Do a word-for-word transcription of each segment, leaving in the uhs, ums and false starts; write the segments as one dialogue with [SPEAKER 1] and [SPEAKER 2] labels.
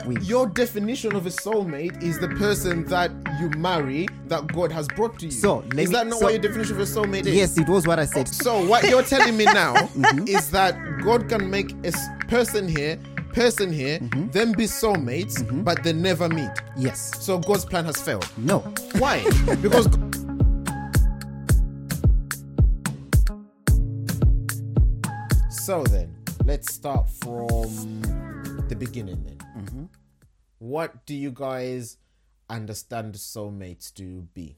[SPEAKER 1] with.
[SPEAKER 2] Your definition of a soulmate is the person that you marry that God has brought to you.
[SPEAKER 1] So, let
[SPEAKER 2] is
[SPEAKER 1] me-
[SPEAKER 2] that not
[SPEAKER 1] so-
[SPEAKER 2] what your definition of a soulmate is?
[SPEAKER 1] Yes, it was what I said.
[SPEAKER 2] So what you're telling me now is that God can make a s- person here, person here, then be soulmates, but they never meet.
[SPEAKER 1] Yes.
[SPEAKER 2] So God's plan has failed.
[SPEAKER 1] No.
[SPEAKER 2] Why? Because so then, let's start from the beginning then. What do you guys understand soulmates to be?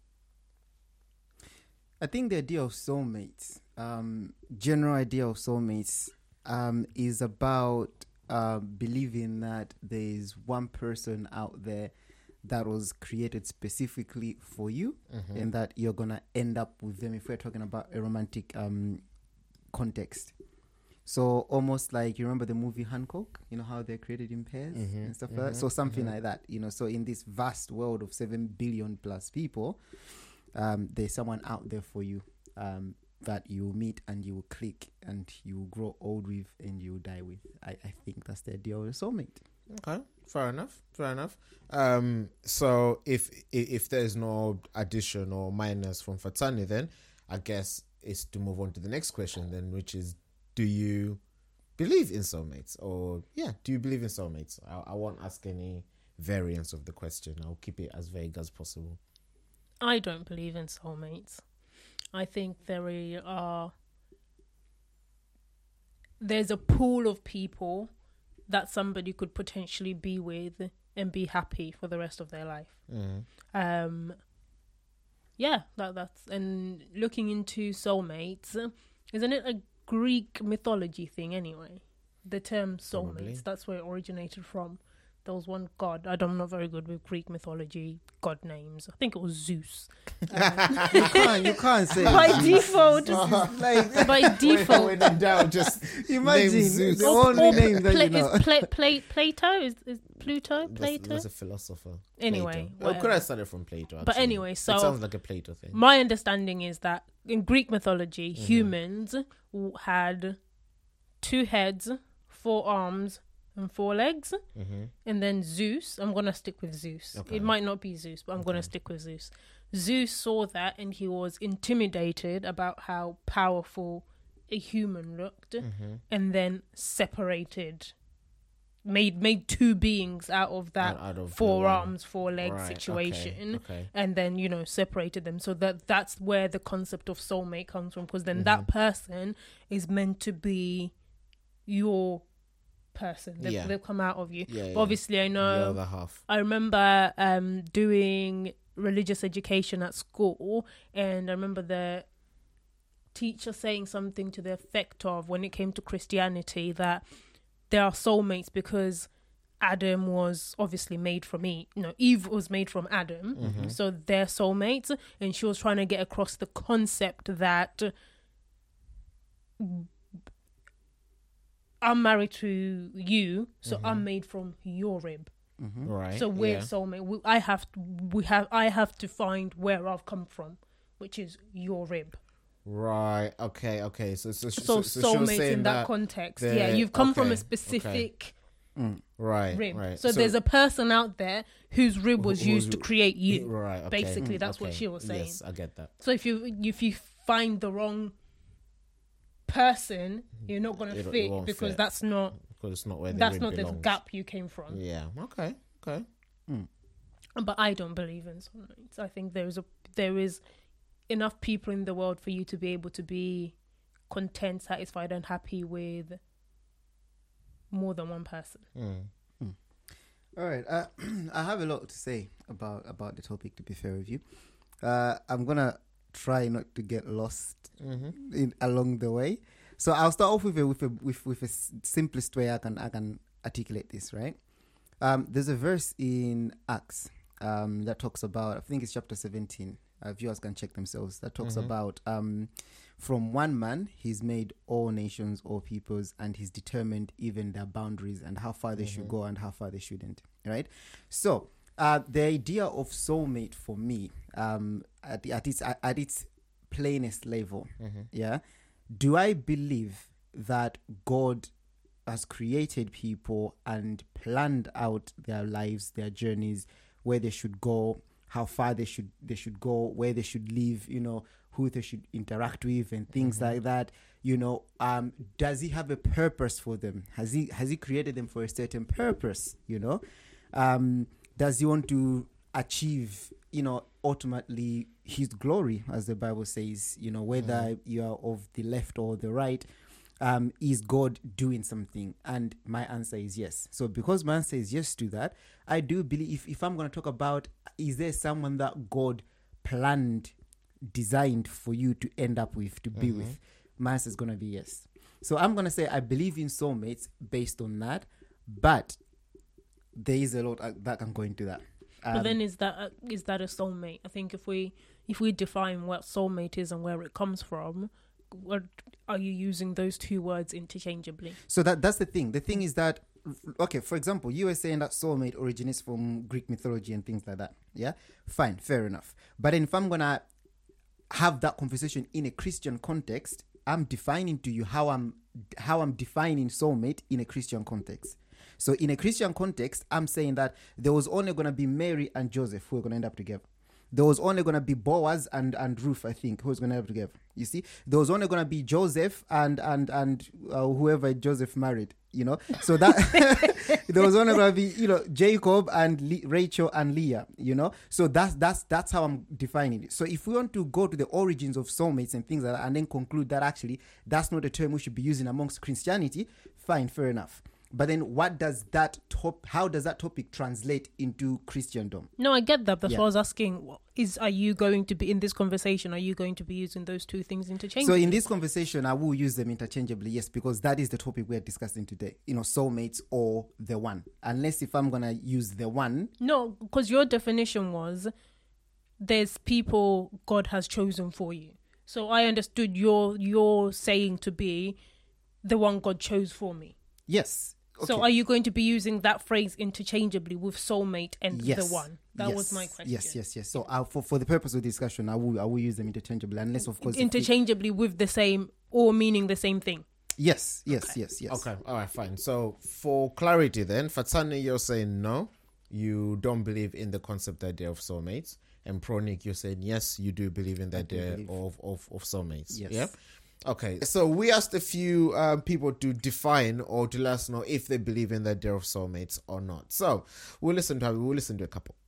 [SPEAKER 1] I think the idea of soulmates, um, general idea of soulmates, um, is about uh, believing that there is one person out there that was created specifically for you, and that you're gonna end up with them. If we're talking about a romantic um, context, so almost like, you remember the movie Hancock, you know how they're created in pairs and stuff like that. So something like that, you know. So in this vast world of seven billion plus people, um, there's someone out there for you, um, that you meet and you will click and you will grow old with and you will die with. I, I think that's the idea of a soulmate.
[SPEAKER 2] Okay, fair enough, fair enough. Um, so if if, if there's no addition or minus from Fatani, then I guess it's to move on to the next question then, which is, do you believe in soulmates? Or yeah, do you believe in soulmates? I, I won't ask any variants of the question. I'll keep it as vague as possible.
[SPEAKER 3] I don't believe in soulmates. I think there are there's a pool of people that somebody could potentially be with and be happy for the rest of their life.
[SPEAKER 2] Mm.
[SPEAKER 3] Um, yeah, that that's and looking into soulmates, isn't it a Greek mythology thing anyway? The term soulmates,
[SPEAKER 2] Probably.
[SPEAKER 3] that's where it originated from. There was one god. I don't, I'm not very good with Greek mythology god names. I think it was Zeus. Um,
[SPEAKER 1] You can't, you can't say
[SPEAKER 3] by
[SPEAKER 1] Zeus.
[SPEAKER 3] default,
[SPEAKER 1] Like,
[SPEAKER 3] by default.
[SPEAKER 2] When in doubt, just
[SPEAKER 1] imagine
[SPEAKER 2] name Zeus.
[SPEAKER 1] the
[SPEAKER 3] Or-
[SPEAKER 1] only
[SPEAKER 3] or
[SPEAKER 1] name that
[SPEAKER 3] Pla-
[SPEAKER 1] you know.
[SPEAKER 3] Is Pla- Pla- Plato? Is, is Pluto?
[SPEAKER 2] That's,
[SPEAKER 3] Plato?
[SPEAKER 2] that's a philosopher.
[SPEAKER 3] Anyway,
[SPEAKER 2] Plato. Oh, could
[SPEAKER 3] whatever.
[SPEAKER 2] have started from Plato.
[SPEAKER 3] But
[SPEAKER 2] actually.
[SPEAKER 3] anyway, so
[SPEAKER 2] it sounds like a Plato thing.
[SPEAKER 3] my understanding is that in Greek mythology,
[SPEAKER 2] Mm-hmm.
[SPEAKER 3] humans w- had two heads, four arms, and four legs.
[SPEAKER 2] Mm-hmm.
[SPEAKER 3] And then Zeus, I'm going to stick with Zeus.
[SPEAKER 2] Okay.
[SPEAKER 3] It might not be Zeus, but I'm going to stick with Zeus. Zeus saw that and he was intimidated about how powerful a human looked,
[SPEAKER 2] Mm-hmm.
[SPEAKER 3] and then separated, made made two beings out of that
[SPEAKER 2] Out- out of the
[SPEAKER 3] four
[SPEAKER 2] one.
[SPEAKER 3] arms, four legs
[SPEAKER 2] Right,
[SPEAKER 3] situation.
[SPEAKER 2] okay, okay.
[SPEAKER 3] And then, you know, separated them. So that that's where the concept of soulmate comes from, because then that
[SPEAKER 2] Mm-hmm.
[SPEAKER 3] person is meant to be your person. They've,
[SPEAKER 2] Yeah.
[SPEAKER 3] they've come out of you.
[SPEAKER 2] Yeah,
[SPEAKER 3] But
[SPEAKER 2] yeah.
[SPEAKER 3] obviously, I
[SPEAKER 2] The
[SPEAKER 3] know.
[SPEAKER 2] other half.
[SPEAKER 3] I remember um, doing religious education at school, and I remember the teacher saying something to the effect of, when it came to Christianity, that there are soulmates because Adam was obviously made from Eve. No, Eve was made from Adam,
[SPEAKER 2] Mm-hmm.
[SPEAKER 3] so they're soulmates. And she was trying to get across the concept that I'm married to you, so I'm made from your rib.
[SPEAKER 2] Right.
[SPEAKER 3] So we're
[SPEAKER 2] yeah.
[SPEAKER 3] soulmate. We, I have to, we have I have to find where I've come from, which is your rib.
[SPEAKER 2] Right. Okay. Okay. So so
[SPEAKER 3] So,
[SPEAKER 2] so, so she was
[SPEAKER 3] soulmates
[SPEAKER 2] saying
[SPEAKER 3] in that, context,
[SPEAKER 2] the-
[SPEAKER 3] yeah, you've come from
[SPEAKER 2] okay,
[SPEAKER 3] a specific
[SPEAKER 2] right.
[SPEAKER 3] rib.
[SPEAKER 2] Right.
[SPEAKER 3] So, there's a person out there whose rib was
[SPEAKER 2] who-
[SPEAKER 3] used to
[SPEAKER 2] who's-
[SPEAKER 3] create you.
[SPEAKER 2] Right. Okay.
[SPEAKER 3] Basically, that's what
[SPEAKER 2] Okay.
[SPEAKER 3] she was saying.
[SPEAKER 2] Yes, I get that.
[SPEAKER 3] So if you if you find the wrong person, you're not gonna
[SPEAKER 2] It- it
[SPEAKER 3] fit
[SPEAKER 2] won't
[SPEAKER 3] because
[SPEAKER 2] fit.
[SPEAKER 3] that's not
[SPEAKER 2] Because it's not where the
[SPEAKER 3] that's
[SPEAKER 2] rib
[SPEAKER 3] not the
[SPEAKER 2] belongs.
[SPEAKER 3] gap you came from.
[SPEAKER 2] Yeah. Okay. Okay.
[SPEAKER 3] But I don't believe in soulmates. I think there is a there is enough people in the world for you to be able to be content, satisfied, and happy with more than one person.
[SPEAKER 2] Mm.
[SPEAKER 1] All right. Uh, I have a lot to say about about the topic, to be fair with you. Uh, I'm gonna try not to get lost
[SPEAKER 2] Mm-hmm.
[SPEAKER 1] in, along the way. So I'll start off with a with a with, with a s- simplest way I can I can articulate this. Right. Um, there's a verse in Acts um, that talks about, I think it's chapter seventeen. Uh, viewers can check themselves. That talks
[SPEAKER 2] Mhm.
[SPEAKER 1] about um, from one man he's made all nations, all peoples, and he's determined even their boundaries and how far they should go and how far they shouldn't. Right. So uh, the idea of soulmate for me, um, at, the- at its at, at its plainest level,
[SPEAKER 2] Mm-hmm.
[SPEAKER 1] yeah. Do I believe that God has created people and planned out their lives, their journeys, where they should go, how far they should they should go, where they should live, you know, who they should interact with, and things
[SPEAKER 2] Mm-hmm.
[SPEAKER 1] like that. You know, um, does he have a purpose for them? Has he has he created them for a certain purpose? You know, um, does he want to achieve, you know, ultimately his glory, as the Bible says? You know, whether
[SPEAKER 2] Mhm.
[SPEAKER 1] you are of the left or the right. Um, is God doing something? And my answer is yes. So because my answer is yes to that, I do believe if, if I'm going to talk about, is there someone that God planned, designed for you to end up with, to be
[SPEAKER 2] Mhm.
[SPEAKER 1] with, my answer is going to be yes. So I'm going to say I believe in soulmates based on that, but there is a lot uh, that can go into that.
[SPEAKER 3] But
[SPEAKER 1] Um,
[SPEAKER 3] then is that a, is that a soulmate? I think if we if we define what soulmate is and where it comes from, what are you using those two words interchangeably?
[SPEAKER 1] So that that's the thing. The thing is that, okay, for example, you were saying that soulmate originates from Greek mythology and things like that. Yeah, fine, fair enough. But then if I'm gonna have that conversation in a Christian context, I'm defining to you how I'm how I'm defining soulmate in a Christian context. So in a Christian context, I'm saying that there was only gonna be Mary and Joseph who are gonna end up together. There was only going to be Boaz and, and Ruth, I think, who was going to have together. You see, there was only going to be Joseph and and and uh, whoever Joseph married. You know, so that there was only going to be, you know, Jacob and Le- Rachel and Leah. You know, so that's that's that's how I'm defining it. So if we want to go to the origins of soulmates and things like that, and then conclude that actually that's not a term we should be using amongst Christianity, fine, fair enough. But then what does that top how does that topic translate into Christendom?
[SPEAKER 3] No, I get that. That's
[SPEAKER 1] Yeah.
[SPEAKER 3] what I was asking. What- Is are you going to be in this conversation? Are you going to be using those two things
[SPEAKER 1] So
[SPEAKER 3] interchangeably?
[SPEAKER 1] in this conversation, I will use them interchangeably, yes, because that is the topic we are discussing today. You know, soulmates or the one. Unless if I'm gonna use the one,
[SPEAKER 3] No, because your definition was there's people God has chosen for you. So I understood your your saying to be the one God chose for me.
[SPEAKER 1] yes.
[SPEAKER 3] So
[SPEAKER 1] Okay.
[SPEAKER 3] are you going to be using that phrase interchangeably with soulmate and
[SPEAKER 1] Yes.
[SPEAKER 3] the one? That was
[SPEAKER 1] Yes.
[SPEAKER 3] my question.
[SPEAKER 1] Yes, yes, yes. So uh, for for the purpose of discussion, I will I will use them interchangeably, unless of course if we-
[SPEAKER 3] Interchangeably with the same or meaning the same thing.
[SPEAKER 1] yes, yes,
[SPEAKER 3] Okay.
[SPEAKER 1] yes, yes.
[SPEAKER 2] Okay, all right, fine. So for clarity, then, Fatani, you're saying no, you don't believe in the concept idea of soulmates, and Pronik, you're saying yes, you do believe in the
[SPEAKER 1] I do
[SPEAKER 2] idea
[SPEAKER 1] believe.
[SPEAKER 2] of, of of soulmates.
[SPEAKER 1] Yes.
[SPEAKER 2] Yeah. Okay, so we asked a few uh, people to define or to let us know if they believe in the idea of soulmates or not. So we'll listen to we'll listen to a couple.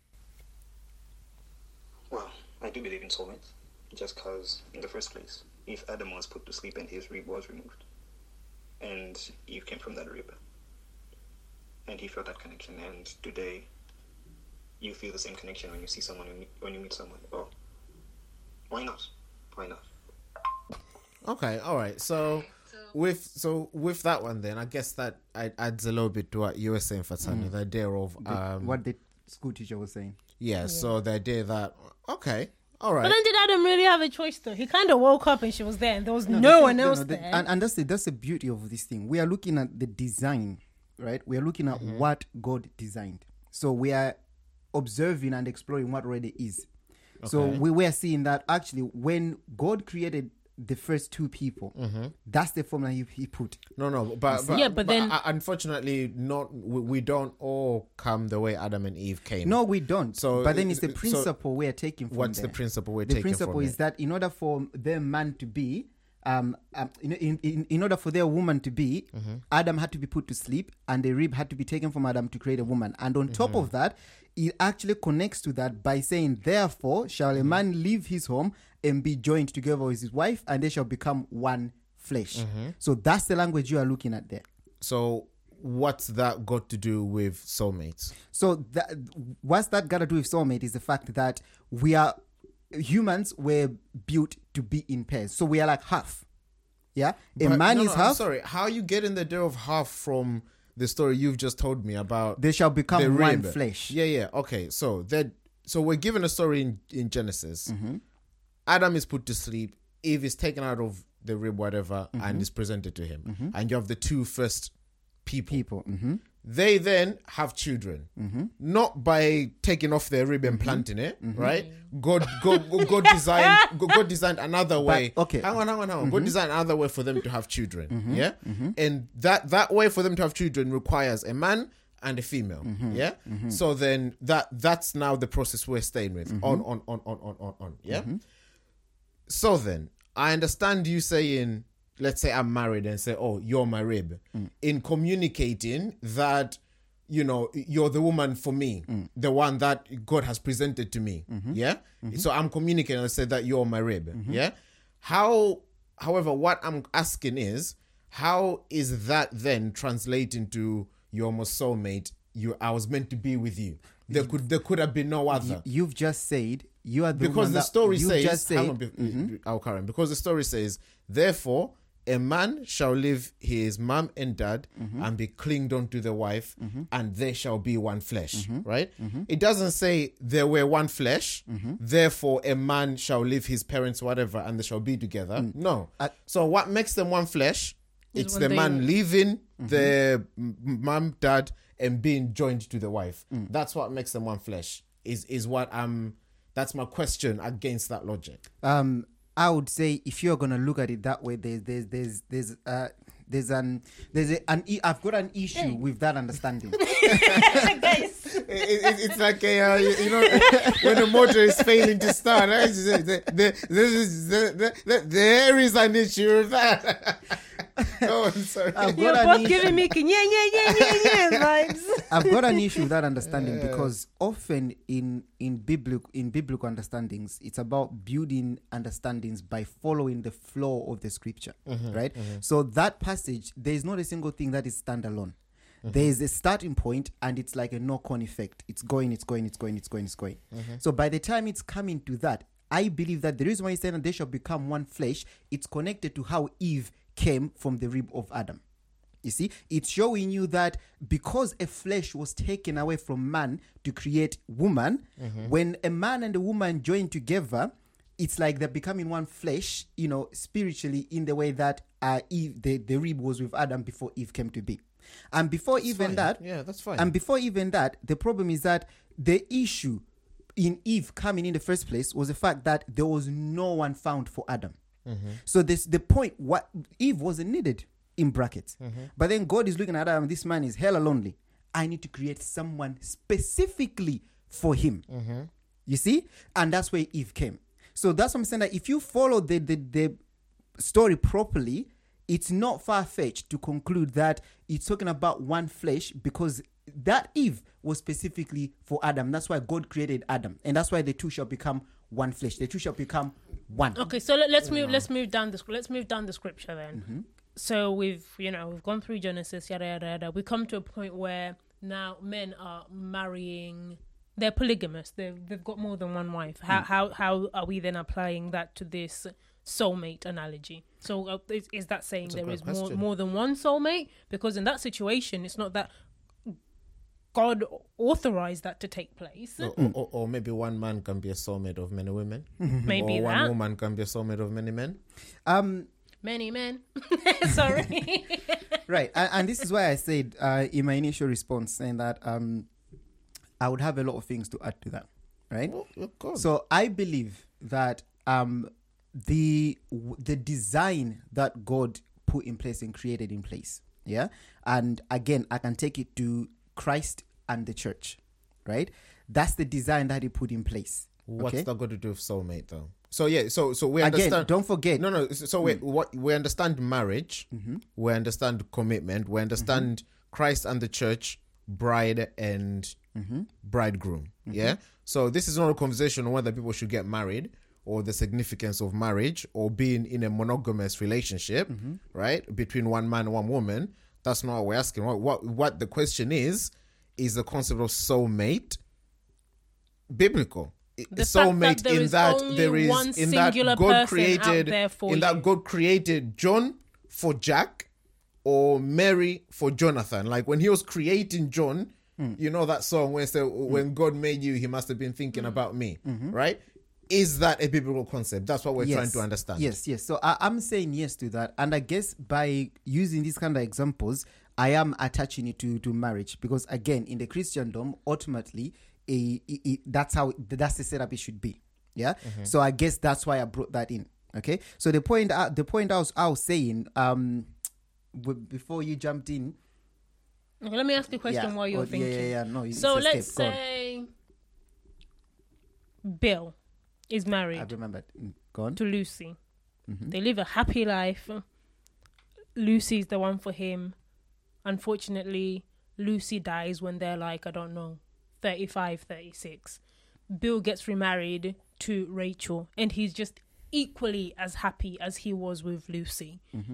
[SPEAKER 4] Well, I do believe in soulmates, just because, in the first place, if Adam was put to sleep and his rib was removed, and Eve came from that rib, and he felt that connection, and today you feel the same connection when you see someone, when you, when you meet someone, well, why not? Why not?
[SPEAKER 2] Okay, all right. So with so with that one, then I guess that I- adds a little bit to what you were saying, Fatani,
[SPEAKER 1] Mm.
[SPEAKER 2] the idea of
[SPEAKER 1] The-
[SPEAKER 2] um,
[SPEAKER 1] what the school teacher was saying.
[SPEAKER 2] yeah, So the idea that okay, all right.
[SPEAKER 3] But then did Adam really have a choice though? He kind of woke up and she was there and there was no,
[SPEAKER 1] the thing-
[SPEAKER 3] one else
[SPEAKER 1] the-
[SPEAKER 3] there.
[SPEAKER 1] And, and that's the that's the beauty of this thing. We are looking at the design, right? We are looking at
[SPEAKER 2] Mm-hmm.
[SPEAKER 1] what God designed. So we are observing and exploring what already is. So
[SPEAKER 2] Okay.
[SPEAKER 1] we were seeing that actually when God created the first two people,
[SPEAKER 2] Mm-hmm.
[SPEAKER 1] that's the formula he, he put.
[SPEAKER 2] No, no, but, but
[SPEAKER 3] Yeah, but then-
[SPEAKER 2] uh, unfortunately, not we, we don't all come the way Adam and Eve came.
[SPEAKER 1] No, we don't.
[SPEAKER 2] So,
[SPEAKER 1] but then it's the
[SPEAKER 2] so
[SPEAKER 1] principle we're taking from
[SPEAKER 2] what's
[SPEAKER 1] there.
[SPEAKER 2] the principle we're
[SPEAKER 1] The
[SPEAKER 2] taking
[SPEAKER 1] principle
[SPEAKER 2] from
[SPEAKER 1] is
[SPEAKER 2] it?
[SPEAKER 1] that in order for their man to be, um, um in, in, in, in order for their woman to be,
[SPEAKER 2] Mm-hmm.
[SPEAKER 1] Adam had to be put to sleep, and the rib had to be taken from Adam to create a woman. And on top
[SPEAKER 2] Mm-hmm.
[SPEAKER 1] of that, it actually connects to that by saying, "Therefore, shall a man leave his home and be joined together with his wife, and they shall become one flesh."
[SPEAKER 2] Mm-hmm.
[SPEAKER 1] So that's the language you are looking at there.
[SPEAKER 2] So what's that got to do with soulmates?
[SPEAKER 1] So that, what's that got to do with soulmate is the fact that we are humans were built to be in pairs. So we are like half. Yeah, a
[SPEAKER 2] But-
[SPEAKER 1] man
[SPEAKER 2] no,
[SPEAKER 1] is
[SPEAKER 2] no, I'm
[SPEAKER 1] half.
[SPEAKER 2] sorry, how you getting the idea of half from the story you've just told me about?
[SPEAKER 1] They shall become
[SPEAKER 2] the
[SPEAKER 1] one
[SPEAKER 2] rib?
[SPEAKER 1] flesh.
[SPEAKER 2] Yeah, yeah. Okay, so that so we're given a story in, in Genesis.
[SPEAKER 1] Mm-hmm.
[SPEAKER 2] Adam is put to sleep. Eve is taken out of the rib, whatever,
[SPEAKER 1] Mm-hmm.
[SPEAKER 2] and is presented to him. And you have the two first people.
[SPEAKER 1] People. hmm
[SPEAKER 2] they then have children,
[SPEAKER 1] Mm-hmm.
[SPEAKER 2] not by taking off their rib and planting it, right? God, God, God designed, God designed another way.
[SPEAKER 1] okay.
[SPEAKER 2] hang on, hang on, hang on. God designed another way for them to have children,
[SPEAKER 1] Mm-hmm.
[SPEAKER 2] yeah. And that that way for them to have children requires a man and a female,
[SPEAKER 1] Mm-hmm.
[SPEAKER 2] yeah. So then that that's now the process we're staying with.
[SPEAKER 1] Mm-hmm.
[SPEAKER 2] On, on, on, on, on, on, on, yeah. So then I understand you saying, let's say I'm married and say, oh, you're my rib,
[SPEAKER 1] Mm.
[SPEAKER 2] in communicating that, you know, you're the woman for me,
[SPEAKER 1] Mm.
[SPEAKER 2] the one that God has presented to me.
[SPEAKER 1] Mm-hmm.
[SPEAKER 2] Yeah. So I'm communicating and say that you're my rib. Yeah. How, however, what I'm asking is, how is that then translating to you're my soulmate? You, I was meant to be with you. There could, there could have been no other.
[SPEAKER 1] You, you've just said you are the
[SPEAKER 2] Because
[SPEAKER 1] woman
[SPEAKER 2] the
[SPEAKER 1] that-
[SPEAKER 2] story
[SPEAKER 1] you've
[SPEAKER 2] says,
[SPEAKER 1] just said,
[SPEAKER 2] hang on, be-
[SPEAKER 1] Mhm.
[SPEAKER 2] I'll carry on. Because the story says, therefore, a man shall leave his mom and dad
[SPEAKER 1] Mm-hmm.
[SPEAKER 2] and be clinged on to the wife, and they shall be one flesh.
[SPEAKER 1] Mm-hmm.
[SPEAKER 2] Right? It doesn't say they were one flesh.
[SPEAKER 1] Mm-hmm.
[SPEAKER 2] Therefore, a man shall leave his parents, whatever, and they shall be together. No.
[SPEAKER 1] I-
[SPEAKER 2] so what makes them one flesh?
[SPEAKER 3] Is
[SPEAKER 2] It's
[SPEAKER 3] when
[SPEAKER 2] the
[SPEAKER 3] they-
[SPEAKER 2] man leaving
[SPEAKER 1] Mm-hmm.
[SPEAKER 2] the m- mom, dad, and being joined to the wife.
[SPEAKER 1] Mm.
[SPEAKER 2] That's what makes them one flesh. Is is what I'm. That's my question against that logic.
[SPEAKER 1] um I would say if you're gonna look at it that way, there's there's there's there's uh there's an there's a, an e- I've got an issue with that understanding.
[SPEAKER 3] Guys,
[SPEAKER 2] It, it, it's like a, uh, you, you know, when a motor is failing to start. Right? The, the, this is, the, the, the, there is an issue with that. Oh, I'm sorry.
[SPEAKER 1] I've
[SPEAKER 3] you're
[SPEAKER 1] got an
[SPEAKER 3] both
[SPEAKER 1] issue.
[SPEAKER 3] giving me yeah, yeah, yeah, yeah, yeah vibes.
[SPEAKER 1] I've got an issue with that understanding because often in in biblical in biblical understandings, it's about building understandings by following the flow of the scripture, right? So that passage, there is not a single thing that is standalone. There is a starting point, and it's like a knock-on effect. It's going, it's going, it's going, it's going, it's going. So by the time it's coming to that, I believe that the reason why he said that they shall become one flesh, it's connected to how Eve came from the rib of Adam. You see, it's showing you that because a flesh was taken away from man to create woman, when a man and a woman join together, it's like they're becoming one flesh, you know, spiritually, in the way that uh, Eve, the, the rib was with Adam before Eve came to be. And before even
[SPEAKER 2] fine.
[SPEAKER 1] that,
[SPEAKER 2] Yeah, that's fine.
[SPEAKER 1] And before even that, the problem is that the issue in Eve coming in the first place was the fact that there was no one found for Adam. So this the point, what Eve wasn't needed, in brackets. But then God is looking at Adam, this man is hella lonely. I need to create someone specifically for him. You see? And that's where Eve came. So that's what I'm saying, that if you follow the, the, the story properly, it's not far-fetched to conclude that it's talking about one flesh, because that Eve was specifically for Adam. That's why God created Adam. And that's why the two shall become one flesh. The two shall become one.
[SPEAKER 3] Okay, so let, let's move. Let's move down the. Let's move down the scripture then. So we've, you know, we've gone through Genesis, yada yada yada. We come to a point where now men are marrying. They're polygamous. They've they've got more than one wife. How how how are we then applying that to this soulmate analogy? So uh, is, is that saying
[SPEAKER 2] That's a
[SPEAKER 3] there
[SPEAKER 2] great
[SPEAKER 3] is more
[SPEAKER 2] question.
[SPEAKER 3] more than one soulmate? Because in that situation, it's not that God authorized that to take place.
[SPEAKER 2] Or, or, or, or maybe one man can be a soulmate of many women.
[SPEAKER 3] Maybe
[SPEAKER 2] or one
[SPEAKER 3] that.
[SPEAKER 2] woman can be a soulmate of many men.
[SPEAKER 1] Um,
[SPEAKER 3] Many men. Sorry.
[SPEAKER 1] right. And, and this is why I said uh, in my initial response, saying that um, I would have a lot of things to add to that. Right.
[SPEAKER 2] Oh, of course.
[SPEAKER 1] So I believe that um, the the design that God put in place and created in place, yeah, and again, I can take it to Christ and the church, right? That's the design that He put in place.
[SPEAKER 2] What's
[SPEAKER 1] okay?
[SPEAKER 2] that got to do with soulmate, though? So yeah, so so we
[SPEAKER 1] Again,
[SPEAKER 2] understand.
[SPEAKER 1] don't forget.
[SPEAKER 2] No, no. So so we what we understand marriage.
[SPEAKER 1] Mm-hmm.
[SPEAKER 2] We understand commitment. We understand Christ and the church, bride and
[SPEAKER 1] Mm-hmm.
[SPEAKER 2] bridegroom. Yeah. So this is not a conversation on whether people should get married or the significance of marriage or being in a monogamous relationship,
[SPEAKER 1] Mm-hmm.
[SPEAKER 2] right, between one man and one woman. That's not what we're asking. What what what the question is is the concept of soulmate biblical.
[SPEAKER 3] The fact
[SPEAKER 2] Soulmate
[SPEAKER 3] that there
[SPEAKER 2] in
[SPEAKER 3] is
[SPEAKER 2] that
[SPEAKER 3] only
[SPEAKER 2] there is
[SPEAKER 3] one
[SPEAKER 2] in that
[SPEAKER 3] singular
[SPEAKER 2] God
[SPEAKER 3] person out
[SPEAKER 2] created
[SPEAKER 3] there for
[SPEAKER 2] in that
[SPEAKER 3] you.
[SPEAKER 2] God created John for Jack or Mary for Jonathan. Like when He was creating John, you know that song where it said, when God made you, He must have been thinking about me, right? Is that a biblical concept? That's what we're
[SPEAKER 1] Yes.
[SPEAKER 2] trying to understand.
[SPEAKER 1] Yes, yes. So I, I'm saying yes to that. And I guess by using these kind of examples, I am attaching it to, to marriage because, again, in the Christendom, ultimately, a, a, a, that's how that's the setup it should be. Yeah. Mm-hmm. So I guess that's why I brought that in. Okay. So the point, uh, the point I was, I was saying, um, w- before you jumped in.
[SPEAKER 3] Okay, let me ask you a question
[SPEAKER 1] yeah,
[SPEAKER 3] while you're
[SPEAKER 1] or,
[SPEAKER 3] thinking.
[SPEAKER 1] Yeah, yeah, yeah. No,
[SPEAKER 3] so let's say Bill is married.
[SPEAKER 1] I remembered. Go on.
[SPEAKER 3] To Lucy.
[SPEAKER 1] Mm-hmm.
[SPEAKER 3] They live a happy life. Lucy's the one for him. Unfortunately, Lucy dies when they're like, I don't know, thirty-five, thirty-six. Bill gets remarried to Rachel, and he's just equally as happy as he was with Lucy.
[SPEAKER 1] Mm-hmm.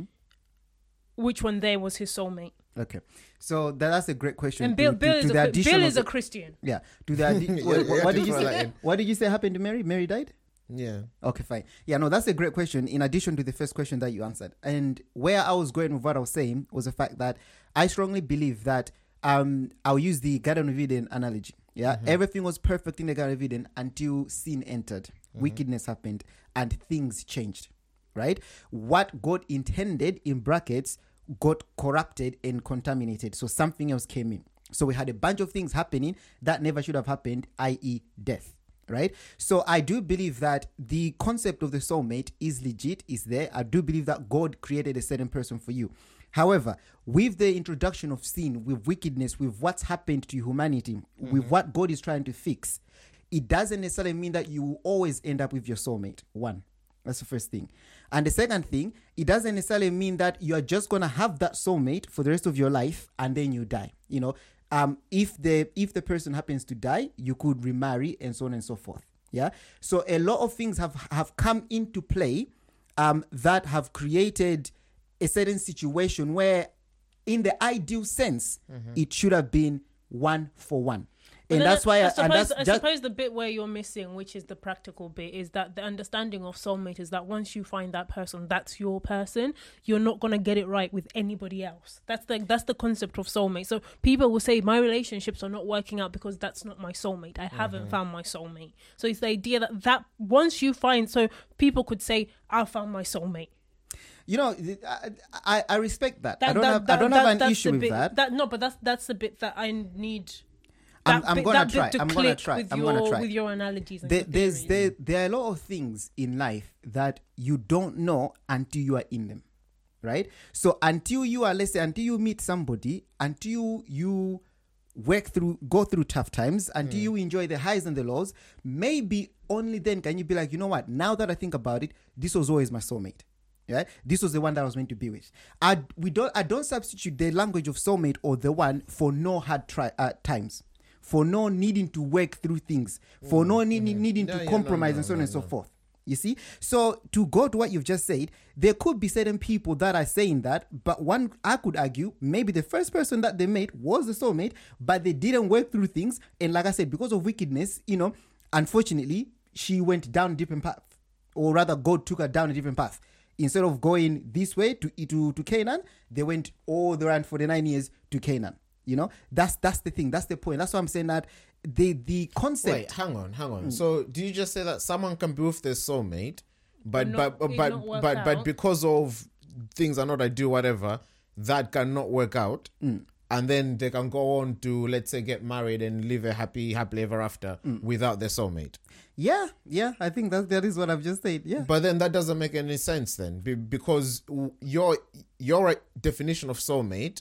[SPEAKER 3] Which one there was his soulmate?
[SPEAKER 1] Okay, so that, that's a great question.
[SPEAKER 3] And Bill,
[SPEAKER 1] to,
[SPEAKER 3] Bill,
[SPEAKER 1] to,
[SPEAKER 3] is,
[SPEAKER 1] to
[SPEAKER 3] a,
[SPEAKER 1] the
[SPEAKER 3] Bill is
[SPEAKER 1] the,
[SPEAKER 3] a Christian.
[SPEAKER 1] Yeah. To the addi-
[SPEAKER 2] yeah,
[SPEAKER 1] what, what did you
[SPEAKER 2] throw that
[SPEAKER 1] say?
[SPEAKER 2] in.
[SPEAKER 1] What did you say happened to Mary? Mary died?
[SPEAKER 2] Yeah.
[SPEAKER 1] Okay, fine. Yeah, no, that's a great question. In addition to the first question that you answered, and where I was going with what I was saying was the fact that I strongly believe that um, I'll use the Garden of Eden analogy. Yeah, mm-hmm. Everything was perfect in the Garden of Eden until sin entered, mm-hmm. wickedness happened, and things changed. Right? What God intended in brackets got corrupted and contaminated. So something else came in. So we had a bunch of things happening that never should have happened, that is death. Right? So I do believe that the concept of the soulmate is legit, is there. I do believe that God created a certain person for you. However, with the introduction of sin, with wickedness, with what's happened to humanity, mm-hmm. with what God is trying to fix, it doesn't necessarily mean that you will always end up with your soulmate. One. That's the first thing. And the second thing, it doesn't necessarily mean that you are just going to have that soulmate for the rest of your life and then you die. You know, um, if the if the person happens to die, you could remarry and so on and so forth. Yeah. So a lot of things have, have come into play um, that have created a certain situation where in the ideal sense, mm-hmm. it should have been one for one. And that's why,
[SPEAKER 3] I,
[SPEAKER 1] I,
[SPEAKER 3] suppose,
[SPEAKER 1] and that's
[SPEAKER 3] I
[SPEAKER 1] just,
[SPEAKER 3] suppose the bit where you're missing, which is the practical bit, is that the understanding of soulmate is that once you find that person, that's your person. You're not gonna get it right with anybody else. That's the that's the concept of soulmate. So people will say my relationships are not working out because that's not my soulmate. I haven't mm-hmm. found my soulmate. So it's the idea that that once you find, so people could say I found my soulmate.
[SPEAKER 1] You know, I, I, I respect that.
[SPEAKER 3] that
[SPEAKER 1] I don't
[SPEAKER 3] that,
[SPEAKER 1] have
[SPEAKER 3] that,
[SPEAKER 1] I don't
[SPEAKER 3] that,
[SPEAKER 1] have an
[SPEAKER 3] that's
[SPEAKER 1] issue
[SPEAKER 3] the
[SPEAKER 1] with
[SPEAKER 3] bit,
[SPEAKER 1] that.
[SPEAKER 3] that. No, but that's that's the bit that I need.
[SPEAKER 1] I'm,
[SPEAKER 3] That
[SPEAKER 1] I'm
[SPEAKER 3] bit,
[SPEAKER 1] gonna
[SPEAKER 3] that
[SPEAKER 1] try.
[SPEAKER 3] bit to
[SPEAKER 1] I'm gonna
[SPEAKER 3] click
[SPEAKER 1] try.
[SPEAKER 3] with
[SPEAKER 1] I'm
[SPEAKER 3] your,
[SPEAKER 1] gonna try.
[SPEAKER 3] With your analogies. And
[SPEAKER 1] there,
[SPEAKER 3] your
[SPEAKER 1] there's
[SPEAKER 3] theories.
[SPEAKER 1] there there are a lot of things in life that you don't know until you are in them, right? So until you are, let's say, until you meet somebody, until you work through, go through tough times, until mm. you enjoy the highs and the lows, maybe only then can you be like, you know what? Now that I think about it, this was always my soulmate. Yeah, this was the one that I was meant to be with. I we don't I don't substitute the language of soulmate or the one for no hard try, uh, times, for no needing to work through things, for mm, no need, mm-hmm. needing
[SPEAKER 2] yeah,
[SPEAKER 1] to
[SPEAKER 2] yeah,
[SPEAKER 1] compromise
[SPEAKER 2] no, no,
[SPEAKER 1] and so on
[SPEAKER 2] no,
[SPEAKER 1] and so
[SPEAKER 2] no.
[SPEAKER 1] forth. You see, so to go to what you've just said, there could be certain people that are saying that, but one I could argue maybe the first person that they met was the soulmate, but they didn't work through things, and like I said, because of wickedness, you know, unfortunately, she went down a different path, or rather, God took her down a different path. Instead of going this way to to to Canaan, they went all the way for the nine years to Canaan. You know, that's that's the thing. That's the point. That's why I'm saying that the the concept.
[SPEAKER 2] Wait, hang on, hang on. Mm. So, do you just say that someone can be with their soulmate, but
[SPEAKER 3] not,
[SPEAKER 2] but but but but, but because of things are not ideal, whatever, that cannot work out,
[SPEAKER 1] mm.
[SPEAKER 2] and then they can go on to, let's say, get married and live a happy happily ever after mm. without their soulmate.
[SPEAKER 1] Yeah, yeah, I think that that is what I've just said. Yeah,
[SPEAKER 2] but then that doesn't make any sense then, be, because your your definition of soulmate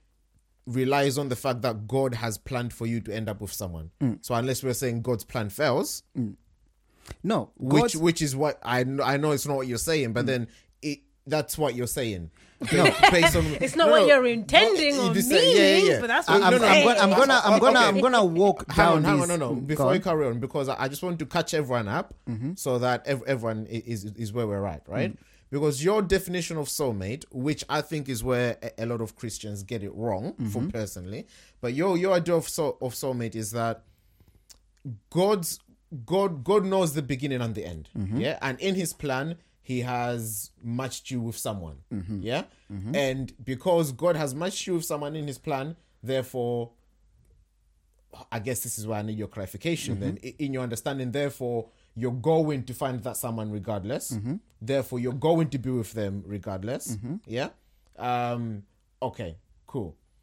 [SPEAKER 2] relies on the fact that God has planned for you to end up with someone.
[SPEAKER 1] Mm.
[SPEAKER 2] So unless we're saying God's plan fails,
[SPEAKER 1] mm. no,
[SPEAKER 2] which
[SPEAKER 1] God's...
[SPEAKER 2] which is what I know, I know it's not what you're saying, but mm. then it that's what you're saying.
[SPEAKER 1] No,
[SPEAKER 2] based on,
[SPEAKER 3] it's not
[SPEAKER 2] no,
[SPEAKER 3] what
[SPEAKER 2] no,
[SPEAKER 3] you're intending or meaning,
[SPEAKER 2] say, yeah, yeah.
[SPEAKER 3] but that's
[SPEAKER 1] I,
[SPEAKER 3] what
[SPEAKER 1] I'm,
[SPEAKER 3] you're
[SPEAKER 1] I'm,
[SPEAKER 3] saying.
[SPEAKER 1] gonna, I'm gonna, I'm gonna,
[SPEAKER 2] Okay.
[SPEAKER 1] I'm gonna walk
[SPEAKER 2] hang
[SPEAKER 1] down.
[SPEAKER 2] on, hang
[SPEAKER 1] this,
[SPEAKER 2] on, no, no. Before you carry on, because I, I just want to catch everyone up,
[SPEAKER 1] mm-hmm.
[SPEAKER 2] so that ev- everyone is is where we're at, right?
[SPEAKER 1] Mm.
[SPEAKER 2] Because your definition of soulmate, which I think is where a, a lot of Christians get it wrong,
[SPEAKER 1] mm-hmm.
[SPEAKER 2] for personally, but your your idea of soul, of soulmate is that God's God God knows the beginning and the end,
[SPEAKER 1] mm-hmm.
[SPEAKER 2] yeah, and in His plan, He has matched you with someone,
[SPEAKER 1] mm-hmm.
[SPEAKER 2] yeah,
[SPEAKER 1] mm-hmm.
[SPEAKER 2] and because God has matched you with someone in His plan, therefore, I guess this is why I need your clarification.
[SPEAKER 1] Mm-hmm.
[SPEAKER 2] Then, in your understanding, therefore, you're going to find that someone regardless.
[SPEAKER 1] Mm-hmm.
[SPEAKER 2] Therefore, you're going to be with them regardless.
[SPEAKER 1] Mm-hmm.
[SPEAKER 2] Yeah. Um. Okay. Cool.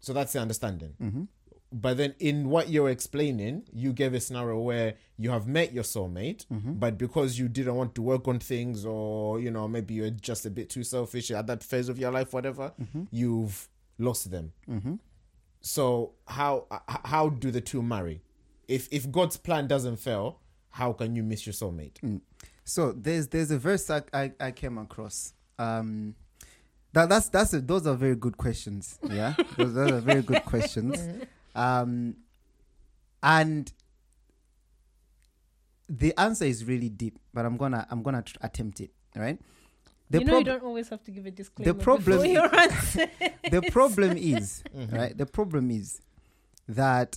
[SPEAKER 2] So that's the understanding.
[SPEAKER 1] Mm-hmm.
[SPEAKER 2] But then in what you're explaining, you gave a scenario where you have met your soulmate,
[SPEAKER 1] Mm-hmm.
[SPEAKER 2] but because you didn't want to work on things, or, you know, maybe you're just a bit too selfish at that phase of your life, whatever,
[SPEAKER 1] Mm-hmm.
[SPEAKER 2] you've lost them.
[SPEAKER 1] Mm-hmm.
[SPEAKER 2] So how h- how do the two marry? If if God's plan doesn't fail, how can you miss your soulmate?
[SPEAKER 1] Mm. So there's there's a verse I I, I came across. Um, that that's that's a, those are very good questions. Yeah, those, those are very good questions. Um, and the answer is really deep, but I'm gonna I'm gonna tr- attempt it. All right. The
[SPEAKER 3] you know,
[SPEAKER 1] prob-
[SPEAKER 3] you don't always have to give a disclaimer.
[SPEAKER 1] the problem
[SPEAKER 3] before your answer.
[SPEAKER 1] the problem is
[SPEAKER 2] Mm-hmm.
[SPEAKER 1] right. The problem is that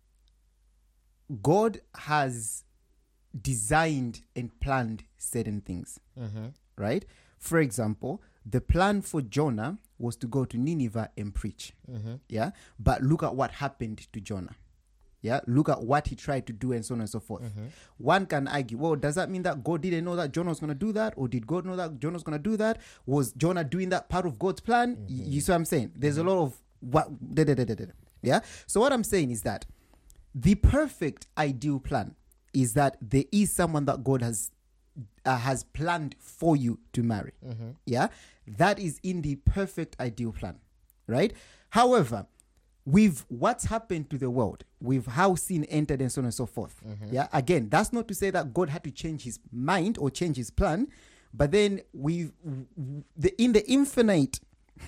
[SPEAKER 1] God has designed and planned certain things.
[SPEAKER 2] Mm-hmm.
[SPEAKER 1] Right? For example, the plan for Jonah was to go to Nineveh and preach.
[SPEAKER 2] Mm-hmm.
[SPEAKER 1] Yeah. But look at what happened to Jonah. Yeah. Look at what he tried to do and so on and so forth.
[SPEAKER 2] Mm-hmm.
[SPEAKER 1] One can argue, well, does that mean that God didn't know that Jonah was going to do that? Or did God know that Jonah was going to do that? Was Jonah doing that part of God's plan?
[SPEAKER 2] Mm-hmm.
[SPEAKER 1] Y- You see what I'm saying? There's a lot of what. Da, da, da, da, da. Yeah. So what I'm saying is that the perfect ideal plan is that there is someone that God has uh, has planned for you to marry.
[SPEAKER 2] Mm-hmm.
[SPEAKER 1] Yeah, that is in the perfect ideal plan, right? However, with what's happened to the world, with how sin entered and so on and so forth,
[SPEAKER 2] Mm-hmm.
[SPEAKER 1] yeah, again, that's not to say that God had to change his mind or change his plan, but then we, the in the infinite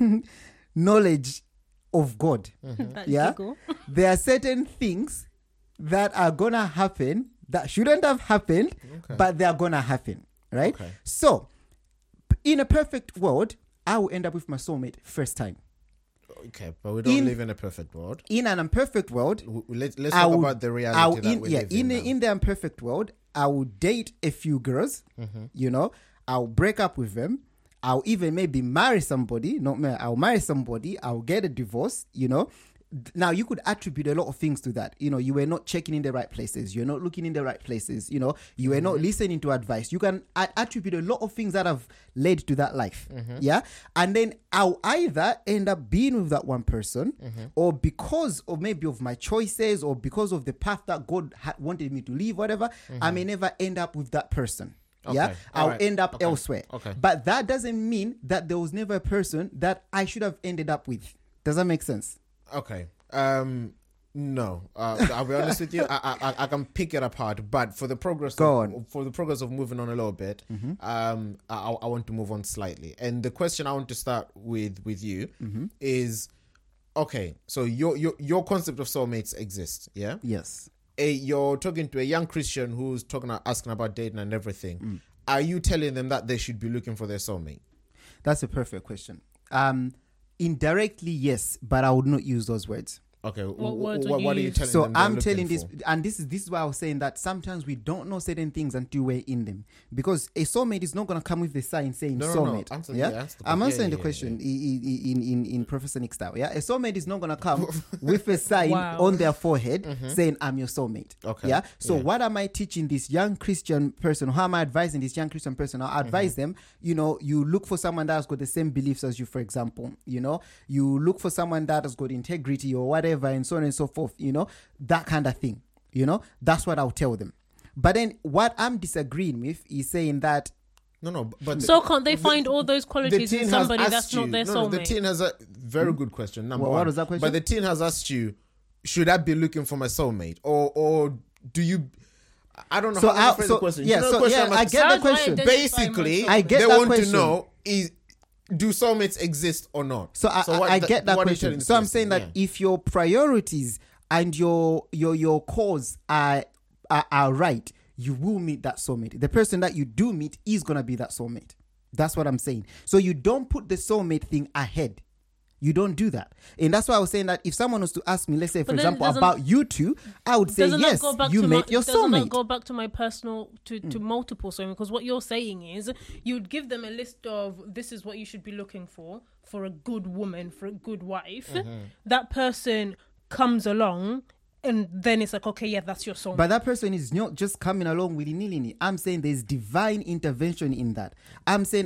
[SPEAKER 1] knowledge of God,
[SPEAKER 3] That's
[SPEAKER 1] yeah,
[SPEAKER 3] Google.
[SPEAKER 1] there are certain things that are gonna happen that shouldn't have happened,
[SPEAKER 2] Okay.
[SPEAKER 1] but they are gonna happen, right?
[SPEAKER 2] Okay.
[SPEAKER 1] So, p- in a perfect world, I will end up with my soulmate first time.
[SPEAKER 2] Okay, but we don't
[SPEAKER 1] In-
[SPEAKER 2] live in a perfect world.
[SPEAKER 1] In an imperfect world,
[SPEAKER 2] W- Let's let's
[SPEAKER 1] I
[SPEAKER 2] talk
[SPEAKER 1] would-
[SPEAKER 2] about the reality
[SPEAKER 1] I will
[SPEAKER 2] that
[SPEAKER 1] in
[SPEAKER 2] we
[SPEAKER 1] yeah
[SPEAKER 2] live
[SPEAKER 1] in
[SPEAKER 2] in.
[SPEAKER 1] the,
[SPEAKER 2] now.
[SPEAKER 1] in the imperfect world, I will date a few girls.
[SPEAKER 2] Mm-hmm.
[SPEAKER 1] You know, I'll break up with them. I'll even maybe marry somebody. Not marry. I'll marry somebody. I'll get a divorce. You know. Now you could attribute a lot of things to that. You know, you were not checking in the right places. You're not looking in the right places. You know, you were not listening to advice. You can a- attribute a lot of things that have led to that life. Yeah. And then I'll either end up being with that one person, or because of maybe of my choices, or because of the path that God had wanted me to live, whatever, I may never end up with that person. Yeah,
[SPEAKER 2] Okay.
[SPEAKER 1] I'll
[SPEAKER 2] Alright.
[SPEAKER 1] end up
[SPEAKER 2] Okay.
[SPEAKER 1] elsewhere.
[SPEAKER 2] Okay.
[SPEAKER 1] But that doesn't mean that there was never a person that I should have ended up with. Does that make sense?
[SPEAKER 2] Okay. Um. No. Uh, I'll be honest with you. I, I I can pick it apart, but for the progress,
[SPEAKER 1] Go
[SPEAKER 2] of,
[SPEAKER 1] on.
[SPEAKER 2] for the progress of moving on a little bit, um, I, I want to move on slightly. And the question I want to start with with you is, okay, so your your your concept of soulmates exists, yeah?
[SPEAKER 1] Yes.
[SPEAKER 2] A, you're talking to a young Christian who's talking, asking about dating and everything. Are you telling them that they should be looking for their soulmate?
[SPEAKER 1] That's a perfect question. Um, indirectly, yes, but I would not use those words.
[SPEAKER 2] Okay.
[SPEAKER 3] What
[SPEAKER 2] wh-
[SPEAKER 3] words
[SPEAKER 2] wh-
[SPEAKER 3] would you
[SPEAKER 2] what are you
[SPEAKER 3] use?
[SPEAKER 2] telling
[SPEAKER 1] So
[SPEAKER 2] them? they're
[SPEAKER 1] I'm
[SPEAKER 2] looking
[SPEAKER 1] telling this,
[SPEAKER 2] for?
[SPEAKER 1] and this is this is why I was saying that sometimes we don't know certain things until we're in them, because a soulmate is not going to come with the sign saying
[SPEAKER 2] No, no, no.
[SPEAKER 1] soulmate.
[SPEAKER 2] Answer-
[SPEAKER 1] yeah,
[SPEAKER 2] yeah, answer the
[SPEAKER 1] I'm
[SPEAKER 2] question.
[SPEAKER 1] answering
[SPEAKER 2] Yeah,
[SPEAKER 1] the
[SPEAKER 2] yeah,
[SPEAKER 1] question i- i- in in in Professor Nick style. Yeah, a soulmate is not going to come with a sign
[SPEAKER 3] Wow.
[SPEAKER 1] on their forehead saying I'm your soulmate.
[SPEAKER 2] Okay.
[SPEAKER 1] Yeah. So
[SPEAKER 2] Yeah.
[SPEAKER 1] what am I teaching this young Christian person? How am I advising this young Christian person? I advise them. You know, you look for someone that has got the same beliefs as you. For example, you know, you look for someone that has got integrity or whatever, and so on and so forth. You know, that kind of thing. You know, that's what I'll tell them. But then what I'm disagreeing with is saying that
[SPEAKER 2] No, no, but
[SPEAKER 3] So can't they find all those
[SPEAKER 2] the
[SPEAKER 3] qualities
[SPEAKER 2] teen
[SPEAKER 3] in
[SPEAKER 2] has
[SPEAKER 3] somebody
[SPEAKER 2] asked
[SPEAKER 3] that's
[SPEAKER 2] you-
[SPEAKER 3] not their
[SPEAKER 2] no, no, the
[SPEAKER 3] soulmate?
[SPEAKER 2] teen has a very good question. Number
[SPEAKER 1] What- what
[SPEAKER 2] one,
[SPEAKER 1] was that question?
[SPEAKER 2] But the teen has asked you, should I be looking for my soulmate, or or do you? I don't know
[SPEAKER 1] So
[SPEAKER 2] how to
[SPEAKER 1] I-
[SPEAKER 2] phrase
[SPEAKER 1] so-
[SPEAKER 2] the question.
[SPEAKER 1] yeah,
[SPEAKER 2] You know
[SPEAKER 1] so
[SPEAKER 2] the question
[SPEAKER 1] yeah,
[SPEAKER 2] I'm
[SPEAKER 1] I
[SPEAKER 2] asking?
[SPEAKER 1] get the
[SPEAKER 3] How do I
[SPEAKER 1] question.
[SPEAKER 3] identify
[SPEAKER 2] Basically,
[SPEAKER 3] myself?
[SPEAKER 1] I get
[SPEAKER 2] they
[SPEAKER 1] that
[SPEAKER 2] want to
[SPEAKER 1] question.
[SPEAKER 2] know is do soulmates exist or not?
[SPEAKER 1] So I, I,
[SPEAKER 2] what
[SPEAKER 1] I
[SPEAKER 2] the-
[SPEAKER 1] get that
[SPEAKER 2] what are you telling
[SPEAKER 1] question.
[SPEAKER 2] this
[SPEAKER 1] So I'm
[SPEAKER 2] person?
[SPEAKER 1] saying that
[SPEAKER 2] Yeah.
[SPEAKER 1] if your priorities and your your your cause are, are are right, you will meet that soulmate. The person that you do meet is gonna be that soulmate. That's what I'm saying. So you don't put the soulmate thing ahead. You don't do that. And that's why I was saying that if someone was to ask me, let's say, for
[SPEAKER 3] But then
[SPEAKER 1] example,
[SPEAKER 3] doesn't-
[SPEAKER 1] about you two, I would say,
[SPEAKER 3] Doesn't
[SPEAKER 1] yes,
[SPEAKER 3] that go back
[SPEAKER 1] you
[SPEAKER 3] to
[SPEAKER 1] met
[SPEAKER 3] my,
[SPEAKER 1] your
[SPEAKER 3] doesn't that
[SPEAKER 1] soulmate.
[SPEAKER 3] go back to my personal to, to multiple soulmates? Because what you're saying is you'd give them a list of this is what you should be looking for for a good woman, for a good wife. That person comes along, and then it's like, okay, yeah, that's your soulmate.
[SPEAKER 1] But that person is not just coming along willy nilly. I'm saying there's divine intervention in that. I'm saying uh,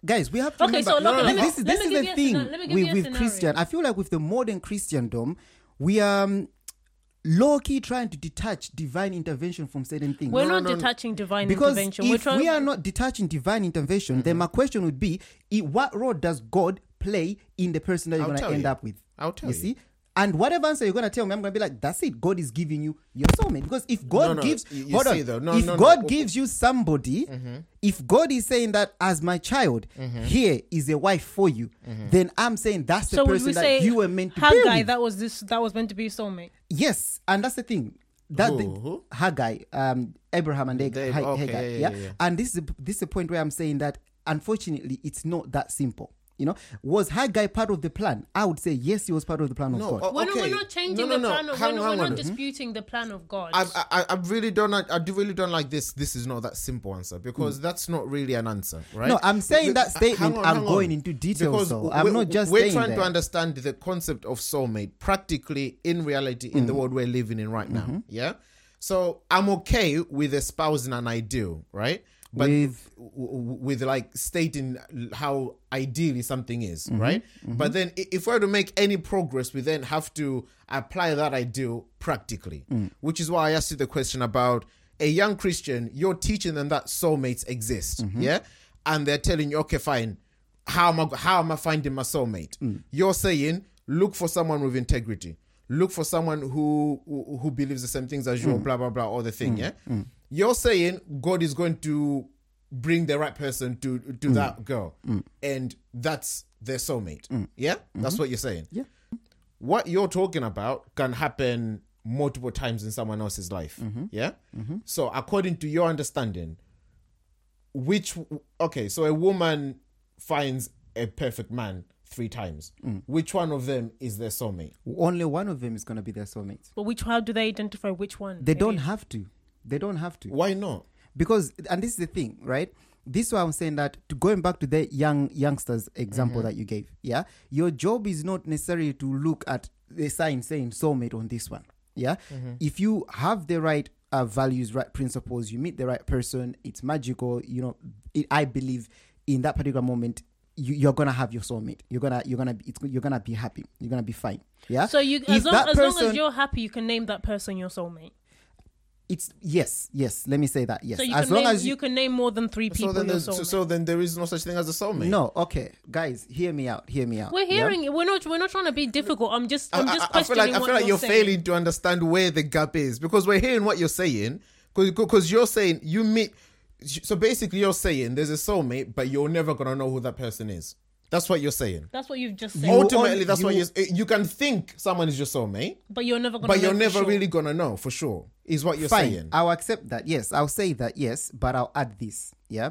[SPEAKER 1] guys, we have to
[SPEAKER 3] Okay,
[SPEAKER 1] remember.
[SPEAKER 3] so look,
[SPEAKER 1] no, no,
[SPEAKER 3] let me-
[SPEAKER 1] this is
[SPEAKER 3] let
[SPEAKER 1] this
[SPEAKER 3] me
[SPEAKER 1] is
[SPEAKER 3] give
[SPEAKER 1] the
[SPEAKER 3] you a
[SPEAKER 1] thing
[SPEAKER 3] scena- let me give
[SPEAKER 1] with,
[SPEAKER 3] you a
[SPEAKER 1] with
[SPEAKER 3] scenario.
[SPEAKER 1] Christian. I feel like with the modern Christendom, we are um, low key trying to detach divine intervention from certain things.
[SPEAKER 3] We're
[SPEAKER 2] No,
[SPEAKER 3] not
[SPEAKER 2] no, no.
[SPEAKER 3] detaching divine
[SPEAKER 1] Because
[SPEAKER 3] intervention.
[SPEAKER 1] if
[SPEAKER 3] We're trying.
[SPEAKER 1] we are not detaching divine intervention, then my question would be: i- what role does God play in the person that you're
[SPEAKER 2] I'll
[SPEAKER 1] going to
[SPEAKER 2] tell
[SPEAKER 1] end
[SPEAKER 2] you.
[SPEAKER 1] up with?
[SPEAKER 2] I'll tell
[SPEAKER 1] you
[SPEAKER 2] you.
[SPEAKER 1] see. And whatever answer you're gonna tell me, I'm gonna be like, "That's it. God is giving you your soulmate." Because if God
[SPEAKER 2] No, no,
[SPEAKER 1] gives,
[SPEAKER 2] you- you
[SPEAKER 1] hold
[SPEAKER 2] see
[SPEAKER 1] on,
[SPEAKER 2] though, no,
[SPEAKER 1] if
[SPEAKER 2] no,
[SPEAKER 1] God
[SPEAKER 2] no.
[SPEAKER 1] gives you somebody, if God is saying that as my child, here is a wife for you, then I'm saying that's the
[SPEAKER 3] so would
[SPEAKER 1] person
[SPEAKER 3] we
[SPEAKER 1] that
[SPEAKER 3] say
[SPEAKER 1] you were meant to be
[SPEAKER 3] Haggai?
[SPEAKER 1] with.
[SPEAKER 3] That was this. That was meant to be your soulmate.
[SPEAKER 1] Yes, and that's the thing. That
[SPEAKER 2] Who?
[SPEAKER 1] the,
[SPEAKER 2] Who?
[SPEAKER 1] Haggai, um, Abraham and Hag-
[SPEAKER 2] They-
[SPEAKER 1] Hag-
[SPEAKER 2] okay,
[SPEAKER 1] Haggai,
[SPEAKER 2] yeah,
[SPEAKER 1] yeah,
[SPEAKER 2] yeah, yeah.
[SPEAKER 1] And this is this is the point where I'm saying that unfortunately it's not that simple. You know, was Haggai part of the plan? I would say yes, he was part of the plan of
[SPEAKER 2] No,
[SPEAKER 1] God.
[SPEAKER 2] oh,
[SPEAKER 3] We're, not, we're
[SPEAKER 2] okay.
[SPEAKER 3] not changing
[SPEAKER 2] No, no,
[SPEAKER 3] the
[SPEAKER 2] no.
[SPEAKER 3] plan. Of,
[SPEAKER 2] Hang
[SPEAKER 3] we're not,
[SPEAKER 2] on,
[SPEAKER 3] we're
[SPEAKER 2] hang
[SPEAKER 3] not
[SPEAKER 2] on.
[SPEAKER 3] disputing the plan of God.
[SPEAKER 2] I, I, I really don't. I do really don't like this. This is not that simple answer because that's not really an answer, right?
[SPEAKER 1] No, I'm saying
[SPEAKER 2] Look,
[SPEAKER 1] that statement,
[SPEAKER 2] hang on,
[SPEAKER 1] I'm
[SPEAKER 2] hang
[SPEAKER 1] going
[SPEAKER 2] on.
[SPEAKER 1] into details,
[SPEAKER 2] Because
[SPEAKER 1] though. I'm
[SPEAKER 2] we're-
[SPEAKER 1] not just
[SPEAKER 2] We're
[SPEAKER 1] saying
[SPEAKER 2] trying
[SPEAKER 1] that.
[SPEAKER 2] to understand the concept of soulmate practically in reality in the
[SPEAKER 1] Mm.
[SPEAKER 2] world we're living in right
[SPEAKER 1] Mm-hmm.
[SPEAKER 2] now. Yeah. So I'm okay with espousing an ideal, right? But
[SPEAKER 1] With-
[SPEAKER 2] w- w- with like stating how ideally something is,
[SPEAKER 1] Mm-hmm.
[SPEAKER 2] right? But then i- if we're to make any progress, we then have to apply that ideal practically,
[SPEAKER 1] Mm.
[SPEAKER 2] which is why I asked you the question about a young Christian. You're teaching them that soulmates exist,
[SPEAKER 1] Mm-hmm.
[SPEAKER 2] yeah, and they're telling you, okay, fine. How am I? How am I finding my soulmate?
[SPEAKER 1] Mm.
[SPEAKER 2] You're saying look for someone with integrity. Look for someone who who, who believes the same things as
[SPEAKER 1] Mm.
[SPEAKER 2] you, blah blah blah, all the thing, yeah. You're saying God is going to bring the right person to to that girl, and that's their soulmate. Yeah, that's what you're saying.
[SPEAKER 1] Yeah.
[SPEAKER 2] What you're talking about can happen multiple times in someone else's life. Yeah. So according to your understanding, which okay, so a woman finds a perfect man three times. Which one of them is their soulmate?
[SPEAKER 1] Only one of them is going to be their soulmate.
[SPEAKER 3] but which? How do they identify which one?
[SPEAKER 1] They
[SPEAKER 3] it
[SPEAKER 1] don't
[SPEAKER 3] is?
[SPEAKER 1] have to. They don't have to.
[SPEAKER 2] Why not?
[SPEAKER 1] Because, and this is the thing, right? This is why I'm saying that to going back to the young youngsters example that you gave, yeah, your job is not necessarily to look at the sign saying soulmate on this one, yeah. If you have the right uh, values, right principles, you meet the right person, it's magical. You know, it, I believe in that particular moment, you, you're gonna have your soulmate. You're gonna, you're gonna, it's, you're gonna be happy. You're gonna be fine, yeah.
[SPEAKER 3] So you,
[SPEAKER 1] If
[SPEAKER 3] as, long,
[SPEAKER 1] that
[SPEAKER 3] as long
[SPEAKER 1] person-
[SPEAKER 3] as you're happy, you can name that person your soulmate.
[SPEAKER 1] It's yes, yes. Let me say that yes.
[SPEAKER 3] So you
[SPEAKER 1] as
[SPEAKER 3] can
[SPEAKER 1] long
[SPEAKER 3] name,
[SPEAKER 1] as
[SPEAKER 3] you, can name more than three people
[SPEAKER 2] So then,
[SPEAKER 3] your
[SPEAKER 2] there's- so,
[SPEAKER 3] soulmate.
[SPEAKER 2] so then there is no such thing as a soulmate.
[SPEAKER 1] no, okay, guys, hear me out. Hear me out.
[SPEAKER 3] We're
[SPEAKER 1] yeah?
[SPEAKER 3] hearing it. We're not. We're not trying to be difficult. I'm just. I'm
[SPEAKER 2] I,
[SPEAKER 3] just
[SPEAKER 2] I, I feel
[SPEAKER 3] questioning
[SPEAKER 2] like I
[SPEAKER 3] what
[SPEAKER 2] feel like
[SPEAKER 3] you're,
[SPEAKER 2] you're
[SPEAKER 3] saying.
[SPEAKER 2] failing to understand where the gap is because we're hearing what you're saying because you're saying you meet. So basically, you're saying there's a soulmate, but you're never gonna know who that person is. That's what you're saying.
[SPEAKER 3] That's what you've just said.
[SPEAKER 1] You-
[SPEAKER 2] Ultimately,
[SPEAKER 1] on-
[SPEAKER 2] that's what
[SPEAKER 1] you-
[SPEAKER 2] you you can think someone is your soulmate,
[SPEAKER 3] but you're never gonna.
[SPEAKER 2] but
[SPEAKER 3] know
[SPEAKER 2] you're
[SPEAKER 3] for
[SPEAKER 2] never
[SPEAKER 3] sure.
[SPEAKER 2] really gonna know for sure. Is what you're
[SPEAKER 1] Fine,
[SPEAKER 2] saying.
[SPEAKER 1] I'll accept that. Yes, I'll say that. Yes, but I'll add this. Yeah,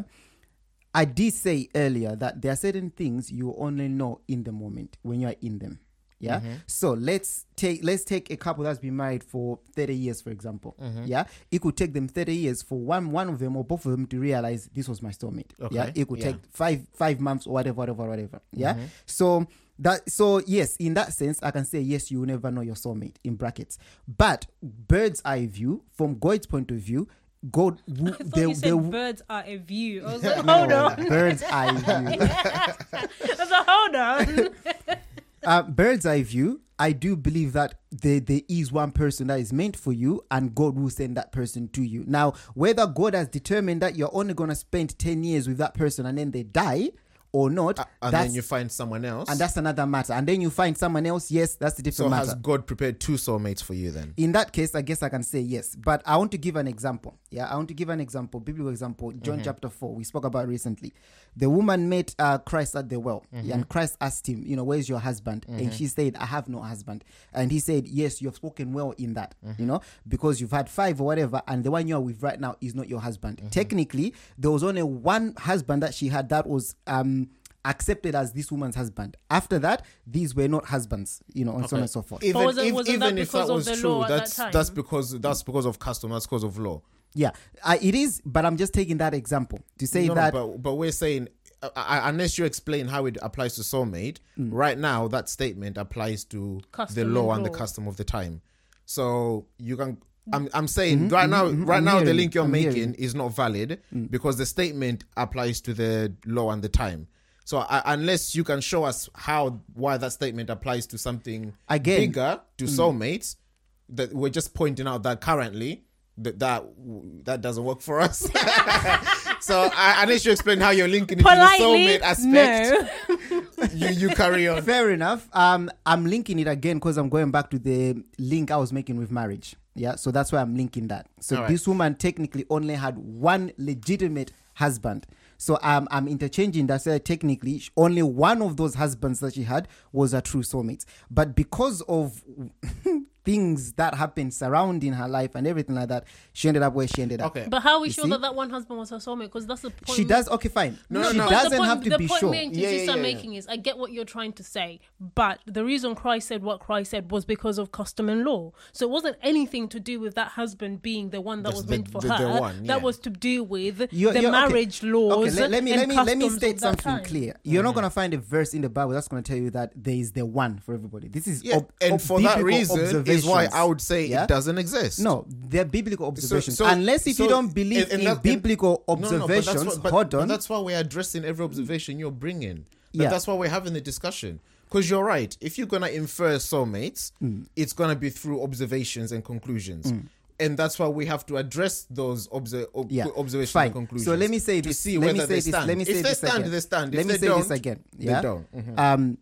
[SPEAKER 1] I did say earlier that there are certain things you only know in the moment when you are in them. Yeah.
[SPEAKER 2] Mm-hmm.
[SPEAKER 1] So let's take let's take a couple that's been married for thirty years, for example.
[SPEAKER 2] Mm-hmm.
[SPEAKER 1] Yeah. It could take them thirty years for one one of them or both of them to realize this was my soulmate.
[SPEAKER 2] Okay,
[SPEAKER 1] Yeah. It could
[SPEAKER 2] yeah.
[SPEAKER 1] take five five months or whatever, whatever, whatever. Yeah.
[SPEAKER 2] Mm-hmm.
[SPEAKER 1] So that so yes, in that sense, I can say yes, you will never know your soulmate in brackets. But bird's eye view, from God's point of view, God w-
[SPEAKER 3] I thought
[SPEAKER 1] they,
[SPEAKER 3] you
[SPEAKER 1] they,
[SPEAKER 3] said birds are a view. I was like,
[SPEAKER 1] no,
[SPEAKER 3] hold on.
[SPEAKER 1] bird's eye view.
[SPEAKER 3] I was like, hold on.
[SPEAKER 1] uh, bird's eye view, I do believe that there, there is one person that is meant for you and God will send that person to you. Now, whether God has determined that you're only going to spend ten years with that person and then they die or not,
[SPEAKER 2] and
[SPEAKER 1] that's,
[SPEAKER 2] then you find someone else.
[SPEAKER 1] and that's another matter. And then you find someone else, yes, that's the
[SPEAKER 2] so
[SPEAKER 1] different matter.
[SPEAKER 2] has God prepared two soulmates for you then?
[SPEAKER 1] In that case, I guess I can say yes. But I want to give an example. Yeah, I want to give an example, biblical example. John chapter four, we spoke about recently. The woman met uh, Christ at the well, yeah, and Christ asked him, you know, where's your husband? And she said, I have no husband. And he said, yes, you have spoken well in that, you know, because you've had five or whatever, and the one you're with right now is not your husband. Technically, there was only one husband that she had that was um accepted as this woman's husband. After that, these were not husbands, you know, and so on and so forth.
[SPEAKER 2] Even,
[SPEAKER 3] wasn't-
[SPEAKER 2] if,
[SPEAKER 3] wasn't
[SPEAKER 2] even
[SPEAKER 3] that
[SPEAKER 2] if
[SPEAKER 3] because
[SPEAKER 2] that
[SPEAKER 3] of
[SPEAKER 2] was
[SPEAKER 3] the
[SPEAKER 2] true,
[SPEAKER 3] law at that
[SPEAKER 2] that's
[SPEAKER 3] time?
[SPEAKER 2] that's because that's because of custom. That's because of law.
[SPEAKER 1] Yeah, uh, it is, but I'm just taking that example to say
[SPEAKER 2] No, no,
[SPEAKER 1] that
[SPEAKER 2] but but we're saying uh, uh, unless you explain how it applies to soulmate, right now that statement applies to
[SPEAKER 3] Custom
[SPEAKER 2] the law
[SPEAKER 3] and
[SPEAKER 2] and the
[SPEAKER 3] law.
[SPEAKER 2] custom of the time. So you can. I'm I'm saying right now, right
[SPEAKER 1] I'm
[SPEAKER 2] now the
[SPEAKER 1] hearing,
[SPEAKER 2] link you're
[SPEAKER 1] I'm
[SPEAKER 2] making
[SPEAKER 1] hearing.
[SPEAKER 2] is not valid because the statement applies to the law and the time. So uh, unless you can show us how why that statement applies to something
[SPEAKER 1] Again,
[SPEAKER 2] bigger, to soulmates, that we're just pointing out that currently that that, that doesn't work for us. So uh, unless you explain how you're linking it
[SPEAKER 3] Politely,
[SPEAKER 2] to the soulmate aspect,
[SPEAKER 3] no.
[SPEAKER 2] you you carry on.
[SPEAKER 1] Fair enough. Um, I'm linking it again because I'm going back to the link I was making with marriage. Yeah, so that's why I'm linking that. So
[SPEAKER 2] All right.
[SPEAKER 1] this woman technically only had one legitimate husband. So um, I'm interchanging that. So technically, sh- only one of those husbands that she had was a true soulmate. But because of things that happened surrounding her life and everything like that, she ended up where she ended up.
[SPEAKER 2] Okay.
[SPEAKER 3] But how are we
[SPEAKER 1] You
[SPEAKER 3] sure
[SPEAKER 1] see?
[SPEAKER 3] that that one husband was her soulmate? Because that's the point.
[SPEAKER 1] She does, okay, fine.
[SPEAKER 2] No, no,
[SPEAKER 1] she
[SPEAKER 2] no.
[SPEAKER 3] Because
[SPEAKER 1] doesn't
[SPEAKER 3] the point,
[SPEAKER 1] have to
[SPEAKER 3] the
[SPEAKER 1] be
[SPEAKER 3] point
[SPEAKER 1] sure.
[SPEAKER 3] me and
[SPEAKER 2] Yeah,
[SPEAKER 3] Titi
[SPEAKER 2] yeah,
[SPEAKER 3] are
[SPEAKER 2] yeah,
[SPEAKER 3] making is, I get what you're trying to say, but the reason Christ said what Christ said was because of custom and law. So it wasn't anything to do with that husband being the one that
[SPEAKER 2] That's
[SPEAKER 3] was
[SPEAKER 2] the-
[SPEAKER 3] meant for
[SPEAKER 2] the- the
[SPEAKER 3] her.
[SPEAKER 2] one,
[SPEAKER 3] That
[SPEAKER 2] yeah.
[SPEAKER 3] was to do with
[SPEAKER 1] You're-
[SPEAKER 3] the
[SPEAKER 1] you're- okay.
[SPEAKER 3] marriage laws.
[SPEAKER 1] Okay, let, let me
[SPEAKER 3] and
[SPEAKER 1] let me let me
[SPEAKER 3] customs
[SPEAKER 1] state
[SPEAKER 3] of that
[SPEAKER 1] something
[SPEAKER 3] time.
[SPEAKER 1] clear. You're not gonna find a verse in the Bible that's gonna tell you that there is the one for everybody. This is
[SPEAKER 2] Yeah,
[SPEAKER 1] ob-
[SPEAKER 2] and
[SPEAKER 1] ob-
[SPEAKER 2] for that
[SPEAKER 1] biblical
[SPEAKER 2] reason is why
[SPEAKER 1] observations.
[SPEAKER 2] I would say
[SPEAKER 1] Yeah?
[SPEAKER 2] it doesn't exist.
[SPEAKER 1] No, they're biblical observations.
[SPEAKER 2] so-
[SPEAKER 1] Unless if
[SPEAKER 2] so
[SPEAKER 1] you don't believe
[SPEAKER 2] in- in
[SPEAKER 1] in,
[SPEAKER 2] that- in-
[SPEAKER 1] biblical
[SPEAKER 2] No, no, but that's
[SPEAKER 1] observations,
[SPEAKER 2] what- but-
[SPEAKER 1] hold
[SPEAKER 2] but
[SPEAKER 1] on.
[SPEAKER 2] that's why we're addressing every observation you're bringing. That-
[SPEAKER 1] Yeah.
[SPEAKER 2] That's why we're having the discussion. Because you're right. If you're gonna infer soulmates,
[SPEAKER 1] Mm.
[SPEAKER 2] it's gonna be through observations and conclusions. And that's why we have to address those obser- ob-
[SPEAKER 1] Yeah,
[SPEAKER 2] observations
[SPEAKER 1] fine.
[SPEAKER 2] and conclusions.
[SPEAKER 1] So let me say
[SPEAKER 2] to
[SPEAKER 1] this.
[SPEAKER 2] see
[SPEAKER 1] let
[SPEAKER 2] whether
[SPEAKER 1] me say
[SPEAKER 2] they
[SPEAKER 1] this.
[SPEAKER 2] stand.
[SPEAKER 1] Let me
[SPEAKER 2] if
[SPEAKER 1] say
[SPEAKER 2] they
[SPEAKER 1] this
[SPEAKER 2] stand,
[SPEAKER 1] again.
[SPEAKER 2] they stand. If
[SPEAKER 1] Let me
[SPEAKER 2] they
[SPEAKER 1] say
[SPEAKER 2] don't,
[SPEAKER 1] this again.
[SPEAKER 2] they
[SPEAKER 1] Yeah.
[SPEAKER 2] don't. Mhm.
[SPEAKER 1] Um,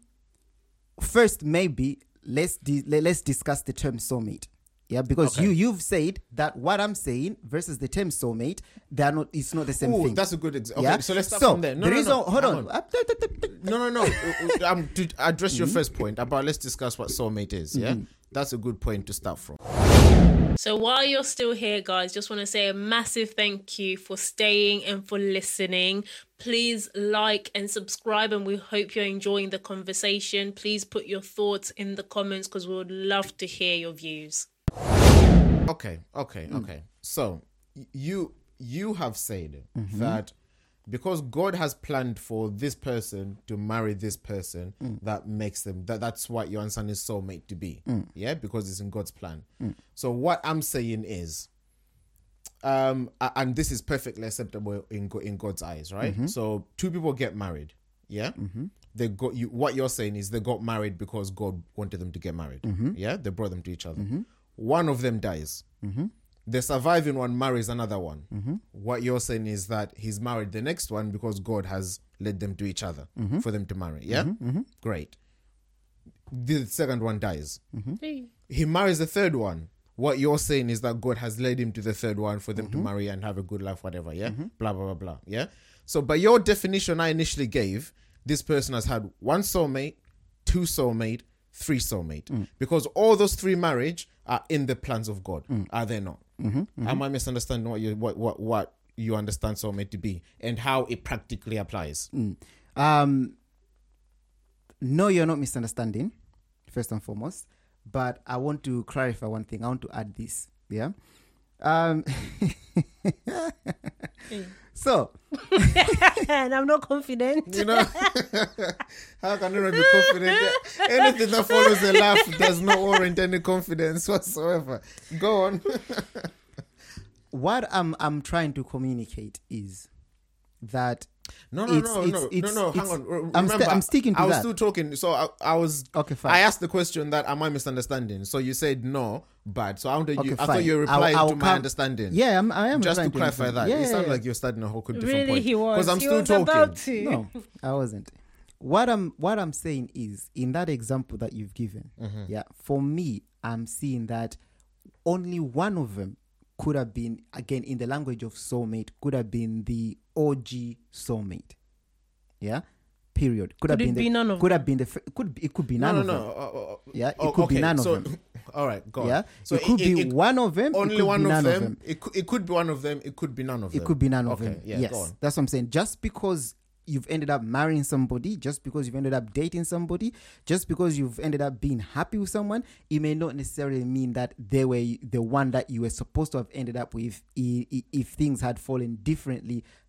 [SPEAKER 1] first, maybe let's di- let, let's discuss the term soulmate. Yeah, because
[SPEAKER 2] Okay.
[SPEAKER 1] you you've said that what I'm saying versus the term soulmate, they're not. It's not the same
[SPEAKER 2] Ooh,
[SPEAKER 1] thing.
[SPEAKER 2] that's a good example.
[SPEAKER 1] Yeah?
[SPEAKER 2] Okay, so let's start
[SPEAKER 1] So,
[SPEAKER 2] from there. No,
[SPEAKER 1] the
[SPEAKER 2] no,
[SPEAKER 1] reason,
[SPEAKER 2] no.
[SPEAKER 1] hold
[SPEAKER 2] Hang
[SPEAKER 1] on. Uh,
[SPEAKER 2] No, no, no. Uh, um, to address
[SPEAKER 1] Mm-hmm.
[SPEAKER 2] your first point about let's discuss what soulmate is. Yeah, that's a good point to start from.
[SPEAKER 3] So while you're still here, guys, just want to say a massive thank you for staying and for listening. Please like and subscribe, and we hope you're enjoying the conversation. Please put your thoughts in the comments because we would love to hear your views.
[SPEAKER 2] Okay, okay,
[SPEAKER 1] Mm.
[SPEAKER 2] okay. So y- you you have said
[SPEAKER 1] Mm-hmm.
[SPEAKER 2] that because God has planned for this person to marry this person,
[SPEAKER 1] Mm.
[SPEAKER 2] that makes them that that's what your son is soulmate to be.
[SPEAKER 1] Mm.
[SPEAKER 2] Yeah, because it's in God's plan. So what I'm saying is, um, a- and this is perfectly acceptable in Go- in God's eyes, right?
[SPEAKER 1] Mm-hmm.
[SPEAKER 2] So two people get married. Yeah, they got you. What you're saying is they got married because God wanted them to get married.
[SPEAKER 1] Mm-hmm.
[SPEAKER 2] Yeah, they brought them to each other. One of them dies. The surviving one marries another one. What you're saying is that he's married the next one because God has led them to each other for them to marry. Yeah, great. The second one dies. He marries the third one. What you're saying is that God has led him to the third one for them to marry and have a good life, whatever. Yeah, blah blah blah blah. Yeah. So, by your definition I initially gave, this person has had one soulmate, two soulmate, three soulmate, because all those three marriage are in the plans of God. Are they not? Am I misunderstanding what you what what what you understand soulmate to be and how it practically applies?
[SPEAKER 1] Um, no, you're not misunderstanding, first and foremost. But I want to clarify one thing. I want to add this. Yeah. Um. So,
[SPEAKER 3] And I'm not confident.
[SPEAKER 2] You know, how can you not be confident? Anything that follows a laugh does not warrant any confidence whatsoever. Go on.
[SPEAKER 1] what I'm I'm trying to communicate is that
[SPEAKER 2] No, no,
[SPEAKER 1] It's-
[SPEAKER 2] no,
[SPEAKER 1] it's-
[SPEAKER 2] no,
[SPEAKER 1] it's-
[SPEAKER 2] no, no. Hang
[SPEAKER 1] it's-
[SPEAKER 2] on. Re-
[SPEAKER 1] I'm
[SPEAKER 2] Remember,
[SPEAKER 1] st- I'm sticking to
[SPEAKER 2] I was
[SPEAKER 1] that.
[SPEAKER 2] still talking. So I, I was.
[SPEAKER 1] Okay, fine.
[SPEAKER 2] I asked the question that am I misunderstanding? So you said no, but so I wanted
[SPEAKER 1] Okay,
[SPEAKER 2] you. I
[SPEAKER 1] fine.
[SPEAKER 2] thought you were
[SPEAKER 1] I'll-
[SPEAKER 2] replying
[SPEAKER 1] I'll
[SPEAKER 2] to my
[SPEAKER 1] come-
[SPEAKER 2] understanding.
[SPEAKER 1] yeah, I'm, I am
[SPEAKER 2] Just to
[SPEAKER 1] trying
[SPEAKER 2] clarify
[SPEAKER 1] understand.
[SPEAKER 2] that,
[SPEAKER 1] Yeah,
[SPEAKER 2] it
[SPEAKER 1] yeah,
[SPEAKER 2] sounds
[SPEAKER 1] yeah.
[SPEAKER 2] like you're starting a whole different
[SPEAKER 3] Really,
[SPEAKER 2] point.
[SPEAKER 3] he was.
[SPEAKER 2] Because I'm
[SPEAKER 3] he
[SPEAKER 2] still
[SPEAKER 3] was
[SPEAKER 2] talking.
[SPEAKER 3] about to.
[SPEAKER 1] No, I wasn't. What I'm what I'm saying is, in that example that you've given,
[SPEAKER 2] Mm-hmm.
[SPEAKER 1] yeah, for me, I'm seeing that only one of them could have been, again, in the language of soulmate, could have been the O G soulmate. Yeah, period. Could, have
[SPEAKER 3] Could it
[SPEAKER 1] been the,
[SPEAKER 3] be none of
[SPEAKER 1] could have been the fir- could it could be
[SPEAKER 2] No,
[SPEAKER 1] none
[SPEAKER 2] no,
[SPEAKER 1] of
[SPEAKER 2] no.
[SPEAKER 1] them.
[SPEAKER 2] Uh, uh,
[SPEAKER 1] Yeah, it
[SPEAKER 2] oh,
[SPEAKER 1] could be
[SPEAKER 2] okay,
[SPEAKER 1] none of
[SPEAKER 2] so,
[SPEAKER 1] them.
[SPEAKER 2] All right, go on.
[SPEAKER 1] Yeah,
[SPEAKER 2] So
[SPEAKER 1] it could be
[SPEAKER 2] it-
[SPEAKER 1] one of them.
[SPEAKER 2] Only
[SPEAKER 1] it could
[SPEAKER 2] one
[SPEAKER 1] be
[SPEAKER 2] of
[SPEAKER 1] none
[SPEAKER 2] them.
[SPEAKER 1] of them.
[SPEAKER 2] It could, it could be one of them. It could be none of them.
[SPEAKER 1] It could be none of
[SPEAKER 2] Okay,
[SPEAKER 1] them.
[SPEAKER 2] yeah,
[SPEAKER 1] yes,
[SPEAKER 2] go on.
[SPEAKER 1] that's what I'm saying. Just because you've ended up marrying somebody, just because you've ended up dating somebody, just because you've ended up being happy with someone, it may not necessarily mean that they were the one that you were supposed to have ended up with if, if things had fallen differently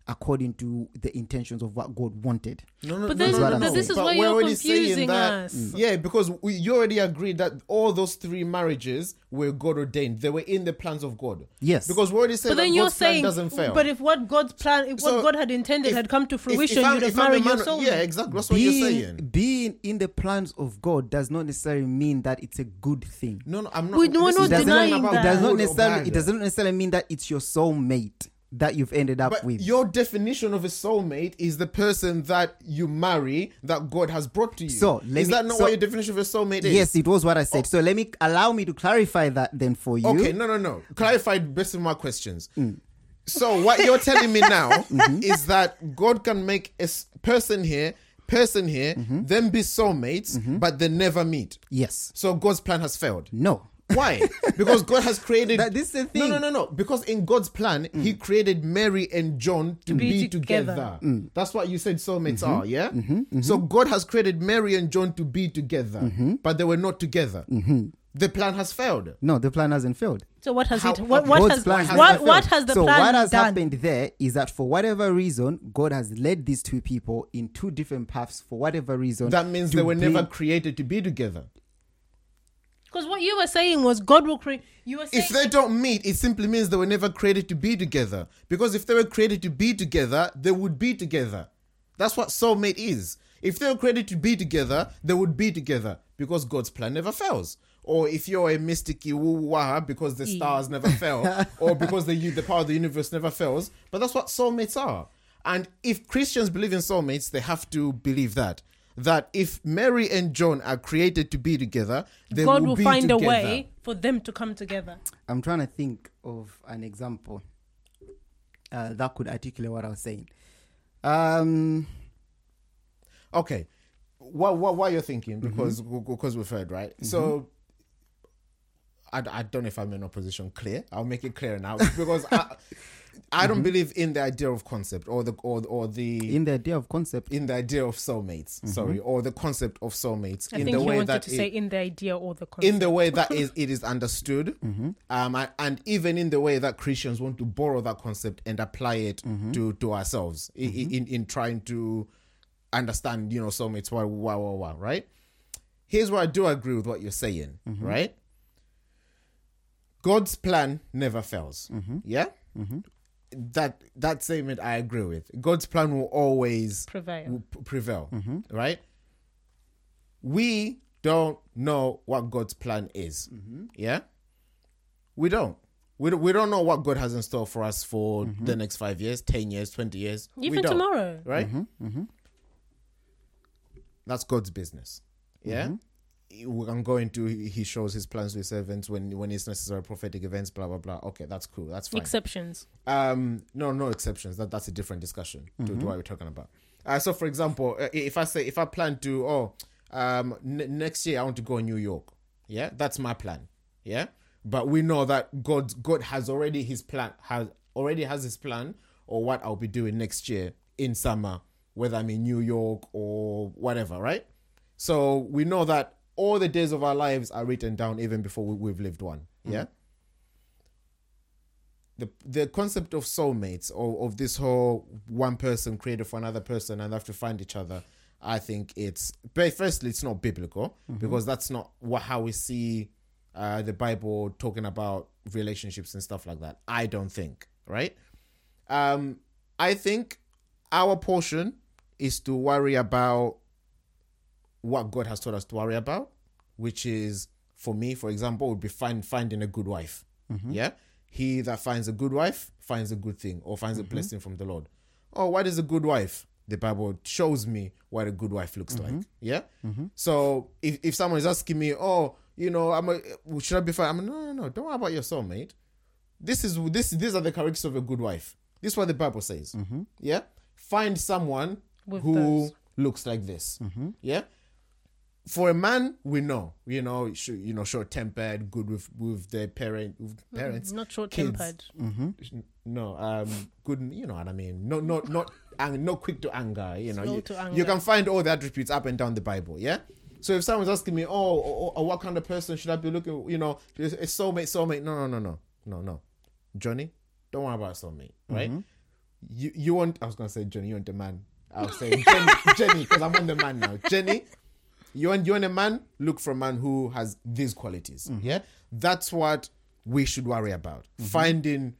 [SPEAKER 1] according to the intentions of what God wanted.
[SPEAKER 2] No, no,
[SPEAKER 3] But
[SPEAKER 2] no,
[SPEAKER 3] this-
[SPEAKER 2] no, no,
[SPEAKER 1] but
[SPEAKER 2] no.
[SPEAKER 3] this is
[SPEAKER 2] But
[SPEAKER 3] why
[SPEAKER 2] we're
[SPEAKER 3] you're
[SPEAKER 2] already saying
[SPEAKER 3] confusing
[SPEAKER 2] that-
[SPEAKER 3] us. Mm.
[SPEAKER 2] Yeah, because we, you already agreed that all those three marriages were God ordained. They were in the plans of God.
[SPEAKER 1] Yes.
[SPEAKER 2] Because we already said
[SPEAKER 3] But
[SPEAKER 2] that
[SPEAKER 3] then you're
[SPEAKER 2] God's plan
[SPEAKER 3] saying,
[SPEAKER 2] doesn't fail.
[SPEAKER 3] but if what God's plan, if
[SPEAKER 2] So,
[SPEAKER 3] what God had intended
[SPEAKER 2] if-
[SPEAKER 3] had come to
[SPEAKER 2] If-
[SPEAKER 3] fruition,
[SPEAKER 2] if I'm-
[SPEAKER 3] you'd have
[SPEAKER 2] if I'm a
[SPEAKER 3] married your
[SPEAKER 2] man-
[SPEAKER 3] soulmate.
[SPEAKER 2] Yeah, exactly. That's what you're
[SPEAKER 1] being,
[SPEAKER 2] saying.
[SPEAKER 1] being in the plans of God does not necessarily mean that it's a good thing.
[SPEAKER 2] No, no, I'm not.
[SPEAKER 3] We- we're
[SPEAKER 2] this
[SPEAKER 3] not
[SPEAKER 2] is- this is
[SPEAKER 3] denying
[SPEAKER 2] about
[SPEAKER 3] that.
[SPEAKER 1] It does not
[SPEAKER 2] good or
[SPEAKER 1] necessarily.
[SPEAKER 2] bad.
[SPEAKER 1] It doesn't necessarily mean that it's your soulmate that you've ended up
[SPEAKER 2] But
[SPEAKER 1] with.
[SPEAKER 2] your definition of a soulmate is the person that you marry that God has brought to you.
[SPEAKER 1] So, let
[SPEAKER 2] is
[SPEAKER 1] me-
[SPEAKER 2] that not
[SPEAKER 1] so-
[SPEAKER 2] what your definition of a soulmate is?
[SPEAKER 1] Yes, it was what I said. So let me allow me to clarify that then for you.
[SPEAKER 2] Okay, no, no, no. Clarified based on my questions. So what you're telling me now
[SPEAKER 1] Mm-hmm.
[SPEAKER 2] is that God can make a s- person here, person here,
[SPEAKER 1] Mm-hmm.
[SPEAKER 2] then be soulmates, but they never meet.
[SPEAKER 1] Yes.
[SPEAKER 2] So God's plan has failed.
[SPEAKER 1] No.
[SPEAKER 2] Why? Because God has created.
[SPEAKER 1] That- this is the
[SPEAKER 2] No,
[SPEAKER 1] thing. Mm.
[SPEAKER 2] no, no, no. Because in God's plan, He created Mary and John to,
[SPEAKER 3] be
[SPEAKER 2] be,
[SPEAKER 3] together.
[SPEAKER 2] together.
[SPEAKER 1] Mm.
[SPEAKER 2] That's what you said soulmates
[SPEAKER 1] Mm-hmm.
[SPEAKER 2] are, yeah? So God has created Mary and John to be together,
[SPEAKER 1] Mm-hmm.
[SPEAKER 2] but they were not together. The plan has failed.
[SPEAKER 1] No, the plan hasn't failed.
[SPEAKER 3] So what has
[SPEAKER 2] How-
[SPEAKER 3] it? What,
[SPEAKER 2] how-
[SPEAKER 3] what
[SPEAKER 1] God's
[SPEAKER 3] has
[SPEAKER 1] plan has
[SPEAKER 3] what,
[SPEAKER 1] not
[SPEAKER 3] what
[SPEAKER 1] failed.
[SPEAKER 3] has the
[SPEAKER 1] so
[SPEAKER 3] plan
[SPEAKER 1] what has
[SPEAKER 3] done?
[SPEAKER 1] happened there is that for whatever reason, God has led these two people in two different paths for whatever reason.
[SPEAKER 2] That means
[SPEAKER 1] to
[SPEAKER 2] they were never
[SPEAKER 1] bring-
[SPEAKER 2] created to be together.
[SPEAKER 3] Because what you were saying was God will create. You were saying
[SPEAKER 2] If they don't meet, it simply means they were never created to be together. Because if they were created to be together, they would be together. That's what soulmate is. If they were created to be together, they would be together. Because God's plan never fails. Or if you're a mystic wah because the stars never fail, or because the the power of the universe never fails. But that's what soulmates are. And if Christians believe in soulmates, they have to believe that. That if Mary and John are created to be together, they
[SPEAKER 3] God
[SPEAKER 2] will,
[SPEAKER 3] will
[SPEAKER 2] be
[SPEAKER 3] find
[SPEAKER 2] together.
[SPEAKER 3] a way for them to come together.
[SPEAKER 1] I'm trying to think of an example uh, that could articulate what I was saying. Um,
[SPEAKER 2] Okay, what what what you're thinking
[SPEAKER 1] Mm-hmm.
[SPEAKER 2] because because we've heard right. So I, I don't know if I'm in opposition. Clear. I'll make it clear now because I I don't believe in the idea of concept or the or or the
[SPEAKER 1] in the idea of concept,
[SPEAKER 2] in the idea of soulmates. Sorry, or the concept of soulmates
[SPEAKER 3] I
[SPEAKER 2] in
[SPEAKER 3] think
[SPEAKER 2] the
[SPEAKER 3] you
[SPEAKER 2] way
[SPEAKER 3] wanted
[SPEAKER 2] that
[SPEAKER 3] to
[SPEAKER 2] it-
[SPEAKER 3] say in the idea or the concept.
[SPEAKER 2] in the way that is it is understood, um, and, and even in the way that Christians want to borrow that concept and apply it to to ourselves i- i- in in trying to understand, you know, soulmates. Why, why, why, why, right? Here's where I do agree with what you're saying, right? God's plan never fails. Yeah, that that statement I agree with. God's plan will always
[SPEAKER 3] Prevail.
[SPEAKER 2] will p- prevail, right? We don't know what God's plan is. Yeah, we don't. We don't. We don't know what God has in store for us for the next five years, ten years, twenty years. we
[SPEAKER 3] Even
[SPEAKER 2] don't,
[SPEAKER 3] tomorrow.
[SPEAKER 2] right? That's God's business. Yeah. I'm going to. He shows his plans to his servants when when it's necessary, prophetic events, blah blah blah. Okay, that's cool. That's fine.
[SPEAKER 3] Exceptions.
[SPEAKER 2] Um, no, no exceptions. That that's a different discussion to, to what we're talking about. Uh, so, for example, uh, if I say if I plan to, oh, um, n- next year I want to go to New York. Yeah, that's my plan. Yeah, but we know that God God has already his plan has already has his plan or what I'll be doing next year in summer, whether I'm in New York or whatever. Right. So we know that all the days of our lives are written down even before we, we've lived one. Yeah. The the concept of soulmates or of this whole one person created for another person and they have to find each other, I think it's but firstly it's not biblical because that's not what how we see uh, the Bible talking about relationships and stuff like that. I don't think, right? Um, I think our portion is to worry about what God has told us to worry about, which is, for me, for example, would be find, finding a good wife. Yeah? He that finds a good wife finds a good thing or finds a blessing from the Lord. Oh, what is a good wife? The Bible shows me what a good wife looks like. Yeah? So if, if someone is asking me, oh, you know, I'm a, should I be fine? I'm like, no, no, no, don't worry about your soulmate. This is this. These are the characteristics of a good wife. This is what the Bible says. Yeah? Find someone
[SPEAKER 3] With
[SPEAKER 2] who
[SPEAKER 3] those.
[SPEAKER 2] looks like this. Yeah? For a man, we know, you know, sh- you know, short tempered, good with with their parent, with parents,
[SPEAKER 3] Not short
[SPEAKER 2] kids.
[SPEAKER 3] tempered.
[SPEAKER 2] No, um, good. You know what I mean. No, not not ang- not quick to anger. You know,
[SPEAKER 3] Slow
[SPEAKER 2] you,
[SPEAKER 3] to anger.
[SPEAKER 2] you can find all the attributes up and down the Bible. Yeah. So if someone's asking me, oh, oh, oh, what kind of person should I be looking? You know, a soulmate, soulmate. No, no, no, no, no, no. Johnny, don't worry about soulmate, right? you you want. I was gonna say Jenny. You want the man. I'll say Jenny, Jenny, because I'm on the man now. Jenny, you want you want a man? Look for a man who has these qualities.
[SPEAKER 1] Mm-hmm.
[SPEAKER 2] Yeah, that's what we should worry about. Mm-hmm. Finding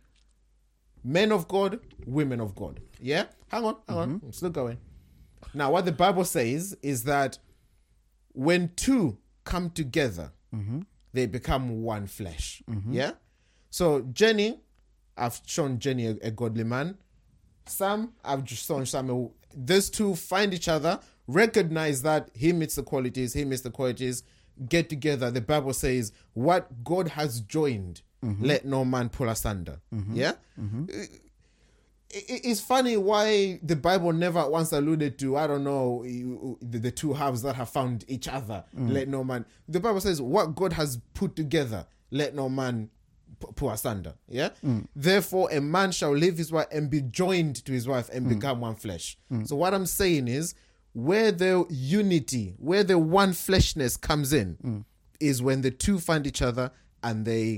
[SPEAKER 2] men of God, women of God. Yeah, hang on, hang mm-hmm. on. I'm still going. Now, what the Bible says is that when two come together, mm-hmm. they become one flesh. Mm-hmm. Yeah. So Jenny, I've shown Jenny a, a godly man. Sam, I've just shown Sam. A, those two find each other, recognize that he meets the qualities, he meets the qualities, get together. The Bible says, what God has joined, mm-hmm. let no man pull asunder. Mm-hmm. Yeah? Mm-hmm. It, it, it's funny why the Bible never once alluded to, I don't know, the, the two halves that have found each other, mm. let no man. The Bible says, what God has put together, let no man put asunder. Yeah. Mm. Therefore, a man shall leave his wife and be joined to his wife and mm. become one flesh. Mm. So what I'm saying is, where the unity, where the one fleshness comes in, mm. is when the two find each other and they.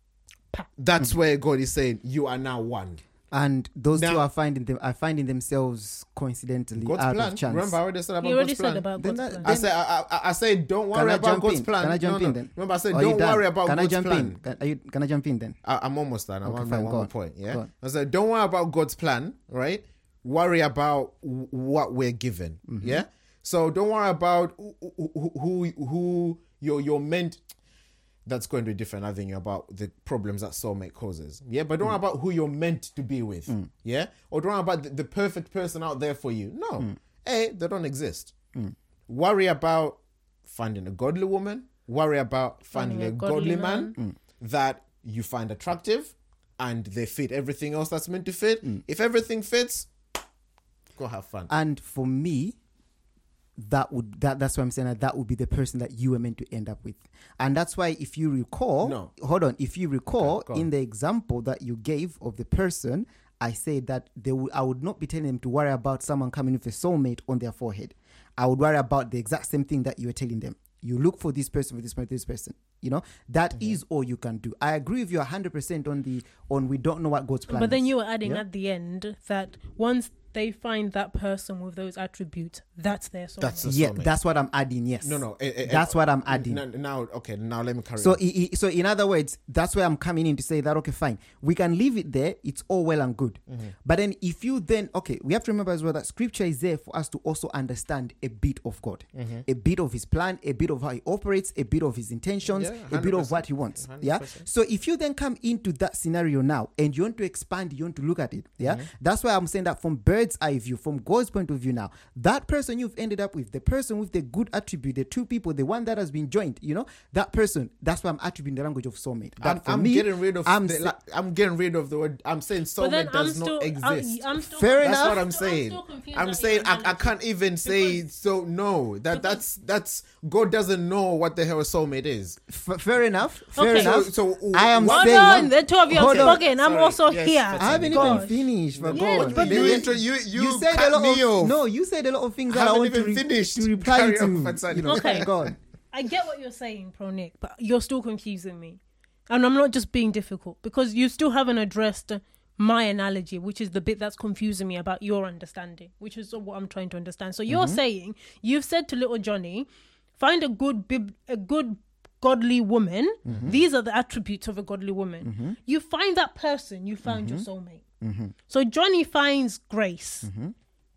[SPEAKER 2] That's mm. where God is saying, "You are now one."
[SPEAKER 1] And those now, two are finding them are finding themselves coincidentally
[SPEAKER 2] God's
[SPEAKER 1] out
[SPEAKER 2] plan.
[SPEAKER 1] of chance.
[SPEAKER 2] Remember, I already said about
[SPEAKER 3] you already
[SPEAKER 2] God's plan.
[SPEAKER 3] Said about God's
[SPEAKER 1] then,
[SPEAKER 3] plan.
[SPEAKER 1] Then,
[SPEAKER 2] I said, I, I, I said, don't worry about God's
[SPEAKER 1] in?
[SPEAKER 2] plan.
[SPEAKER 1] Can I jump
[SPEAKER 2] no,
[SPEAKER 1] in
[SPEAKER 2] no.
[SPEAKER 1] then?
[SPEAKER 2] Remember, I said,
[SPEAKER 1] Or
[SPEAKER 2] don't
[SPEAKER 1] done?
[SPEAKER 2] worry about
[SPEAKER 1] can
[SPEAKER 2] God's
[SPEAKER 1] I jump
[SPEAKER 2] plan.
[SPEAKER 1] In? Can, are you, can I jump in then?
[SPEAKER 2] I, I'm almost done. I'm
[SPEAKER 1] okay,
[SPEAKER 2] on
[SPEAKER 1] fine,
[SPEAKER 2] one
[SPEAKER 1] go
[SPEAKER 2] more
[SPEAKER 1] on.
[SPEAKER 2] point. Yeah.
[SPEAKER 1] Go on.
[SPEAKER 2] I said, don't worry about God's plan. Right. Worry about w- what we're given. Mm-hmm. Yeah. So don't worry about who who, who, who you're you're meant. That's going to be different avenue about the problems that soulmate causes. Yeah, but don't mm. worry about who you're meant to be with. Mm. Yeah, or don't worry about the, the perfect person out there for you. No, mm. A, they don't exist. Mm. Worry about finding a godly woman. Worry about finding, finding a, a godly, godly man, man that you find attractive and they fit everything else that's meant to fit. Mm. If everything fits, go have fun.
[SPEAKER 1] And for me, that would that that's why I'm saying that that would be the person that you were meant to end up with. And that's why, if you recall,
[SPEAKER 2] no.
[SPEAKER 1] hold on, if you recall,
[SPEAKER 2] okay,
[SPEAKER 1] in the example that you gave of the person, I said that they would I would not be telling them to worry about someone coming with a soulmate on their forehead. I would worry about the exact same thing that you were telling them. You look for this person, for this person, this person. You know, that mm-hmm. is all you can do. I agree with you one hundred percent on the on we don't know what God's plan is.
[SPEAKER 3] But then you were adding
[SPEAKER 1] yeah?
[SPEAKER 3] at the end that once they find that person with those attributes, that's their soulmate.
[SPEAKER 2] That's
[SPEAKER 1] yeah,
[SPEAKER 2] soulmate.
[SPEAKER 1] That's what I'm adding. Yes.
[SPEAKER 2] No, no. It, it,
[SPEAKER 1] that's
[SPEAKER 2] it,
[SPEAKER 1] what I'm adding.
[SPEAKER 2] Now, now, okay. Now let me carry
[SPEAKER 1] so
[SPEAKER 2] on.
[SPEAKER 1] I, I, so in other words, that's where I'm coming in to say that, okay, fine, we can leave it there. It's all well and good. Mm-hmm. But then if you then, okay, we have to remember as well that scripture is there for us to also understand a bit of God, mm-hmm. a bit of his plan, a bit of how he operates, a bit of his intentions, yeah, a bit of what he wants. one hundred percent. Yeah. So if you then come into that scenario now and you want to expand, you want to look at it. Yeah. Mm-hmm. That's why I'm saying that from bird's eye view, from God's point of view now, that person you've ended up with, the person with the good attribute, the two people, the one that has been joined, you know, that person, that's why I'm attributing the language of soulmate.
[SPEAKER 2] I'm, I'm me, getting rid of I'm, the, like, I'm getting rid of the word. I'm saying soulmate does
[SPEAKER 3] still,
[SPEAKER 2] not exist.
[SPEAKER 3] I'm, I'm still
[SPEAKER 1] Fair
[SPEAKER 2] that's
[SPEAKER 1] enough.
[SPEAKER 2] what I'm saying. I'm, I'm saying I, I can't even say because, so no. That that's that's God doesn't know what the hell a soulmate is.
[SPEAKER 1] F- fair enough. Fair
[SPEAKER 3] okay.
[SPEAKER 1] enough.
[SPEAKER 2] So, so
[SPEAKER 1] I am
[SPEAKER 3] hold
[SPEAKER 1] saying
[SPEAKER 3] on, the two of you are spoken. I'm
[SPEAKER 2] Sorry.
[SPEAKER 3] also
[SPEAKER 2] Yes,
[SPEAKER 3] here.
[SPEAKER 1] I haven't
[SPEAKER 3] God.
[SPEAKER 1] even finished. For
[SPEAKER 2] yeah,
[SPEAKER 1] God.
[SPEAKER 2] but you,
[SPEAKER 1] you,
[SPEAKER 2] intro, you, you,
[SPEAKER 1] you said
[SPEAKER 2] cut
[SPEAKER 1] a lot
[SPEAKER 2] me
[SPEAKER 1] of,
[SPEAKER 2] off.
[SPEAKER 1] No, you said a lot of things
[SPEAKER 2] I
[SPEAKER 1] that I
[SPEAKER 2] haven't
[SPEAKER 1] want to,
[SPEAKER 2] even
[SPEAKER 1] re-
[SPEAKER 2] finished.
[SPEAKER 1] to reply
[SPEAKER 2] Carry
[SPEAKER 1] to.
[SPEAKER 2] on,
[SPEAKER 1] You know,
[SPEAKER 3] okay.
[SPEAKER 1] God.
[SPEAKER 3] I get what you're saying, Pro Nick, but you're still confusing me. And I'm not just being difficult because you still haven't addressed my analogy, which is the bit that's confusing me about your understanding, which is what I'm trying to understand. So you're mm-hmm. saying, you've said to little Johnny, find a good bib- a good godly woman. Mm-hmm. These are the attributes of a godly woman. Mm-hmm. You find that person, you found mm-hmm. your soulmate. Mm-hmm. So Johnny finds Grace. Mm-hmm.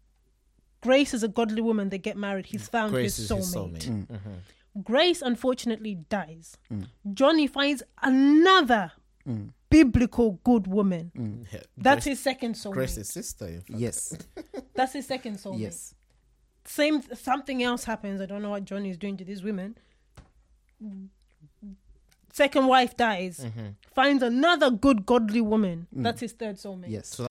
[SPEAKER 3] Grace is a godly woman. They get married. He's found
[SPEAKER 2] Grace
[SPEAKER 3] his
[SPEAKER 2] is
[SPEAKER 3] soulmate.
[SPEAKER 2] his soulmate. Mm-hmm.
[SPEAKER 3] Grace unfortunately dies.
[SPEAKER 1] Mm.
[SPEAKER 3] Johnny finds another mm. biblical good woman.
[SPEAKER 2] Mm. Yeah.
[SPEAKER 3] That's
[SPEAKER 2] Grace,
[SPEAKER 3] his second soulmate.
[SPEAKER 2] Grace's sister. In fact.
[SPEAKER 1] Yes.
[SPEAKER 3] That's his second soulmate.
[SPEAKER 1] Yes.
[SPEAKER 3] Same. Something else happens. I don't know what Johnny is doing to these women. Second wife dies. Mm-hmm. Finds another good godly woman. Mm. That's his third soulmate.
[SPEAKER 1] Yes.
[SPEAKER 2] So,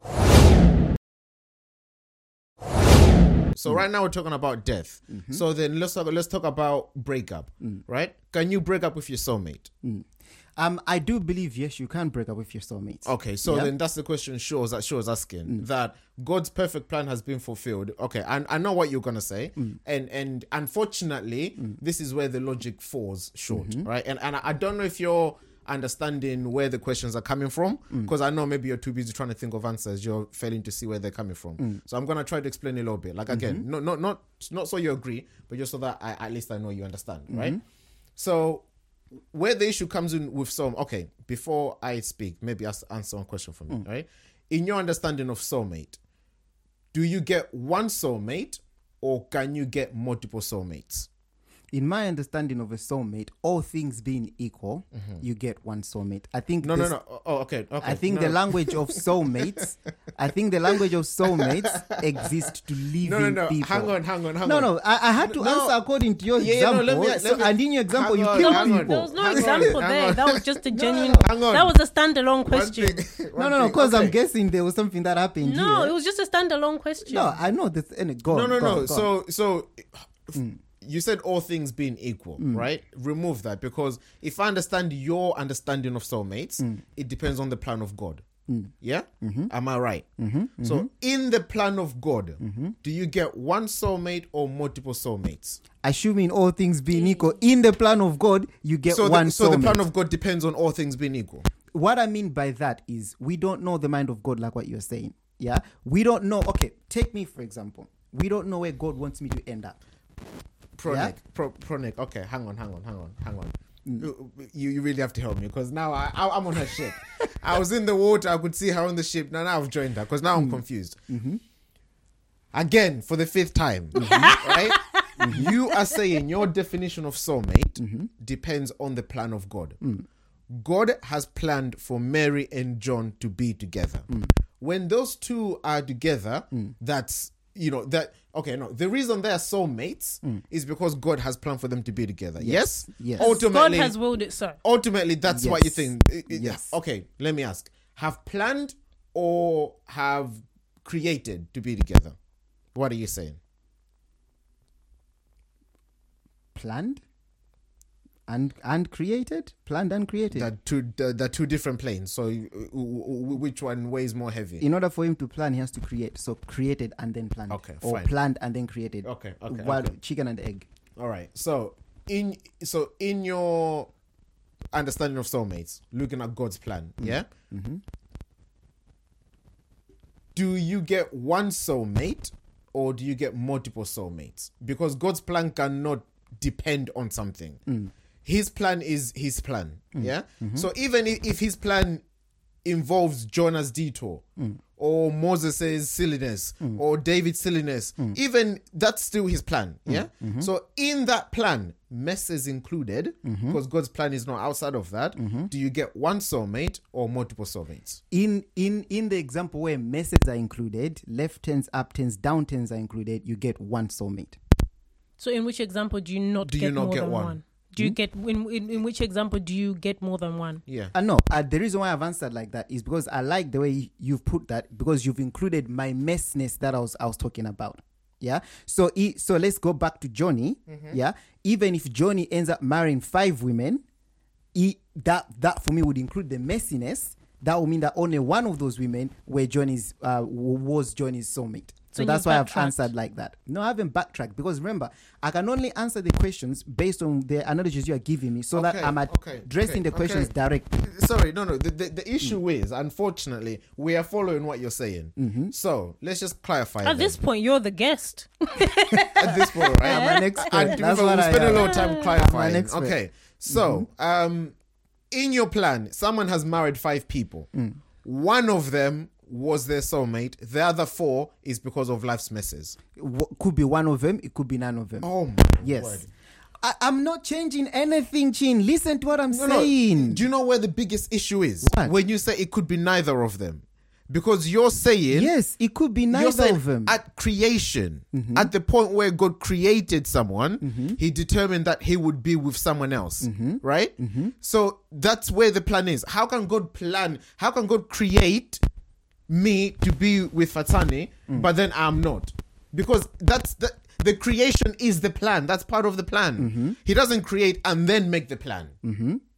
[SPEAKER 2] so mm. right now we're talking about death. Mm-hmm. So then let's talk. Let's talk about breakup. Mm. Right? Can you break up with your soulmate?
[SPEAKER 1] Mm. Um, I do believe yes, you can break up with your soulmate.
[SPEAKER 2] Okay, so
[SPEAKER 1] yeah?
[SPEAKER 2] then that's the question. Shows that shows asking mm. that God's perfect plan has been fulfilled. Okay, and I, I know what you're gonna say, mm. and and unfortunately, mm. this is where the logic falls short, mm-hmm. right? And and I don't know if you're understanding where the questions are coming from, because I know maybe you're too busy trying to think of answers, you're failing to see where they're coming from.
[SPEAKER 1] Mm.
[SPEAKER 2] So I'm gonna try to explain a little bit. Like again,
[SPEAKER 1] Mm-hmm.
[SPEAKER 2] not not not not so you agree, but just so that I, at least I know you understand, right?
[SPEAKER 1] Mm-hmm.
[SPEAKER 2] So where the issue comes in with some, okay, before I speak, maybe ask, answer one question for me,
[SPEAKER 1] Mm.
[SPEAKER 2] right? In your understanding of soulmate, do you get one soulmate or can you get multiple soulmates?
[SPEAKER 1] In my understanding of a soulmate, all things being equal, you get one soulmate. I think
[SPEAKER 2] No, no,
[SPEAKER 1] this-
[SPEAKER 2] no. Oh, okay, okay.
[SPEAKER 1] I think
[SPEAKER 2] no,
[SPEAKER 1] the
[SPEAKER 2] no.
[SPEAKER 1] language of soulmates, I think the language of soulmates exists to living
[SPEAKER 2] No, no, no.
[SPEAKER 1] people.
[SPEAKER 2] Hang on, hang on, hang
[SPEAKER 1] No,
[SPEAKER 2] on.
[SPEAKER 1] no, I, I had to
[SPEAKER 2] No.
[SPEAKER 1] answer according to your
[SPEAKER 2] Yeah, yeah,
[SPEAKER 1] example.
[SPEAKER 2] no, let me- let
[SPEAKER 1] so,
[SPEAKER 2] me-
[SPEAKER 1] and in your example,
[SPEAKER 2] hang
[SPEAKER 1] you
[SPEAKER 2] on,
[SPEAKER 1] killed
[SPEAKER 2] hang on.
[SPEAKER 1] people.
[SPEAKER 3] There was no
[SPEAKER 2] Hang on,
[SPEAKER 3] example
[SPEAKER 2] hang
[SPEAKER 3] there.
[SPEAKER 2] on.
[SPEAKER 3] That was just a genuine.
[SPEAKER 2] Hang on.
[SPEAKER 3] That was a standalone
[SPEAKER 2] One
[SPEAKER 3] question.
[SPEAKER 2] thing-
[SPEAKER 1] No,
[SPEAKER 2] one
[SPEAKER 1] no, no,
[SPEAKER 2] thing,
[SPEAKER 1] because I'm
[SPEAKER 2] okay.
[SPEAKER 1] guessing there was something that happened
[SPEAKER 3] No,
[SPEAKER 1] here.
[SPEAKER 3] it was just a standalone question.
[SPEAKER 1] No, I know this. And go
[SPEAKER 2] No,
[SPEAKER 1] on,
[SPEAKER 2] no,
[SPEAKER 1] go
[SPEAKER 2] no.
[SPEAKER 1] on, go on.
[SPEAKER 2] So, so you said all things being equal, right? Remove that, because if I understand your understanding of soulmates, it depends on the plan of God. Yeah? Am I right? So, in the plan of God, do you get one soulmate or multiple soulmates?
[SPEAKER 1] Assuming all things being equal, in the plan of God, you get
[SPEAKER 2] So,
[SPEAKER 1] one
[SPEAKER 2] the, so the
[SPEAKER 1] soulmate.
[SPEAKER 2] plan of God depends on all things being equal.
[SPEAKER 1] What I mean by that is we don't know the mind of God, like what you're saying. Yeah, we don't know. Okay, take me for example. We don't know where God wants me to end up.
[SPEAKER 2] Pronic,
[SPEAKER 1] Yeah?
[SPEAKER 2] pro, pronic. Okay, hang on, hang on, hang on, hang on. You, you really have to help me, because now I, I, I'm on her ship. I was in the water. I could see her on the ship. Now, now I've joined her, because now I'm confused. Again, for the fifth time, right? You are saying your definition of soulmate depends on the plan of God. God has planned for Mary and John to be together. When those two are together, that's, you know, that, okay, no, the reason they are soulmates is because God has planned for them to be together. Yes?
[SPEAKER 1] Yes.
[SPEAKER 3] God
[SPEAKER 2] Ultimately,
[SPEAKER 3] has willed it so.
[SPEAKER 2] ultimately, that's what you
[SPEAKER 1] Yes.
[SPEAKER 2] think. It- it-
[SPEAKER 1] Yes.
[SPEAKER 2] Okay, let me ask. Have planned or have created to be together? What are you saying?
[SPEAKER 1] Planned and and created, planned and created.
[SPEAKER 2] They're two, they're, they're two different planes. So, uh, w- w- which one weighs more heavy?
[SPEAKER 1] In order for him to plan, he has to create. So created and then planned.
[SPEAKER 2] Okay,
[SPEAKER 1] or
[SPEAKER 2] fine.
[SPEAKER 1] planned and then created.
[SPEAKER 2] Okay, okay,
[SPEAKER 1] What,
[SPEAKER 2] okay.
[SPEAKER 1] chicken and egg.
[SPEAKER 2] All right. So in so in your understanding of soulmates, looking at God's plan, yeah. Do you get one soulmate or do you get multiple soulmates? Because God's plan cannot depend on something. His plan is his plan. Yeah. So even if, if his plan involves Jonah's detour or Moses' silliness or David's silliness, even that's still his plan. Yeah. So in that plan, messes included, because God's plan is not outside of that. Do you get one soulmate or multiple soulmates?
[SPEAKER 1] In in in the example where messes are included, left turns, up turns, down turns are included, you get one soulmate.
[SPEAKER 3] So, in which example do you not
[SPEAKER 2] Do you
[SPEAKER 3] get
[SPEAKER 2] not
[SPEAKER 3] more
[SPEAKER 2] get
[SPEAKER 3] than
[SPEAKER 2] one?
[SPEAKER 3] one? Do you get in, in in which example do you get more than one?
[SPEAKER 2] Yeah.
[SPEAKER 1] Uh, no, uh, the reason why I've answered like that is because I like the way you've put that, because you've included my messness that I was I was talking about. Yeah. So he, so let's go back to Johnny. Yeah. Even if Johnny ends up marrying five women, he, that that for me would include the messiness. That would mean that only one of those women were Johnny's uh, was Johnny's soulmate. So
[SPEAKER 3] And
[SPEAKER 1] that's
[SPEAKER 3] you
[SPEAKER 1] why I've
[SPEAKER 3] backtracked.
[SPEAKER 1] answered like that. No, I haven't backtracked, because remember, I can only answer the questions based on the analogies you are giving me, so that
[SPEAKER 2] Okay,
[SPEAKER 1] I'm
[SPEAKER 2] okay,
[SPEAKER 1] addressing
[SPEAKER 2] okay,
[SPEAKER 1] the questions
[SPEAKER 2] okay.
[SPEAKER 1] directly.
[SPEAKER 2] Sorry, no, no. The, the, the issue is, unfortunately, we are following what you're saying. So let's just clarify.
[SPEAKER 3] At
[SPEAKER 2] then.
[SPEAKER 3] this point, you're the guest.
[SPEAKER 2] At this point, right?
[SPEAKER 1] I'm an expert.
[SPEAKER 2] And to be
[SPEAKER 1] That's
[SPEAKER 2] fair,
[SPEAKER 1] what
[SPEAKER 2] we'll
[SPEAKER 1] I
[SPEAKER 2] spend a
[SPEAKER 1] am.
[SPEAKER 2] lot of time clarifying.
[SPEAKER 1] I'm an expert.
[SPEAKER 2] Okay, so um, in your plan, someone has married five people. One of them was their soulmate. The other four is because of life's messes.
[SPEAKER 1] W- could be one of them, it could be none of them.
[SPEAKER 2] Oh my
[SPEAKER 1] yes.
[SPEAKER 2] word!
[SPEAKER 1] I, I'm not changing anything, Chin. Listen to what I'm
[SPEAKER 2] No, no.
[SPEAKER 1] saying.
[SPEAKER 2] Do you know where the biggest issue is?
[SPEAKER 1] What?
[SPEAKER 2] When you say it could be neither of them, because you're saying
[SPEAKER 1] Yes, it could be
[SPEAKER 2] You're
[SPEAKER 1] neither
[SPEAKER 2] saying
[SPEAKER 1] of them.
[SPEAKER 2] at creation, at the point where God created someone, he determined that he would be with someone else, right? So that's where the plan is. How can God plan? How can God create me to be with Fatani, but then I'm not? Because that's the, the creation is the plan. That's part of the plan. He doesn't create and then make the plan.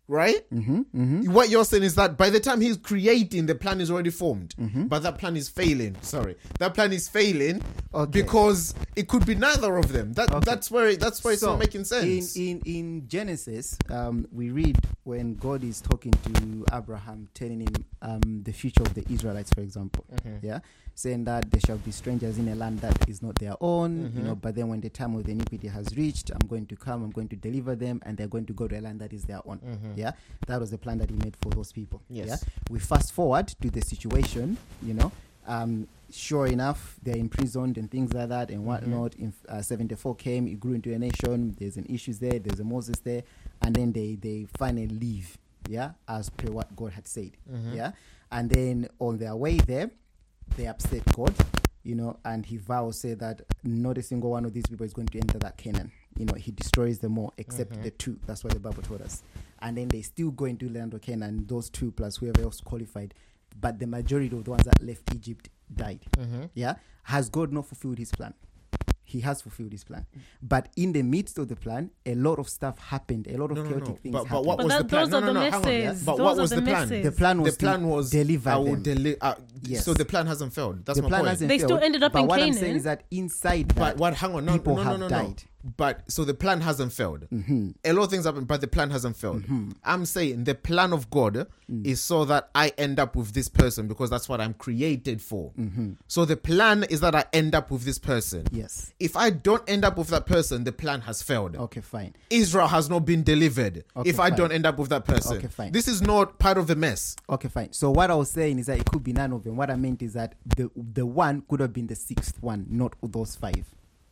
[SPEAKER 2] right?
[SPEAKER 1] Mm-hmm, mm-hmm.
[SPEAKER 2] What you're saying is that by the time he's creating, the plan is already formed.
[SPEAKER 1] Mm-hmm.
[SPEAKER 2] But that plan is failing. Sorry. That plan is failing
[SPEAKER 1] Okay.
[SPEAKER 2] because it could be neither of them. That
[SPEAKER 1] Okay.
[SPEAKER 2] That's where it, that's where it's
[SPEAKER 1] So,
[SPEAKER 2] not making sense.
[SPEAKER 1] In, in, in Genesis, um, we read when God is talking to Abraham, telling him um, the future of the Israelites, for example.
[SPEAKER 2] Mm-hmm.
[SPEAKER 1] Yeah, saying that there shall be strangers in a land that is not their own,
[SPEAKER 2] Mm-hmm.
[SPEAKER 1] you know, but then when the time of the iniquity has reached, I'm going to come, I'm going to deliver them, and they're going to go to a land that is their own.
[SPEAKER 2] Mm-hmm.
[SPEAKER 1] Yeah, that was the plan that he made for those people.
[SPEAKER 2] Yes.
[SPEAKER 1] Yeah, we fast forward to the situation, you know, um, sure enough, they're imprisoned and things like that and whatnot. In uh, seventy-four came, it grew into a nation. There's an issues there. There's a Moses there, and then they they finally leave. Yeah, as per what God had said.
[SPEAKER 2] Mm-hmm.
[SPEAKER 1] Yeah, and then on their way there, they upset God, you know, and he vows say that not a single one of these people is going to enter that Canaan. You know, he destroys them all except
[SPEAKER 2] Mhm.
[SPEAKER 1] the two. That's what the Bible told us. And then they still go into the land of Canaan, those two plus whoever else qualified. But the majority of the ones that left Egypt died.
[SPEAKER 2] Mm-hmm.
[SPEAKER 1] Yeah. Has God not fulfilled his plan? He has fulfilled his plan. But in the midst of the plan, a lot of stuff happened. A lot of
[SPEAKER 2] No, no,
[SPEAKER 1] chaotic
[SPEAKER 2] no.
[SPEAKER 1] things
[SPEAKER 2] But, but
[SPEAKER 1] happened.
[SPEAKER 2] what
[SPEAKER 3] But
[SPEAKER 2] was
[SPEAKER 3] that,
[SPEAKER 2] the plan?
[SPEAKER 3] those
[SPEAKER 2] No,
[SPEAKER 3] are
[SPEAKER 2] no,
[SPEAKER 3] the
[SPEAKER 2] no, hang on.
[SPEAKER 3] messes.
[SPEAKER 2] But
[SPEAKER 3] Those
[SPEAKER 2] what
[SPEAKER 3] are
[SPEAKER 2] was
[SPEAKER 3] the
[SPEAKER 2] the plan?
[SPEAKER 3] messes.
[SPEAKER 1] the plan was
[SPEAKER 2] The plan
[SPEAKER 1] to
[SPEAKER 2] was
[SPEAKER 1] deliver
[SPEAKER 2] I will
[SPEAKER 1] them.
[SPEAKER 2] deli- uh,
[SPEAKER 1] Yes.
[SPEAKER 2] So the plan hasn't failed. That's
[SPEAKER 1] the
[SPEAKER 2] my
[SPEAKER 1] plan
[SPEAKER 2] point.
[SPEAKER 1] hasn't
[SPEAKER 3] They still
[SPEAKER 1] failed,
[SPEAKER 3] ended up
[SPEAKER 1] but
[SPEAKER 3] in
[SPEAKER 1] what I'm
[SPEAKER 3] Canaan.
[SPEAKER 1] saying is that inside that,
[SPEAKER 2] But what? Hang on, no,
[SPEAKER 1] people
[SPEAKER 2] no, no,
[SPEAKER 1] have
[SPEAKER 2] no, no,
[SPEAKER 1] died.
[SPEAKER 2] But so the plan hasn't failed.
[SPEAKER 1] Mm-hmm.
[SPEAKER 2] A lot of things happen, but the plan hasn't failed.
[SPEAKER 1] Mm-hmm.
[SPEAKER 2] I'm saying the plan of God
[SPEAKER 1] Mm.
[SPEAKER 2] is so that I end up with this person because that's what I'm created for.
[SPEAKER 1] Mm-hmm.
[SPEAKER 2] So the plan is that I end up with this person.
[SPEAKER 1] Yes.
[SPEAKER 2] If I don't end up with that person, the plan has failed.
[SPEAKER 1] Okay, fine.
[SPEAKER 2] Israel has not been delivered
[SPEAKER 1] Okay,
[SPEAKER 2] if I
[SPEAKER 1] fine.
[SPEAKER 2] don't end up with that person.
[SPEAKER 1] Okay, fine.
[SPEAKER 2] This is not part of the mess.
[SPEAKER 1] Okay, fine. So what I was saying is that it could be none of them. What I meant is that the the one could have been the sixth one, not those five.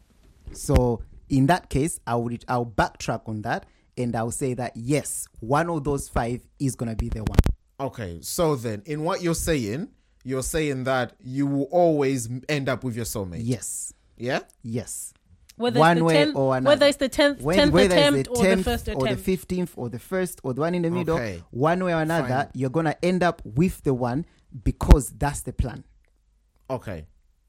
[SPEAKER 1] So in that case, I would I'll backtrack on that and I'll say that yes, one of those five is gonna be the one.
[SPEAKER 2] Okay, so then in what you're saying, you're saying that you will always end up with your soulmate.
[SPEAKER 1] Yes.
[SPEAKER 2] Yeah?
[SPEAKER 1] Yes.
[SPEAKER 3] Whether
[SPEAKER 1] One
[SPEAKER 3] it's the
[SPEAKER 1] way
[SPEAKER 3] tenth,
[SPEAKER 1] or another.
[SPEAKER 3] whether it's the tenth,
[SPEAKER 1] When-
[SPEAKER 3] tenth
[SPEAKER 1] whether
[SPEAKER 3] attempt
[SPEAKER 1] it's the
[SPEAKER 3] or the
[SPEAKER 1] tenth
[SPEAKER 3] first
[SPEAKER 1] or the
[SPEAKER 3] attempt.
[SPEAKER 1] fifteenth or the first or the one in the middle,
[SPEAKER 2] Okay.
[SPEAKER 1] one way or another,
[SPEAKER 2] Fine.
[SPEAKER 1] you're gonna end up with the one because that's the plan.
[SPEAKER 2] Okay.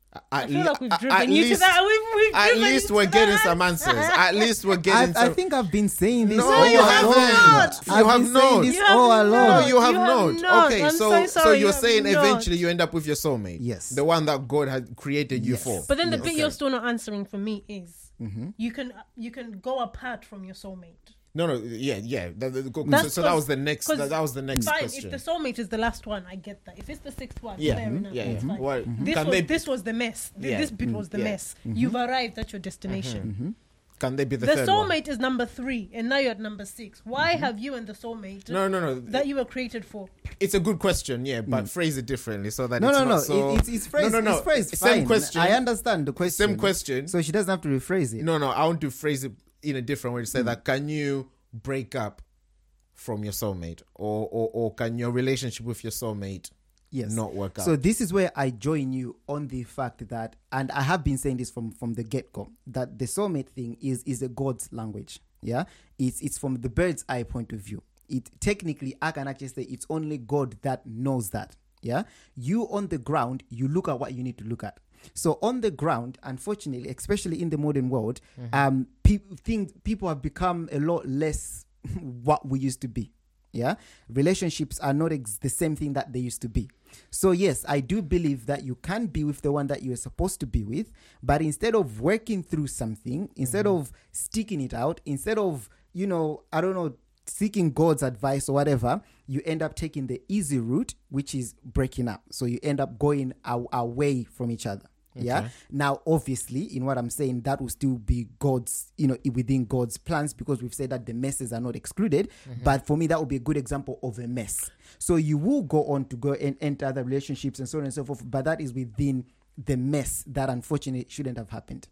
[SPEAKER 3] I
[SPEAKER 2] At
[SPEAKER 3] feel
[SPEAKER 2] le-
[SPEAKER 3] like we've
[SPEAKER 2] at-
[SPEAKER 3] driven
[SPEAKER 2] at
[SPEAKER 3] you to
[SPEAKER 2] least-
[SPEAKER 3] that. We've, we've
[SPEAKER 2] At
[SPEAKER 3] driven
[SPEAKER 2] least
[SPEAKER 3] you
[SPEAKER 2] we're
[SPEAKER 3] to
[SPEAKER 2] getting
[SPEAKER 3] that.
[SPEAKER 2] some answers. At least we're
[SPEAKER 1] I,
[SPEAKER 2] getting
[SPEAKER 1] I
[SPEAKER 2] some.
[SPEAKER 1] think I've been saying this.
[SPEAKER 2] No,
[SPEAKER 1] all
[SPEAKER 2] you
[SPEAKER 1] along.
[SPEAKER 2] haven't. You
[SPEAKER 1] I've
[SPEAKER 2] have
[SPEAKER 1] been saying
[SPEAKER 2] not.
[SPEAKER 1] this
[SPEAKER 3] You have
[SPEAKER 1] all
[SPEAKER 3] not.
[SPEAKER 1] along.
[SPEAKER 2] No, you have
[SPEAKER 3] You have
[SPEAKER 2] not.
[SPEAKER 3] not.
[SPEAKER 2] Okay,
[SPEAKER 3] I'm
[SPEAKER 2] so
[SPEAKER 3] so
[SPEAKER 2] so
[SPEAKER 3] sorry,
[SPEAKER 2] you're
[SPEAKER 3] you have
[SPEAKER 2] saying
[SPEAKER 3] not.
[SPEAKER 2] eventually you end up with your soulmate.
[SPEAKER 1] Yes.
[SPEAKER 2] The one that God had created you
[SPEAKER 1] Yes.
[SPEAKER 2] for.
[SPEAKER 3] But then the
[SPEAKER 1] Yes.
[SPEAKER 3] bit
[SPEAKER 2] Okay.
[SPEAKER 3] you're still not answering for me is
[SPEAKER 1] Mm-hmm.
[SPEAKER 3] you can you can go apart from your soulmate.
[SPEAKER 2] No, no, yeah, yeah. That, that- so,
[SPEAKER 3] That's
[SPEAKER 2] so that
[SPEAKER 3] 'cause-
[SPEAKER 2] was the next.
[SPEAKER 3] 'cause
[SPEAKER 2] That, that was the next
[SPEAKER 3] Fine,
[SPEAKER 2] question.
[SPEAKER 3] if the soulmate is the last one, I get that. If it's the sixth one,
[SPEAKER 2] Yeah.
[SPEAKER 3] fair
[SPEAKER 2] Mhm.
[SPEAKER 3] enough.
[SPEAKER 2] Yeah,
[SPEAKER 3] that's
[SPEAKER 2] yeah.
[SPEAKER 3] fine.
[SPEAKER 2] Well,
[SPEAKER 3] This
[SPEAKER 2] can
[SPEAKER 3] was
[SPEAKER 2] they-
[SPEAKER 3] this was the mess. Th-
[SPEAKER 2] Yeah.
[SPEAKER 3] This bit was the
[SPEAKER 2] Yeah.
[SPEAKER 3] mess. You've arrived at your destination.
[SPEAKER 1] Mm-hmm.
[SPEAKER 2] Can they be the,
[SPEAKER 3] The
[SPEAKER 2] third one?
[SPEAKER 3] soulmate is number three, and now you're at number six. Why have you and the soulmate
[SPEAKER 2] No, no, no.
[SPEAKER 3] that you were created for?
[SPEAKER 2] It's a good question, yeah, but phrase it differently so that
[SPEAKER 1] No,
[SPEAKER 2] it's
[SPEAKER 1] no,
[SPEAKER 2] not
[SPEAKER 1] no.
[SPEAKER 2] so.
[SPEAKER 1] It, it's, it's phrased.
[SPEAKER 2] No, no, no.
[SPEAKER 1] It's phrased
[SPEAKER 2] Same
[SPEAKER 1] fine.
[SPEAKER 2] question.
[SPEAKER 1] I understand the question.
[SPEAKER 2] Same question.
[SPEAKER 1] So she doesn't have to rephrase it.
[SPEAKER 2] No, no. I want to phrase it in a different way to say
[SPEAKER 1] Mm.
[SPEAKER 2] that. Can you break up from your soulmate, or, or or can your relationship with your soulmate
[SPEAKER 1] Yes.
[SPEAKER 2] not work out?
[SPEAKER 1] So this is where I join you on the fact that, and I have been saying this from from the get go, that the soulmate thing is is a God's language. Yeah, it's it's from the bird's eye point of view. It technically, I can actually say it's only God that knows that. Yeah, you on the ground, you look at what you need to look at. So on the ground, unfortunately, especially in the modern world, um, people think people have become a lot less what we used to be. Yeah, relationships are not ex- the same thing that they used to be. So yes, I do believe that you can be with the one that you are supposed to be with, but instead of working through something, instead of sticking it out, instead of, you know, I don't know, seeking God's advice or whatever, you end up taking the easy route, which is breaking up. So you end up going a- away from each other. Yeah.
[SPEAKER 2] Okay.
[SPEAKER 1] Now, obviously, in what I'm saying, that will still be God's, you know, within God's plans, because we've said that the messes are not excluded. But for me, that would be a good example of a mess. So you will go on to go and enter other relationships and so on and so forth. But that is within the mess that unfortunately shouldn't have happened.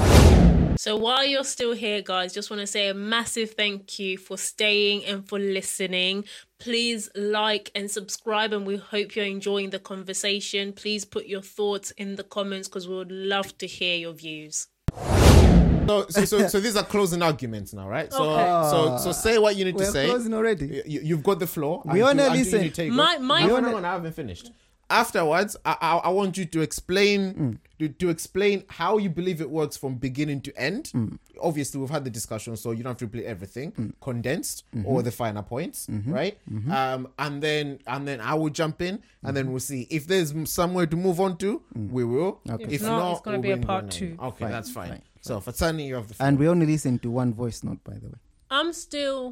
[SPEAKER 5] So while you're still here, guys, just want to say a massive thank you for staying and for listening. Please like and subscribe, and we hope you're enjoying the conversation. Please put your thoughts in the comments because we would love to hear your views.
[SPEAKER 2] So, so, so, so these are closing arguments now, right? So,
[SPEAKER 3] Okay.
[SPEAKER 2] so, so say what you need
[SPEAKER 1] We're
[SPEAKER 2] to say.
[SPEAKER 1] closing already.
[SPEAKER 2] You, you've got the floor.
[SPEAKER 1] We
[SPEAKER 2] Until-
[SPEAKER 1] only
[SPEAKER 2] until
[SPEAKER 1] listen.
[SPEAKER 2] you take
[SPEAKER 5] My-
[SPEAKER 2] off.
[SPEAKER 5] my-
[SPEAKER 2] Hang on,
[SPEAKER 1] We
[SPEAKER 2] hang
[SPEAKER 1] only-
[SPEAKER 2] on, I haven't finished. afterwards, I, I I want you to explain mm. to, to explain how you believe it works from beginning to end. Mm. Obviously, we've had the discussion, so you don't have to repeat everything. Mm. Condensed mm-hmm. or the finer points, mm-hmm. right? Mm-hmm. Um, and then and then I will jump in, and mm-hmm. then we'll see if there's somewhere to move on to. Mm. We will.
[SPEAKER 3] Okay. If, if not, not, it's going to be a part two.
[SPEAKER 2] Okay,
[SPEAKER 1] fine,
[SPEAKER 2] that's fine.
[SPEAKER 1] fine.
[SPEAKER 2] So Fatsani, you have the phone.
[SPEAKER 1] And we only listen to one voice note, by the way.
[SPEAKER 3] I'm still.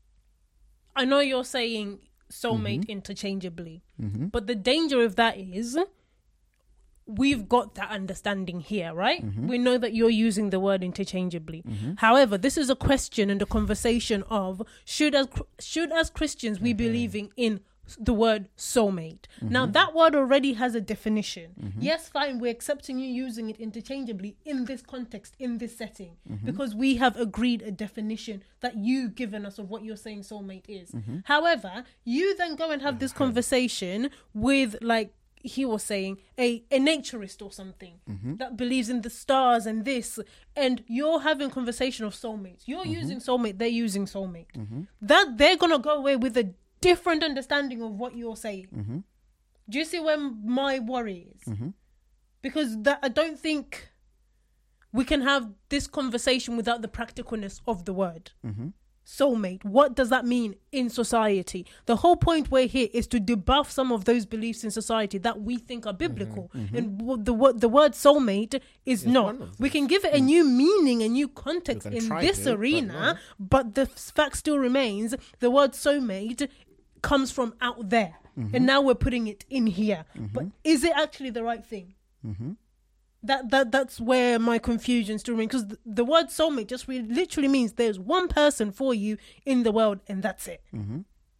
[SPEAKER 3] I know you're saying soulmate mm-hmm. interchangeably, mm-hmm. but the danger of that is we've got that understanding here, right? Mm-hmm. We know that you're using the word interchangeably. Mm-hmm. However, this is a question and a conversation of should as should as Christians we mm-hmm. believing in the word soulmate. Mm-hmm. Now that word already has a definition. Mm-hmm. Yes, fine, we're accepting you using it interchangeably in this context, in this setting, mm-hmm. because we have agreed a definition that you've given us of what you're saying soulmate is. Mm-hmm. However, you then go and have this conversation with, like he was saying, a, a naturist or something mm-hmm. that believes in the stars and this, and you're having conversation of soulmates. You're mm-hmm. using soulmate, they're using soulmate. Mm-hmm. That they're gonna go away with a different understanding of what you're saying. Mm-hmm. Do you see where my worry is? Mm-hmm. Because that I don't think we can have this conversation without the practicalness of the word. Mm-hmm. Soulmate, what does that mean in society? The whole point we're here is to debuff some of those beliefs in society that we think are biblical. Mm-hmm. And w- the, w- the word soulmate is it's not. We can give it a new meaning, a new context in this to, arena, but, no. but the fact still remains, the word soulmate comes from out there. Mm-hmm. And now we're putting it in here. Mm-hmm. But is it actually the right thing? Mm-hmm. That that that's where my confusion still remains, because the, the word soulmate just really, literally means there's one person for you in the world and that's it. Mm-hmm.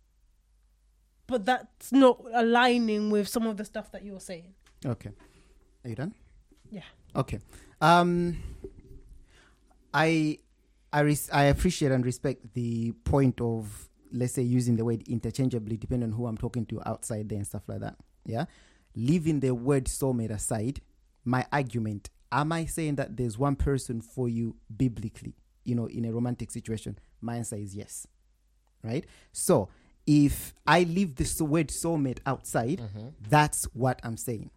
[SPEAKER 3] But that's not aligning with some of the stuff that you're saying.
[SPEAKER 1] Okay. Are you done?
[SPEAKER 3] Yeah.
[SPEAKER 1] Okay. Um, I I res- I appreciate and respect the point of, let's say, using the word interchangeably depending on who I'm talking to outside there and stuff like that. Yeah. Leaving the word soulmate aside, my argument, am I saying that there's one person for you biblically, you know, in a romantic situation? My answer is yes. Right? So if I leave this word soulmate outside, mm-hmm. that's what I'm saying.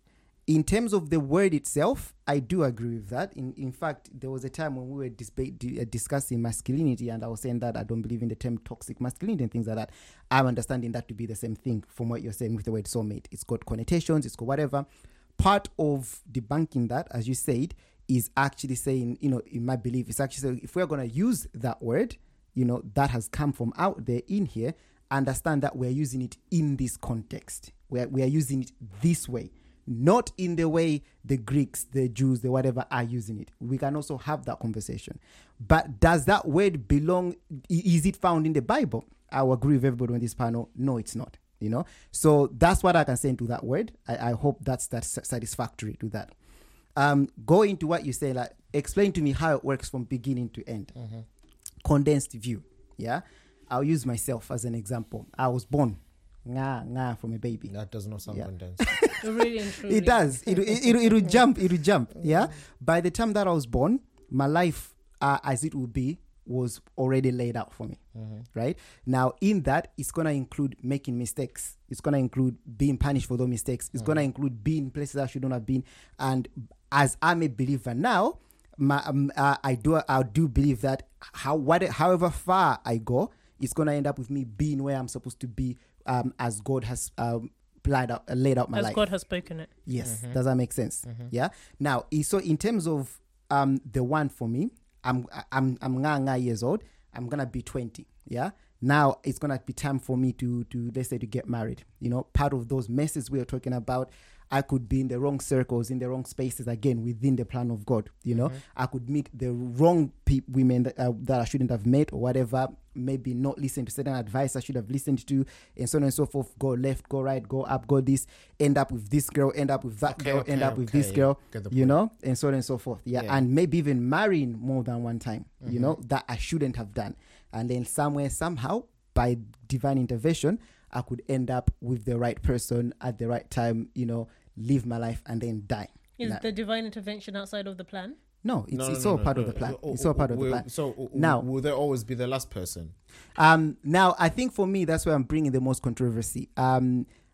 [SPEAKER 1] In terms of the word itself, I do agree with that. In in fact, there was a time when we were dis- uh, discussing masculinity, and I was saying that I don't believe in the term toxic masculinity and things like that. I'm understanding that to be the same thing from what you're saying with the word soulmate. It's got connotations, it's got whatever. Part of debunking that, as you said, is actually saying, you know, in my belief, it's actually saying if we're going to use that word, you know, that has come from out there in here, understand that we're using it in this context. We're, we are using it this way, not in the way the Greeks, the Jews, the whatever are using it. We can also have that conversation. But does that word belong, is it found in the Bible? I will agree with everybody on this panel. No, it's not. You know, so that's what I can say to that word. I, I hope that's that's satisfactory to that. Um, go into what you say, like explain to me how it works from beginning to end. Mm-hmm. Condensed view. Yeah, I'll use myself as an example. I was born, nga nga from a baby.
[SPEAKER 2] That does not sound yeah. condensed.
[SPEAKER 3] Really and truly.
[SPEAKER 1] It does. It it it it'll jump. It'll jump. Yeah. By the time that I was born, my life, uh, as it will be, was already laid out for me. Mm-hmm. Right now, in that, it's gonna include making mistakes. It's gonna include being punished for those mistakes. It's mm-hmm. gonna include being places I shouldn't have been. And as I'm a believer now, my um, uh, I do I do believe that how what however far I go, it's gonna end up with me being where I'm supposed to be, um, as God has um, laid out uh, laid out my
[SPEAKER 3] as
[SPEAKER 1] life.
[SPEAKER 3] As God has spoken it.
[SPEAKER 1] Yes,
[SPEAKER 3] mm-hmm.
[SPEAKER 1] Does that make sense? Mm-hmm. Yeah. Now, so in terms of um the one for me, I'm I'm I'm nga nga years old. I'm gonna be twenty. Yeah. Now it's gonna be time for me to to let's say to get married. You know, part of those messes we are talking about. I could be in the wrong circles, in the wrong spaces, again, within the plan of God. You know, mm-hmm. I could meet the wrong pe- women that, uh, that I shouldn't have met or whatever, maybe not listen to certain advice I should have listened to, and so on and so forth. Go left, go right, go up, go this, end up with this girl, end up with that
[SPEAKER 2] okay,
[SPEAKER 1] girl,
[SPEAKER 2] okay,
[SPEAKER 1] end up
[SPEAKER 2] okay.
[SPEAKER 1] with this girl, you know, and so on and so forth. Yeah.
[SPEAKER 2] yeah.
[SPEAKER 1] And maybe even marrying more than one time,
[SPEAKER 2] mm-hmm.
[SPEAKER 1] you know, that I shouldn't have done. And then somewhere, somehow, by divine intervention, I could end up with the right person at the right time, you know, live my life and then die.
[SPEAKER 3] Is
[SPEAKER 1] now,
[SPEAKER 3] the divine intervention outside of the plan?
[SPEAKER 1] No, it's,
[SPEAKER 2] no,
[SPEAKER 1] it's
[SPEAKER 2] no,
[SPEAKER 1] all
[SPEAKER 2] no,
[SPEAKER 1] part
[SPEAKER 2] no,
[SPEAKER 1] of the
[SPEAKER 2] no,
[SPEAKER 1] plan.
[SPEAKER 2] no,
[SPEAKER 1] It's all part of
[SPEAKER 2] will,
[SPEAKER 1] the plan.
[SPEAKER 2] So
[SPEAKER 1] now,
[SPEAKER 2] will there always be the last person?
[SPEAKER 1] Um, now, I think for me, that's where I'm bringing the most controversy. Um,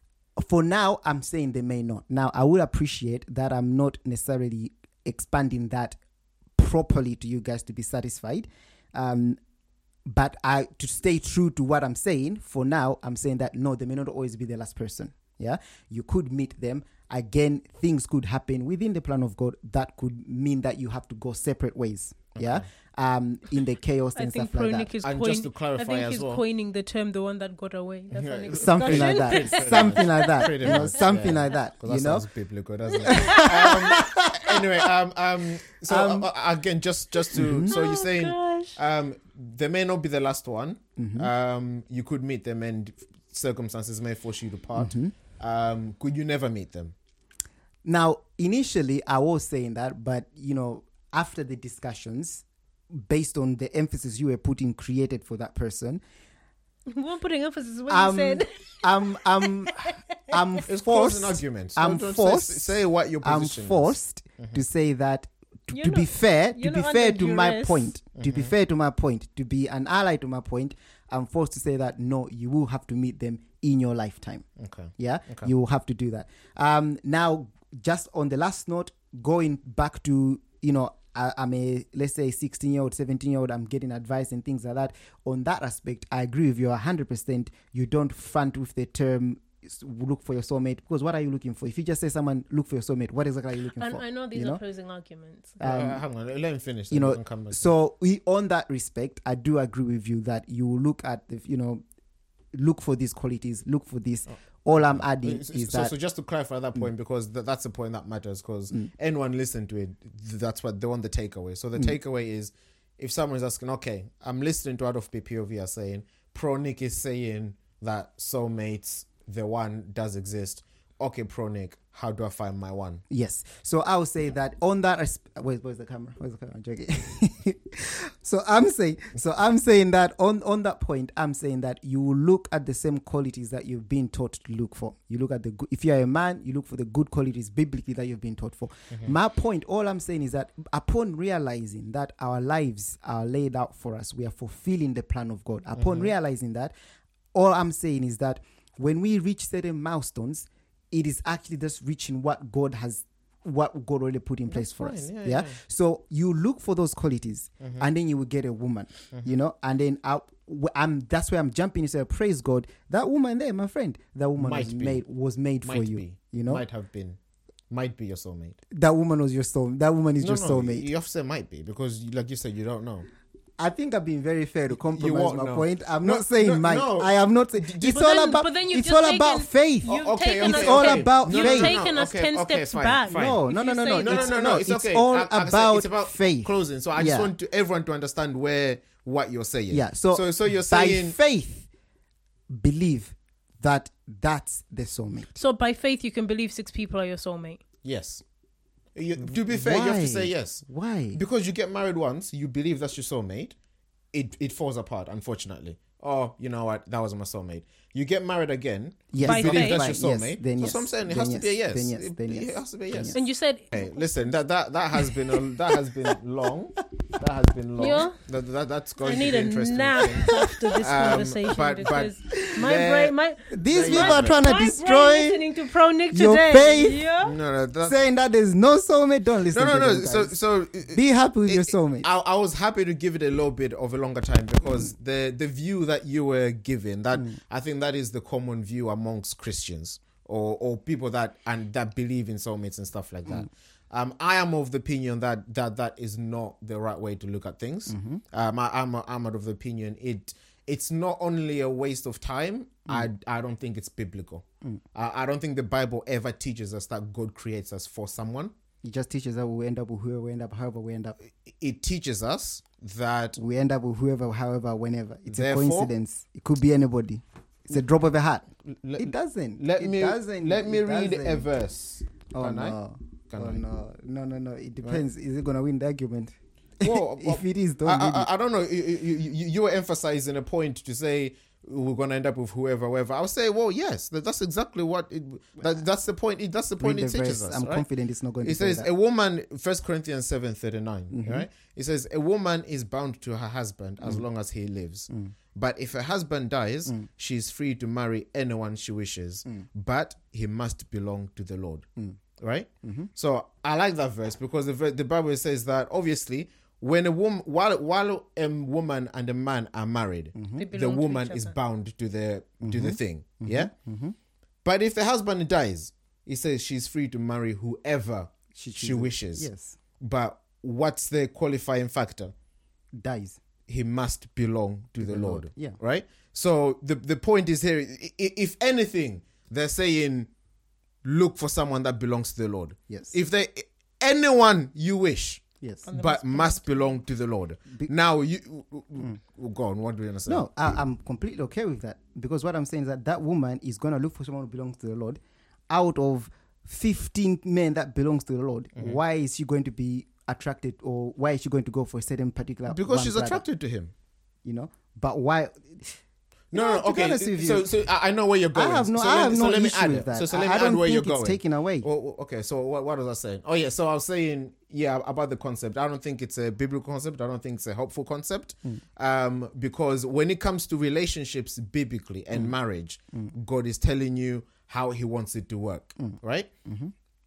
[SPEAKER 1] for now, I'm saying they may not. Now, I would appreciate that I'm not necessarily expanding that properly to you guys to be satisfied. Um, but I to stay true to what I'm saying, for now, I'm saying that no, they may not always be the last person. Yeah, you could meet them. Again, things could happen within the plan of God that could mean that you have to go separate ways. Okay. Yeah, um, in the chaos and
[SPEAKER 3] I think
[SPEAKER 1] stuff like
[SPEAKER 3] Pronic
[SPEAKER 1] that.
[SPEAKER 3] is
[SPEAKER 2] And
[SPEAKER 3] coin-
[SPEAKER 2] just to clarify
[SPEAKER 3] I think
[SPEAKER 2] as
[SPEAKER 3] he's
[SPEAKER 2] well.
[SPEAKER 3] coining the term "the one that got away." That's
[SPEAKER 2] Yeah.
[SPEAKER 3] our next
[SPEAKER 1] Something like
[SPEAKER 3] discussion.
[SPEAKER 1] that. Something like that.
[SPEAKER 2] Pretty
[SPEAKER 1] You know,
[SPEAKER 2] much,
[SPEAKER 1] something
[SPEAKER 2] yeah.
[SPEAKER 1] like that.
[SPEAKER 2] 'Cause
[SPEAKER 1] You
[SPEAKER 2] that
[SPEAKER 1] know.
[SPEAKER 2] sounds biblical, doesn't it? um, anyway, um, um, so
[SPEAKER 1] Um,
[SPEAKER 2] uh, again, just just to
[SPEAKER 1] Mhm.
[SPEAKER 2] so you're
[SPEAKER 3] Oh,
[SPEAKER 2] saying
[SPEAKER 3] gosh.
[SPEAKER 2] um, they may not be the last one.
[SPEAKER 1] Mhm.
[SPEAKER 2] Um, you could meet them, and circumstances may force you to part.
[SPEAKER 1] Mhm.
[SPEAKER 2] Um, could you never meet them?
[SPEAKER 1] Now, initially, I was saying that, but you know, after the discussions, based on the emphasis you were putting, created for that person,
[SPEAKER 3] We weren't putting emphasis on what
[SPEAKER 1] um,
[SPEAKER 3] you said.
[SPEAKER 1] I'm, I'm, I'm
[SPEAKER 2] It's
[SPEAKER 1] forced.
[SPEAKER 2] causing arguments.
[SPEAKER 1] I'm
[SPEAKER 2] Don't- don't
[SPEAKER 1] forced.
[SPEAKER 2] Say, say what your
[SPEAKER 1] I'm
[SPEAKER 2] position
[SPEAKER 1] forced
[SPEAKER 2] Mhm.
[SPEAKER 1] to say that. To,
[SPEAKER 3] You're
[SPEAKER 1] to be
[SPEAKER 3] not-
[SPEAKER 1] fair, to
[SPEAKER 3] you're
[SPEAKER 1] be
[SPEAKER 3] not
[SPEAKER 1] fair
[SPEAKER 3] under
[SPEAKER 1] to my
[SPEAKER 3] duress.
[SPEAKER 1] point, to be
[SPEAKER 2] Mhm.
[SPEAKER 1] fair to my point, to be an ally to my point, I'm forced to say that no, you will have to meet them in your lifetime.
[SPEAKER 2] is. Okay.
[SPEAKER 1] Yeah,
[SPEAKER 2] Okay.
[SPEAKER 1] you will have to do that. Um, now, just on the last note, going back to, you know, I, I'm a, let's say, sixteen year old, seventeen year old, I'm getting advice and things like that. On that aspect, I agree with you one hundred percent. You don't front with the term s- look for your soulmate, because what are you looking for? If you just say someone look for your soulmate, what exactly are you looking
[SPEAKER 3] And
[SPEAKER 1] for?
[SPEAKER 3] I know these
[SPEAKER 1] you
[SPEAKER 3] are
[SPEAKER 1] know?
[SPEAKER 3] opposing arguments.
[SPEAKER 1] Um,
[SPEAKER 2] uh, hang on, let him finish.
[SPEAKER 1] you
[SPEAKER 2] then we
[SPEAKER 1] know,
[SPEAKER 2] can come back.
[SPEAKER 1] So we, on that respect, I do agree with you that you look at the, you know, look for these qualities, look for this.
[SPEAKER 2] Oh.
[SPEAKER 1] All I'm adding
[SPEAKER 2] so,
[SPEAKER 1] is
[SPEAKER 2] so,
[SPEAKER 1] that
[SPEAKER 2] so just to clarify that point, because th- that's the point that matters, because
[SPEAKER 1] Mm.
[SPEAKER 2] anyone listen to it, th- that's what they want the takeaway. So the
[SPEAKER 1] Mm.
[SPEAKER 2] takeaway is, if someone's asking, okay, I'm listening to out of P O V are saying, Pro Nick is saying that soulmates, the one does exist. Okay, Pro Nick, how do I find my one?
[SPEAKER 1] yes. So I would say that on that. Res- Wait, where's the camera? Where's the camera? I'm joking. so I'm saying, so I'm saying that on on that point, I'm saying that you will look at the same qualities that you've been taught to look for. You look at the good. If you're a man, you look for the good qualities biblically that you've been taught for.
[SPEAKER 2] Mm-hmm.
[SPEAKER 1] My point, all I'm saying is that upon realizing that our lives are laid out for us, we are fulfilling the plan of God. Upon
[SPEAKER 2] Mhm.
[SPEAKER 1] realizing that, all I'm saying is that when we reach certain milestones, it is actually just reaching what God has, what God already put in place
[SPEAKER 2] That's
[SPEAKER 1] for
[SPEAKER 2] fine,
[SPEAKER 1] us.
[SPEAKER 2] yeah,
[SPEAKER 1] Yeah,
[SPEAKER 2] yeah.
[SPEAKER 1] So you look for those qualities,
[SPEAKER 2] Mhm.
[SPEAKER 1] and then you will get a woman.
[SPEAKER 2] Mhm.
[SPEAKER 1] You know, and then I, I'm. That's where I'm jumping. Say, praise God. That woman there, my friend. That woman
[SPEAKER 2] Might
[SPEAKER 1] was
[SPEAKER 2] be.
[SPEAKER 1] made was made
[SPEAKER 2] Might
[SPEAKER 1] for you.
[SPEAKER 2] be.
[SPEAKER 1] You know,
[SPEAKER 2] Might have been. Might be your soulmate.
[SPEAKER 1] that woman was your soul. That woman is
[SPEAKER 2] no,
[SPEAKER 1] your
[SPEAKER 2] no,
[SPEAKER 1] soulmate.
[SPEAKER 2] You have to say might be, because, you- like you said, you don't know.
[SPEAKER 1] I think I've been very fair to compromise
[SPEAKER 2] won't
[SPEAKER 1] my
[SPEAKER 2] know.
[SPEAKER 1] point. I'm
[SPEAKER 2] No,
[SPEAKER 1] not saying
[SPEAKER 2] no,
[SPEAKER 1] might.
[SPEAKER 2] no.
[SPEAKER 1] I am not saying.
[SPEAKER 2] D-
[SPEAKER 1] It's
[SPEAKER 3] But
[SPEAKER 1] all
[SPEAKER 3] then-
[SPEAKER 1] about.
[SPEAKER 3] but then you've
[SPEAKER 1] It's
[SPEAKER 3] just
[SPEAKER 1] all
[SPEAKER 3] taken-
[SPEAKER 1] about faith.
[SPEAKER 3] You've
[SPEAKER 2] Oh, okay,
[SPEAKER 3] taken
[SPEAKER 2] okay,
[SPEAKER 3] us,
[SPEAKER 1] It's all
[SPEAKER 2] okay.
[SPEAKER 1] about
[SPEAKER 3] you've
[SPEAKER 1] faith.
[SPEAKER 3] taken us
[SPEAKER 2] Okay,
[SPEAKER 3] ten
[SPEAKER 2] okay,
[SPEAKER 3] steps
[SPEAKER 2] fine,
[SPEAKER 3] back.
[SPEAKER 2] fine.
[SPEAKER 1] No,
[SPEAKER 3] If
[SPEAKER 1] no,
[SPEAKER 3] you
[SPEAKER 1] no, no,
[SPEAKER 3] say
[SPEAKER 1] no.
[SPEAKER 3] that-
[SPEAKER 2] No, no,
[SPEAKER 1] It's,
[SPEAKER 2] no, no. It's,
[SPEAKER 1] it's
[SPEAKER 2] okay.
[SPEAKER 1] all
[SPEAKER 2] I- I say
[SPEAKER 1] about,
[SPEAKER 2] it's about
[SPEAKER 1] faith.
[SPEAKER 2] closing. So I just
[SPEAKER 1] Yeah.
[SPEAKER 2] want to, everyone to understand where what you're saying.
[SPEAKER 1] Yeah. So,
[SPEAKER 2] so, so you're
[SPEAKER 1] by
[SPEAKER 2] saying
[SPEAKER 1] faith, believe that that's the soulmate.
[SPEAKER 3] So by faith, you can believe six people are your soulmate.
[SPEAKER 2] yes. You, to be fair, you have
[SPEAKER 1] Why?
[SPEAKER 2] to say yes,
[SPEAKER 1] Why?
[SPEAKER 2] because you get married once, you believe that's your soulmate. It it falls apart, unfortunately. Oh, you know what? That wasn't my soulmate. You get married again.
[SPEAKER 1] Yes,
[SPEAKER 3] By
[SPEAKER 2] you believe
[SPEAKER 3] faith.
[SPEAKER 2] that's your
[SPEAKER 1] Yes,
[SPEAKER 2] soulmate.
[SPEAKER 1] then
[SPEAKER 2] That's
[SPEAKER 1] yes.
[SPEAKER 2] what I'm saying. It
[SPEAKER 1] Then
[SPEAKER 2] has to
[SPEAKER 1] yes.
[SPEAKER 2] be a yes.
[SPEAKER 1] Then yes.
[SPEAKER 2] It,
[SPEAKER 1] Then
[SPEAKER 2] it
[SPEAKER 1] yes.
[SPEAKER 2] has to be a
[SPEAKER 1] Then
[SPEAKER 2] yes.
[SPEAKER 1] yes.
[SPEAKER 3] And you said,
[SPEAKER 2] Hey, listen, that, that that has been a, that has been long. That has been long.
[SPEAKER 3] Yeah.
[SPEAKER 2] That, that that's going
[SPEAKER 3] I
[SPEAKER 2] to
[SPEAKER 3] need
[SPEAKER 2] be
[SPEAKER 3] a
[SPEAKER 2] interesting.
[SPEAKER 3] nap
[SPEAKER 2] thing.
[SPEAKER 3] after this
[SPEAKER 2] Um,
[SPEAKER 3] conversation
[SPEAKER 2] but-
[SPEAKER 3] because
[SPEAKER 2] but
[SPEAKER 3] my
[SPEAKER 2] there-
[SPEAKER 3] brain, my
[SPEAKER 1] These
[SPEAKER 2] There you
[SPEAKER 1] people are
[SPEAKER 2] have it.
[SPEAKER 1] trying to
[SPEAKER 3] my brain
[SPEAKER 1] destroy,
[SPEAKER 3] listening to Pro Nick
[SPEAKER 1] your
[SPEAKER 3] today.
[SPEAKER 1] faith.
[SPEAKER 3] Yeah.
[SPEAKER 2] No, no, that,
[SPEAKER 1] saying that there's no soulmate. Don't listen.
[SPEAKER 2] no, no,
[SPEAKER 1] to
[SPEAKER 2] no.
[SPEAKER 1] them
[SPEAKER 2] So,
[SPEAKER 1] guys.
[SPEAKER 2] so
[SPEAKER 1] be happy with
[SPEAKER 2] it-
[SPEAKER 1] your soulmate.
[SPEAKER 2] I, I was happy to give it a little bit of a longer time, because the the view that you were giving, that I think that is the common view amongst Christians or or people that and that believe in soulmates and stuff like that. Um, I am of the opinion that that that is not the right way to look at things. Um, I, I'm I'm of the opinion it it's not only a waste of time. I I don't think it's biblical. I, I don't think the Bible ever teaches us that God creates us for someone.
[SPEAKER 1] It just teaches that we end up with whoever we end up, however we end up.
[SPEAKER 2] It teaches us that
[SPEAKER 1] We end up with whoever, however, whenever. It's
[SPEAKER 2] Therefore-
[SPEAKER 1] a coincidence. It could be anybody. It's a drop of a hat.
[SPEAKER 2] let,
[SPEAKER 1] It doesn't.
[SPEAKER 2] let
[SPEAKER 1] it
[SPEAKER 2] me
[SPEAKER 1] doesn't.
[SPEAKER 2] let me
[SPEAKER 1] It
[SPEAKER 2] read
[SPEAKER 1] doesn't.
[SPEAKER 2] a verse.
[SPEAKER 1] Oh
[SPEAKER 2] Can I?
[SPEAKER 1] no.
[SPEAKER 2] Can
[SPEAKER 1] oh
[SPEAKER 2] I?
[SPEAKER 1] no. No, no, no. It depends. Is it gonna win the argument?
[SPEAKER 2] Well,
[SPEAKER 1] if it is, don't
[SPEAKER 2] I,
[SPEAKER 1] read
[SPEAKER 2] I,
[SPEAKER 1] it.
[SPEAKER 2] I don't know. You, you, you, you were emphasizing a point to say we're gonna end up with whoever, whoever. I'll say, well, yes, that, that's exactly what. It, that, that's the point. It, that's the point
[SPEAKER 1] Read
[SPEAKER 2] it
[SPEAKER 1] the
[SPEAKER 2] teaches
[SPEAKER 1] verse.
[SPEAKER 2] us.
[SPEAKER 1] I'm
[SPEAKER 2] right?
[SPEAKER 1] confident it's not going
[SPEAKER 2] It
[SPEAKER 1] to say
[SPEAKER 2] says
[SPEAKER 1] that.
[SPEAKER 2] a woman, First Corinthians seven thirty nine.
[SPEAKER 1] Mm-hmm.
[SPEAKER 2] Right? It says a woman is bound to her husband as
[SPEAKER 1] Mm.
[SPEAKER 2] long as he lives. Mm. But if her husband dies,
[SPEAKER 1] Mm.
[SPEAKER 2] she is free to marry anyone she wishes.
[SPEAKER 1] Mm.
[SPEAKER 2] But he must belong to the Lord.
[SPEAKER 1] Mm.
[SPEAKER 2] Right?
[SPEAKER 1] Mm-hmm.
[SPEAKER 2] So I like that verse because the ver- the Bible says that obviously when a woman, while while a woman and a man are married,
[SPEAKER 3] They
[SPEAKER 2] the
[SPEAKER 3] belong to
[SPEAKER 2] woman
[SPEAKER 3] each
[SPEAKER 2] is
[SPEAKER 3] other.
[SPEAKER 2] bound to the to the thing. Yeah.
[SPEAKER 1] Mm-hmm.
[SPEAKER 2] But if the husband dies, he says she's free to marry whoever
[SPEAKER 1] She
[SPEAKER 2] she,
[SPEAKER 1] chooses.
[SPEAKER 2] wishes.
[SPEAKER 1] Yes.
[SPEAKER 2] But what's the qualifying factor?
[SPEAKER 1] Dies.
[SPEAKER 2] He must belong to the,
[SPEAKER 1] the
[SPEAKER 2] Lord.
[SPEAKER 1] Lord, yeah.
[SPEAKER 2] Right? So the the point is here, i- i- if anything, they're saying look for someone that belongs to the Lord.
[SPEAKER 1] Yes.
[SPEAKER 2] If they anyone you wish,
[SPEAKER 1] Yes.
[SPEAKER 3] And
[SPEAKER 2] but must belong to the Lord.
[SPEAKER 1] Be-
[SPEAKER 2] now you go on, what do you understand?
[SPEAKER 1] No, I, I'm completely okay with that because what I'm saying is that that woman is going to look for someone who belongs to the Lord. Out of fifteen men that belongs to the Lord,
[SPEAKER 2] Mm-hmm.
[SPEAKER 1] why is she going to be attracted, or why is she going to go for a certain particular?
[SPEAKER 2] Because
[SPEAKER 1] one
[SPEAKER 2] she's
[SPEAKER 1] brother,
[SPEAKER 2] attracted to him.
[SPEAKER 1] you know. But why?
[SPEAKER 2] No,
[SPEAKER 1] Yeah,
[SPEAKER 2] no,
[SPEAKER 1] to be
[SPEAKER 2] okay.
[SPEAKER 1] honest with you,
[SPEAKER 2] So, so I I know where you're going.
[SPEAKER 1] I have no,
[SPEAKER 2] so
[SPEAKER 1] I
[SPEAKER 2] let,
[SPEAKER 1] have
[SPEAKER 2] so
[SPEAKER 1] no
[SPEAKER 2] let me
[SPEAKER 1] issue
[SPEAKER 2] add
[SPEAKER 1] with
[SPEAKER 2] it.
[SPEAKER 1] that.
[SPEAKER 2] So, so let
[SPEAKER 1] I,
[SPEAKER 2] me
[SPEAKER 1] I
[SPEAKER 2] add
[SPEAKER 1] don't
[SPEAKER 2] where
[SPEAKER 1] think
[SPEAKER 2] you're
[SPEAKER 1] it's
[SPEAKER 2] going.
[SPEAKER 1] taken away.
[SPEAKER 2] Oh, oh, okay, so what, what was I saying? Oh, yeah, so I was saying, yeah, about the concept. I don't think it's a biblical concept. I don't think it's a helpful concept.
[SPEAKER 1] Mm.
[SPEAKER 2] Um, because when it comes to relationships biblically and
[SPEAKER 1] Mm.
[SPEAKER 2] marriage, God is telling you how he wants it to work,
[SPEAKER 1] Mm.
[SPEAKER 2] right?
[SPEAKER 1] Mm-hmm.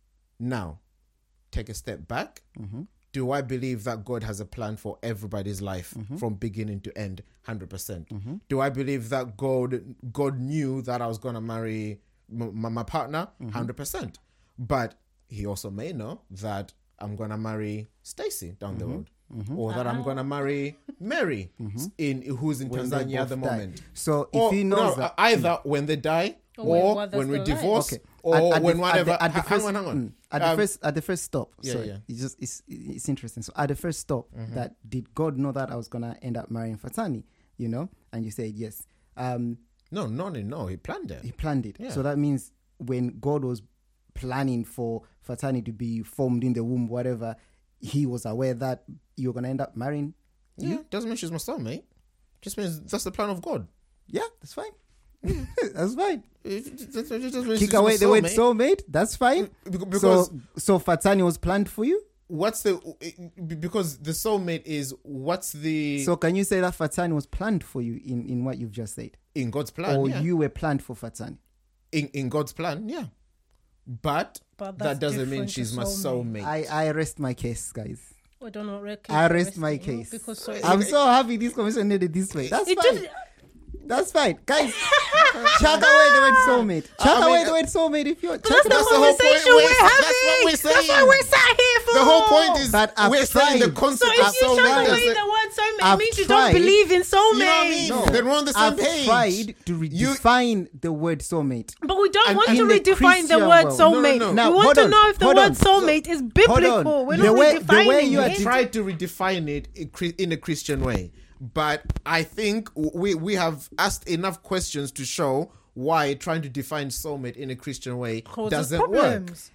[SPEAKER 2] Now, take a step back.
[SPEAKER 1] Mm-hmm.
[SPEAKER 2] Do I believe that God has a plan for everybody's life
[SPEAKER 1] Mm-hmm.
[SPEAKER 2] from beginning to end, one hundred percent?
[SPEAKER 1] Mm-hmm.
[SPEAKER 2] Do I believe that God God knew that I was going to marry m- my, my partner?
[SPEAKER 1] Mm-hmm.
[SPEAKER 2] one hundred percent. But he also may know that I'm going to marry Stacy down the road. Or that I'm going to marry Mary, in who's in
[SPEAKER 1] When they
[SPEAKER 2] Tanzania at the
[SPEAKER 1] both die.
[SPEAKER 2] moment.
[SPEAKER 1] So if
[SPEAKER 2] Or,
[SPEAKER 1] he knows
[SPEAKER 2] no,
[SPEAKER 1] that,
[SPEAKER 2] either when they die,
[SPEAKER 3] Or when
[SPEAKER 2] or
[SPEAKER 3] while they're
[SPEAKER 2] when we
[SPEAKER 3] still alive.
[SPEAKER 2] divorce,
[SPEAKER 1] okay,
[SPEAKER 2] or
[SPEAKER 1] At- at
[SPEAKER 2] when
[SPEAKER 1] the-
[SPEAKER 2] whatever.
[SPEAKER 1] At the, at the
[SPEAKER 2] hang
[SPEAKER 1] first,
[SPEAKER 2] on, hang on.
[SPEAKER 1] mm, at the
[SPEAKER 2] Um,
[SPEAKER 1] first, at the first stop.
[SPEAKER 2] yeah,
[SPEAKER 1] sorry,
[SPEAKER 2] yeah.
[SPEAKER 1] It's just it's it's interesting. So at the first stop, that did God know that I was gonna end up marrying Fatani? You know, and you said yes. Um,
[SPEAKER 2] No, no, no, no. He planned it.
[SPEAKER 1] he planned it.
[SPEAKER 2] Yeah.
[SPEAKER 1] So that means when God was planning for Fatani to be formed in the womb, whatever, he was aware that you're gonna end up marrying.
[SPEAKER 2] Yeah, doesn't mean she's my soulmate. Just means that's the plan of God.
[SPEAKER 1] Yeah, that's fine. That's fine.
[SPEAKER 2] It, it, it, it just means
[SPEAKER 1] Kick
[SPEAKER 2] she's my
[SPEAKER 1] away the word
[SPEAKER 2] soulmate.
[SPEAKER 1] soulmate. That's fine.
[SPEAKER 2] Bec- Because
[SPEAKER 1] so so Fatani was planned for you.
[SPEAKER 2] what's the because the soulmate is what's the
[SPEAKER 1] So can you say that Fatani was planned for you in, in what you've just said?
[SPEAKER 2] in God's plan?
[SPEAKER 1] Or
[SPEAKER 2] yeah.
[SPEAKER 1] you were planned for Fatani?
[SPEAKER 2] in in God's plan, yeah. But,
[SPEAKER 3] But
[SPEAKER 2] that
[SPEAKER 3] that's
[SPEAKER 2] doesn't mean
[SPEAKER 3] different to
[SPEAKER 2] she's my soulmate.
[SPEAKER 1] I, I rest my case, guys.
[SPEAKER 3] I don't know. Reckon
[SPEAKER 1] I rest my
[SPEAKER 3] you know,
[SPEAKER 1] case.
[SPEAKER 3] because so
[SPEAKER 1] I'm so happy this conversation ended this way. That's
[SPEAKER 3] it
[SPEAKER 1] fine.
[SPEAKER 3] just
[SPEAKER 1] That's fine. Guys, chuck away the word soulmate. Chuck
[SPEAKER 2] I mean,
[SPEAKER 1] away the word soulmate if you're...
[SPEAKER 3] that's
[SPEAKER 1] chuck
[SPEAKER 3] the
[SPEAKER 1] it
[SPEAKER 2] That's the whole point.
[SPEAKER 3] conversation
[SPEAKER 2] We're-
[SPEAKER 3] we're
[SPEAKER 2] that's
[SPEAKER 3] having.
[SPEAKER 2] what we're
[SPEAKER 3] That's what
[SPEAKER 2] saying.
[SPEAKER 3] we're sat here for.
[SPEAKER 2] The whole point is
[SPEAKER 1] But I've
[SPEAKER 2] we're saying the
[SPEAKER 1] tried.
[SPEAKER 3] So
[SPEAKER 2] concept
[SPEAKER 3] if
[SPEAKER 2] of
[SPEAKER 3] you chuck
[SPEAKER 2] soulmate.
[SPEAKER 3] away
[SPEAKER 2] doesn't-
[SPEAKER 3] the word soulmate, it
[SPEAKER 1] I've
[SPEAKER 3] means you
[SPEAKER 1] tried.
[SPEAKER 3] don't believe in
[SPEAKER 2] You know what I
[SPEAKER 3] soulmate.
[SPEAKER 2] mean?
[SPEAKER 1] No.
[SPEAKER 2] Then we're on the same
[SPEAKER 1] I've
[SPEAKER 2] page.
[SPEAKER 1] tried to
[SPEAKER 2] You-
[SPEAKER 1] redefine the word soulmate.
[SPEAKER 3] But we don't
[SPEAKER 2] And-
[SPEAKER 3] want
[SPEAKER 2] and
[SPEAKER 3] to
[SPEAKER 1] in the
[SPEAKER 3] redefine the
[SPEAKER 1] Christian
[SPEAKER 3] word
[SPEAKER 1] world.
[SPEAKER 3] soulmate.
[SPEAKER 2] No, no, no.
[SPEAKER 1] Now,
[SPEAKER 3] we want
[SPEAKER 1] hold
[SPEAKER 3] to
[SPEAKER 1] on,
[SPEAKER 3] know if the
[SPEAKER 1] hold
[SPEAKER 3] word
[SPEAKER 1] on.
[SPEAKER 3] soulmate is
[SPEAKER 1] Hold
[SPEAKER 3] biblical.
[SPEAKER 1] on.
[SPEAKER 3] We're
[SPEAKER 1] The
[SPEAKER 3] not
[SPEAKER 1] way- the
[SPEAKER 3] redefining
[SPEAKER 1] way you are
[SPEAKER 3] it.
[SPEAKER 1] de-
[SPEAKER 2] tried to redefine it in Chri- in a Christian way, but I think we we have asked enough questions to show why trying to define soulmate in a Christian way
[SPEAKER 3] Causes
[SPEAKER 2] doesn't
[SPEAKER 3] problems.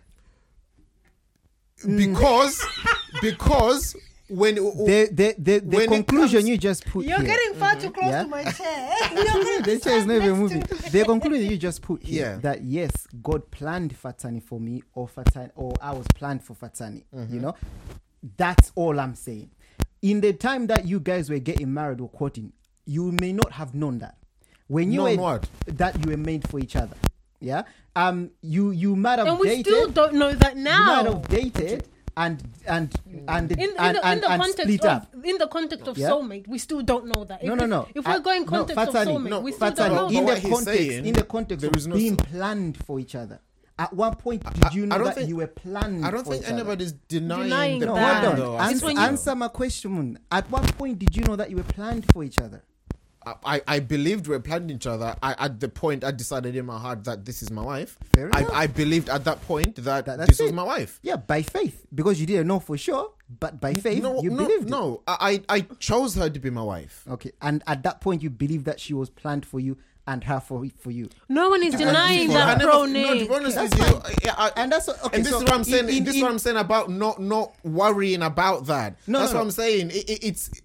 [SPEAKER 1] Mm.
[SPEAKER 2] work. Because because when
[SPEAKER 1] The, the, the, the
[SPEAKER 2] When it
[SPEAKER 1] conclusion
[SPEAKER 2] comes-
[SPEAKER 1] you just put
[SPEAKER 3] You're
[SPEAKER 1] here...
[SPEAKER 3] getting far too close
[SPEAKER 1] Yeah.
[SPEAKER 3] to my chair. You're getting
[SPEAKER 1] the chair is not even moving.
[SPEAKER 3] next
[SPEAKER 1] The conclusion you just put here,
[SPEAKER 2] Yeah.
[SPEAKER 1] that yes, God planned Fatani for me, or Fatani, or I was planned for Fatani.
[SPEAKER 2] Mm-hmm.
[SPEAKER 1] You know, that's all I'm saying. In the time that you guys were getting married or courting, you may not have known that. When you
[SPEAKER 2] Known
[SPEAKER 1] were
[SPEAKER 2] what?
[SPEAKER 1] that you were made for each other. Yeah. Um. You you might have
[SPEAKER 3] And we
[SPEAKER 1] dated.
[SPEAKER 3] still don't know that
[SPEAKER 1] You
[SPEAKER 3] now.
[SPEAKER 1] might have dated and and and
[SPEAKER 3] in, in,
[SPEAKER 1] and,
[SPEAKER 3] the, in
[SPEAKER 1] and,
[SPEAKER 3] the
[SPEAKER 1] and
[SPEAKER 3] context
[SPEAKER 1] split
[SPEAKER 3] of
[SPEAKER 1] up.
[SPEAKER 3] in the context of
[SPEAKER 1] Yeah.
[SPEAKER 3] soulmate, we still don't know that.
[SPEAKER 1] No,
[SPEAKER 3] if,
[SPEAKER 1] no, no.
[SPEAKER 3] If
[SPEAKER 1] I-
[SPEAKER 3] we're going
[SPEAKER 1] no,
[SPEAKER 3] context of
[SPEAKER 1] Fatani,
[SPEAKER 3] soulmate,
[SPEAKER 2] no,
[SPEAKER 3] we still
[SPEAKER 1] Fatani,
[SPEAKER 3] don't know.
[SPEAKER 2] But
[SPEAKER 1] in
[SPEAKER 2] what
[SPEAKER 1] the
[SPEAKER 2] he's
[SPEAKER 1] context,
[SPEAKER 2] saying,
[SPEAKER 1] in the context
[SPEAKER 2] there
[SPEAKER 1] of
[SPEAKER 2] is no
[SPEAKER 1] being
[SPEAKER 2] soul-
[SPEAKER 1] planned for each other. At what point
[SPEAKER 2] I-
[SPEAKER 1] did you
[SPEAKER 2] I
[SPEAKER 1] know
[SPEAKER 2] don't
[SPEAKER 1] that
[SPEAKER 2] think-
[SPEAKER 1] you were planned?
[SPEAKER 2] I don't
[SPEAKER 1] for
[SPEAKER 2] think
[SPEAKER 1] each other?
[SPEAKER 2] anybody's denying,
[SPEAKER 3] Denying
[SPEAKER 2] the
[SPEAKER 1] No,
[SPEAKER 3] that.
[SPEAKER 2] plan,
[SPEAKER 1] hold
[SPEAKER 2] though.
[SPEAKER 1] on.
[SPEAKER 2] I
[SPEAKER 3] It's
[SPEAKER 1] Answer,
[SPEAKER 3] when you-
[SPEAKER 1] answer my question. At what point did you know that you were planned for each other?
[SPEAKER 2] I, I believed we were planning each other. I, at the point, I decided in my heart that this is my wife.
[SPEAKER 1] Fair enough.
[SPEAKER 2] I, I believed at that point that,
[SPEAKER 1] That- that's
[SPEAKER 2] this was
[SPEAKER 1] it.
[SPEAKER 2] my wife.
[SPEAKER 1] Yeah, by faith, because you didn't know for sure, but by faith
[SPEAKER 2] No,
[SPEAKER 1] you
[SPEAKER 2] no,
[SPEAKER 1] believed it.
[SPEAKER 2] no. I, I I chose her to be my wife.
[SPEAKER 1] Okay, and at that point you believed that she was planned for you and her for for you.
[SPEAKER 3] No one is denying
[SPEAKER 1] I
[SPEAKER 3] that,
[SPEAKER 2] never-
[SPEAKER 3] pro
[SPEAKER 2] no, to be
[SPEAKER 3] Nick.
[SPEAKER 2] honest
[SPEAKER 1] That's
[SPEAKER 2] with you,
[SPEAKER 1] fine.
[SPEAKER 2] I- I-
[SPEAKER 1] And that's okay.
[SPEAKER 2] and this
[SPEAKER 1] so
[SPEAKER 2] is what I'm saying.
[SPEAKER 1] in- in-
[SPEAKER 2] this is what
[SPEAKER 1] in-
[SPEAKER 2] I'm saying about not not worrying about that.
[SPEAKER 1] No,
[SPEAKER 2] That's
[SPEAKER 1] no,
[SPEAKER 2] what
[SPEAKER 1] no.
[SPEAKER 2] I'm saying. It, it, it's
[SPEAKER 1] Okay,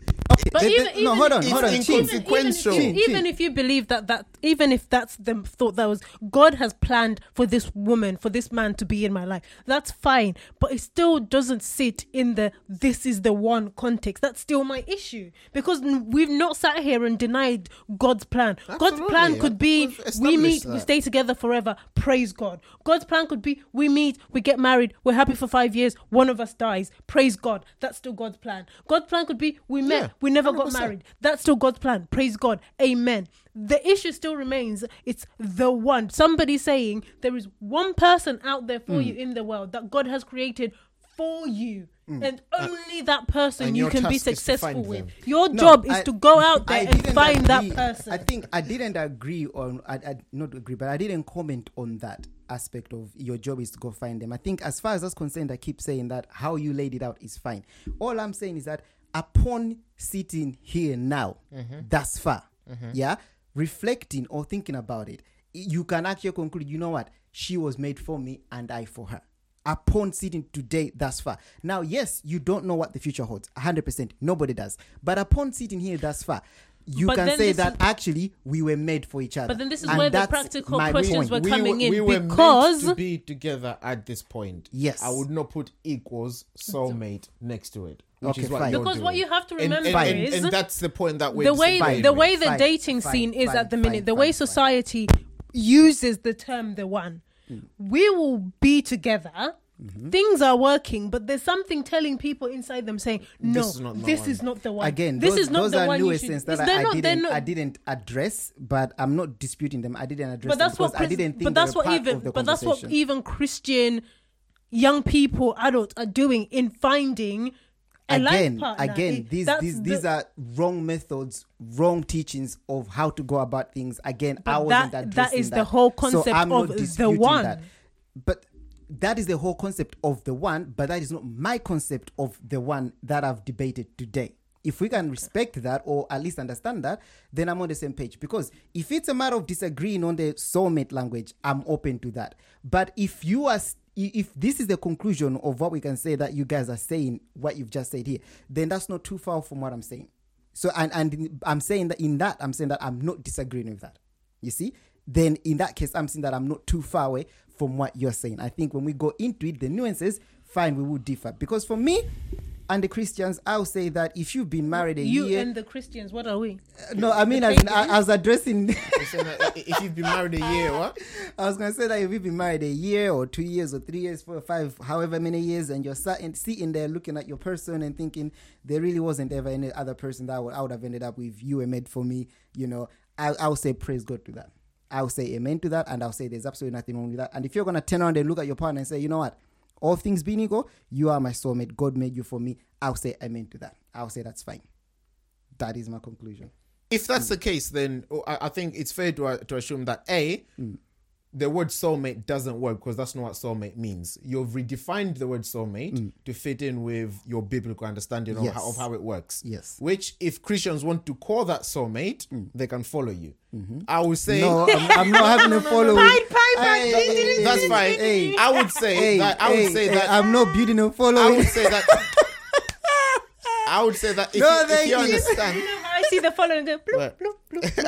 [SPEAKER 3] But
[SPEAKER 1] The- the-
[SPEAKER 3] even,
[SPEAKER 1] no,
[SPEAKER 3] even
[SPEAKER 1] hold on,
[SPEAKER 3] if-
[SPEAKER 1] hold on.
[SPEAKER 2] It's
[SPEAKER 1] Chin.
[SPEAKER 2] inconsequential.
[SPEAKER 3] Even, if you, even if you believe that that even if that's the thought that was God has planned for this woman, for this man to be in my life, that's fine. But it still doesn't sit in the this is the one context. That's still my issue because n- we've not sat here and denied God's plan. God's
[SPEAKER 2] Absolutely.
[SPEAKER 3] plan could be
[SPEAKER 2] We've
[SPEAKER 3] we
[SPEAKER 2] established
[SPEAKER 3] meet, we
[SPEAKER 2] that.
[SPEAKER 3] stay together forever. Praise God. God's plan could be we meet, we get married, we're happy for five years, one of us dies. Praise God. That's still God's plan. God's plan could be we met,
[SPEAKER 2] Yeah,
[SPEAKER 3] we never
[SPEAKER 2] one hundred
[SPEAKER 3] got
[SPEAKER 2] percent.
[SPEAKER 3] married. That's still God's plan. Praise God. Amen. The issue still remains. It's the one. Somebody saying there is one person out there for
[SPEAKER 2] Mm.
[SPEAKER 3] you in the world that God has created for you. And only that person
[SPEAKER 2] Mm. and
[SPEAKER 3] you
[SPEAKER 2] your
[SPEAKER 3] can be
[SPEAKER 2] task is to
[SPEAKER 3] successful
[SPEAKER 2] find
[SPEAKER 3] with.
[SPEAKER 2] them.
[SPEAKER 3] Your
[SPEAKER 1] No,
[SPEAKER 3] job is
[SPEAKER 1] I-
[SPEAKER 3] to go out
[SPEAKER 1] I
[SPEAKER 3] there and
[SPEAKER 1] didn't
[SPEAKER 3] find
[SPEAKER 1] agree.
[SPEAKER 3] that person.
[SPEAKER 1] I think I didn't agree on. I, I not agree, but I didn't comment on that aspect of your job is to go find them. I think as far as that's concerned, I keep saying that how you laid it out is fine. All I'm saying is that upon sitting here now, thus far, yeah, reflecting or thinking about it, you can actually conclude, you know what, she was made for me and I for her. Upon sitting today thus far. Now, yes, you don't know what the future holds. one hundred percent. Nobody does. But upon sitting here thus far, you
[SPEAKER 3] But
[SPEAKER 1] can
[SPEAKER 3] then
[SPEAKER 1] say
[SPEAKER 3] this
[SPEAKER 1] that
[SPEAKER 3] is-
[SPEAKER 1] actually we were made for each other.
[SPEAKER 3] But then this is
[SPEAKER 1] And
[SPEAKER 3] where the
[SPEAKER 1] that's
[SPEAKER 3] practical
[SPEAKER 1] my
[SPEAKER 3] questions
[SPEAKER 1] point.
[SPEAKER 3] were coming
[SPEAKER 2] we,
[SPEAKER 3] in
[SPEAKER 2] we were
[SPEAKER 3] because-
[SPEAKER 2] meant to be together at this point.
[SPEAKER 1] Yes.
[SPEAKER 2] I would not put equals soulmate next to it. Which
[SPEAKER 1] Okay,
[SPEAKER 2] is what
[SPEAKER 1] fine.
[SPEAKER 2] you're
[SPEAKER 3] Because what
[SPEAKER 2] doing.
[SPEAKER 3] you have to
[SPEAKER 2] And-
[SPEAKER 3] remember
[SPEAKER 2] and, and,
[SPEAKER 3] is
[SPEAKER 2] and that's the point that we're
[SPEAKER 3] the way
[SPEAKER 1] Fine,
[SPEAKER 3] the way the
[SPEAKER 1] fine,
[SPEAKER 3] dating
[SPEAKER 1] fine,
[SPEAKER 3] scene is
[SPEAKER 1] fine,
[SPEAKER 3] at the
[SPEAKER 1] fine,
[SPEAKER 3] minute, the way
[SPEAKER 1] fine, fine.
[SPEAKER 3] society uses the term the one. We will be together.
[SPEAKER 1] Mm-hmm.
[SPEAKER 3] Things are working, but there's something telling people inside them saying, "No,
[SPEAKER 2] This is not the
[SPEAKER 3] this
[SPEAKER 2] one."
[SPEAKER 3] is not the one."
[SPEAKER 1] Again,
[SPEAKER 3] this
[SPEAKER 1] those,
[SPEAKER 3] is not
[SPEAKER 1] those
[SPEAKER 3] the
[SPEAKER 1] are
[SPEAKER 3] one. You should.
[SPEAKER 1] nuances that
[SPEAKER 3] It's- they're
[SPEAKER 1] I,
[SPEAKER 3] not-
[SPEAKER 1] I
[SPEAKER 3] they're
[SPEAKER 1] didn't
[SPEAKER 3] not-
[SPEAKER 1] I didn't address, but I'm not disputing them. I didn't address
[SPEAKER 3] but that's
[SPEAKER 1] them
[SPEAKER 3] what
[SPEAKER 1] because I
[SPEAKER 3] Chris-
[SPEAKER 1] didn't think
[SPEAKER 3] but that's
[SPEAKER 1] they were
[SPEAKER 3] what
[SPEAKER 1] part
[SPEAKER 3] even
[SPEAKER 1] of the
[SPEAKER 3] but that's what
[SPEAKER 1] conversation.
[SPEAKER 3] even Christian young people, adults are doing in finding a
[SPEAKER 1] Again,
[SPEAKER 3] life partner.
[SPEAKER 1] again,
[SPEAKER 3] It-
[SPEAKER 1] these
[SPEAKER 3] that's
[SPEAKER 1] these
[SPEAKER 3] the-
[SPEAKER 1] these are wrong methods, wrong teachings of how to go about things. Again,
[SPEAKER 3] But
[SPEAKER 1] I wasn't
[SPEAKER 3] that-
[SPEAKER 1] addressing
[SPEAKER 3] that is the
[SPEAKER 1] that.
[SPEAKER 3] whole
[SPEAKER 1] So
[SPEAKER 3] concept
[SPEAKER 1] I'm not
[SPEAKER 3] of the
[SPEAKER 1] disputing
[SPEAKER 3] one.
[SPEAKER 1] that. But that is the whole concept of the one, but that is not my concept of the one that I've debated today. If we can respect that or at least understand that, then I'm on the same page. Because if it's a matter of disagreeing on the soulmate language, I'm open to that. But if you are, if this is the conclusion of what we can say that you guys are saying, what you've just said here, then that's not too far from what I'm saying. So, and, and I'm saying that in that, I'm saying that I'm not disagreeing with that. You see? Then in that case, I'm saying that I'm not too far away from what you're saying. I think when we go into it, the nuances, fine, we will differ. Because for me and the Christians, I'll say that if you've been married a
[SPEAKER 3] you
[SPEAKER 1] year...
[SPEAKER 3] and the Christians, what are we?
[SPEAKER 1] no, I mean, as in, I, I was addressing...
[SPEAKER 2] You're saying that if you've been married a year, what?
[SPEAKER 1] I was going to say that if you've been married a year or two years or three years, four or five, however many years, and you're sat in, sitting there looking at your person and thinking there really wasn't ever any other person that I would, I would have ended up with, you were made for me, you know, I, I'll say praise God to that. I'll say amen to that, and I'll say there's absolutely nothing wrong with that. And if you're going to turn around and look at your partner and say, you know what, all things being equal, you are my soulmate, God made you for me, I'll say amen to that. I'll say that's fine. That is my conclusion.
[SPEAKER 2] If that's the case, then oh, I, I think it's fair to, uh, to assume that A, the word soulmate doesn't work because that's not what soulmate means. You've redefined the word soulmate to fit in with your biblical understanding of,
[SPEAKER 1] Yes.
[SPEAKER 2] how, of how it works.
[SPEAKER 1] Yes.
[SPEAKER 2] Which, if Christians want to call that soulmate, they can follow you. I would say...
[SPEAKER 1] No, I'm, I'm not having a follow.
[SPEAKER 3] Pied Piper.
[SPEAKER 1] Hey,
[SPEAKER 2] That's fine.
[SPEAKER 1] Hey,
[SPEAKER 2] I would say
[SPEAKER 1] hey,
[SPEAKER 2] that... I would
[SPEAKER 1] hey,
[SPEAKER 2] say
[SPEAKER 1] hey,
[SPEAKER 2] that...
[SPEAKER 1] I'm not building a
[SPEAKER 2] I
[SPEAKER 1] following.
[SPEAKER 2] would say that... I would say that if,
[SPEAKER 1] No,
[SPEAKER 2] you, if
[SPEAKER 1] thank
[SPEAKER 2] you
[SPEAKER 1] you.
[SPEAKER 2] understand...
[SPEAKER 3] I see the following. Go, bloop,
[SPEAKER 2] Right.
[SPEAKER 3] bloop,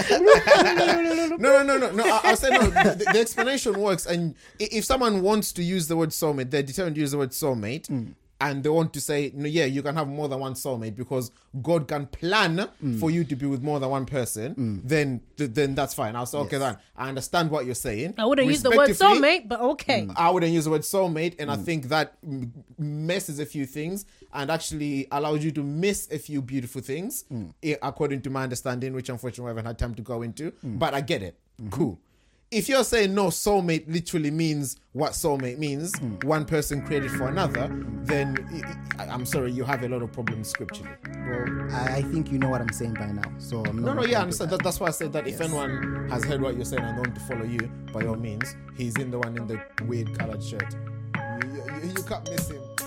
[SPEAKER 3] bloop.
[SPEAKER 2] No, no, no, no, no. I, I'll say no. The, the explanation works, and i- if someone wants to use the word soulmate, they're determined to use the word soulmate, and they want to say, no, yeah, you can have more than one soulmate because God can plan for you to be with more than one person. Then, th- then that's fine. I'll say, okay, then I understand what you're saying.
[SPEAKER 3] I wouldn't use the word
[SPEAKER 2] Respectively,
[SPEAKER 3] soulmate, but okay.
[SPEAKER 2] I wouldn't use the word soulmate, and I think that m- messes a few things and actually allows you to miss a few beautiful things, i- according to my understanding, which unfortunately I haven't had time to go into. But I get it. Cool. If you're saying no, soulmate literally means what soulmate means, one person created for another, then I- I- I'm sorry, you have a lot of problems scripturally.
[SPEAKER 1] Well, I, I think you know what I'm saying by now. So I'm
[SPEAKER 2] No,
[SPEAKER 1] not
[SPEAKER 2] no,
[SPEAKER 1] gonna
[SPEAKER 2] yeah, I
[SPEAKER 1] do
[SPEAKER 2] understand.
[SPEAKER 1] that.
[SPEAKER 2] That, that's why I said that if
[SPEAKER 1] Yes.
[SPEAKER 2] anyone has heard what you're saying and want to follow you, by all means, he's in the one in the weird colored shirt. You, you, you can't miss him.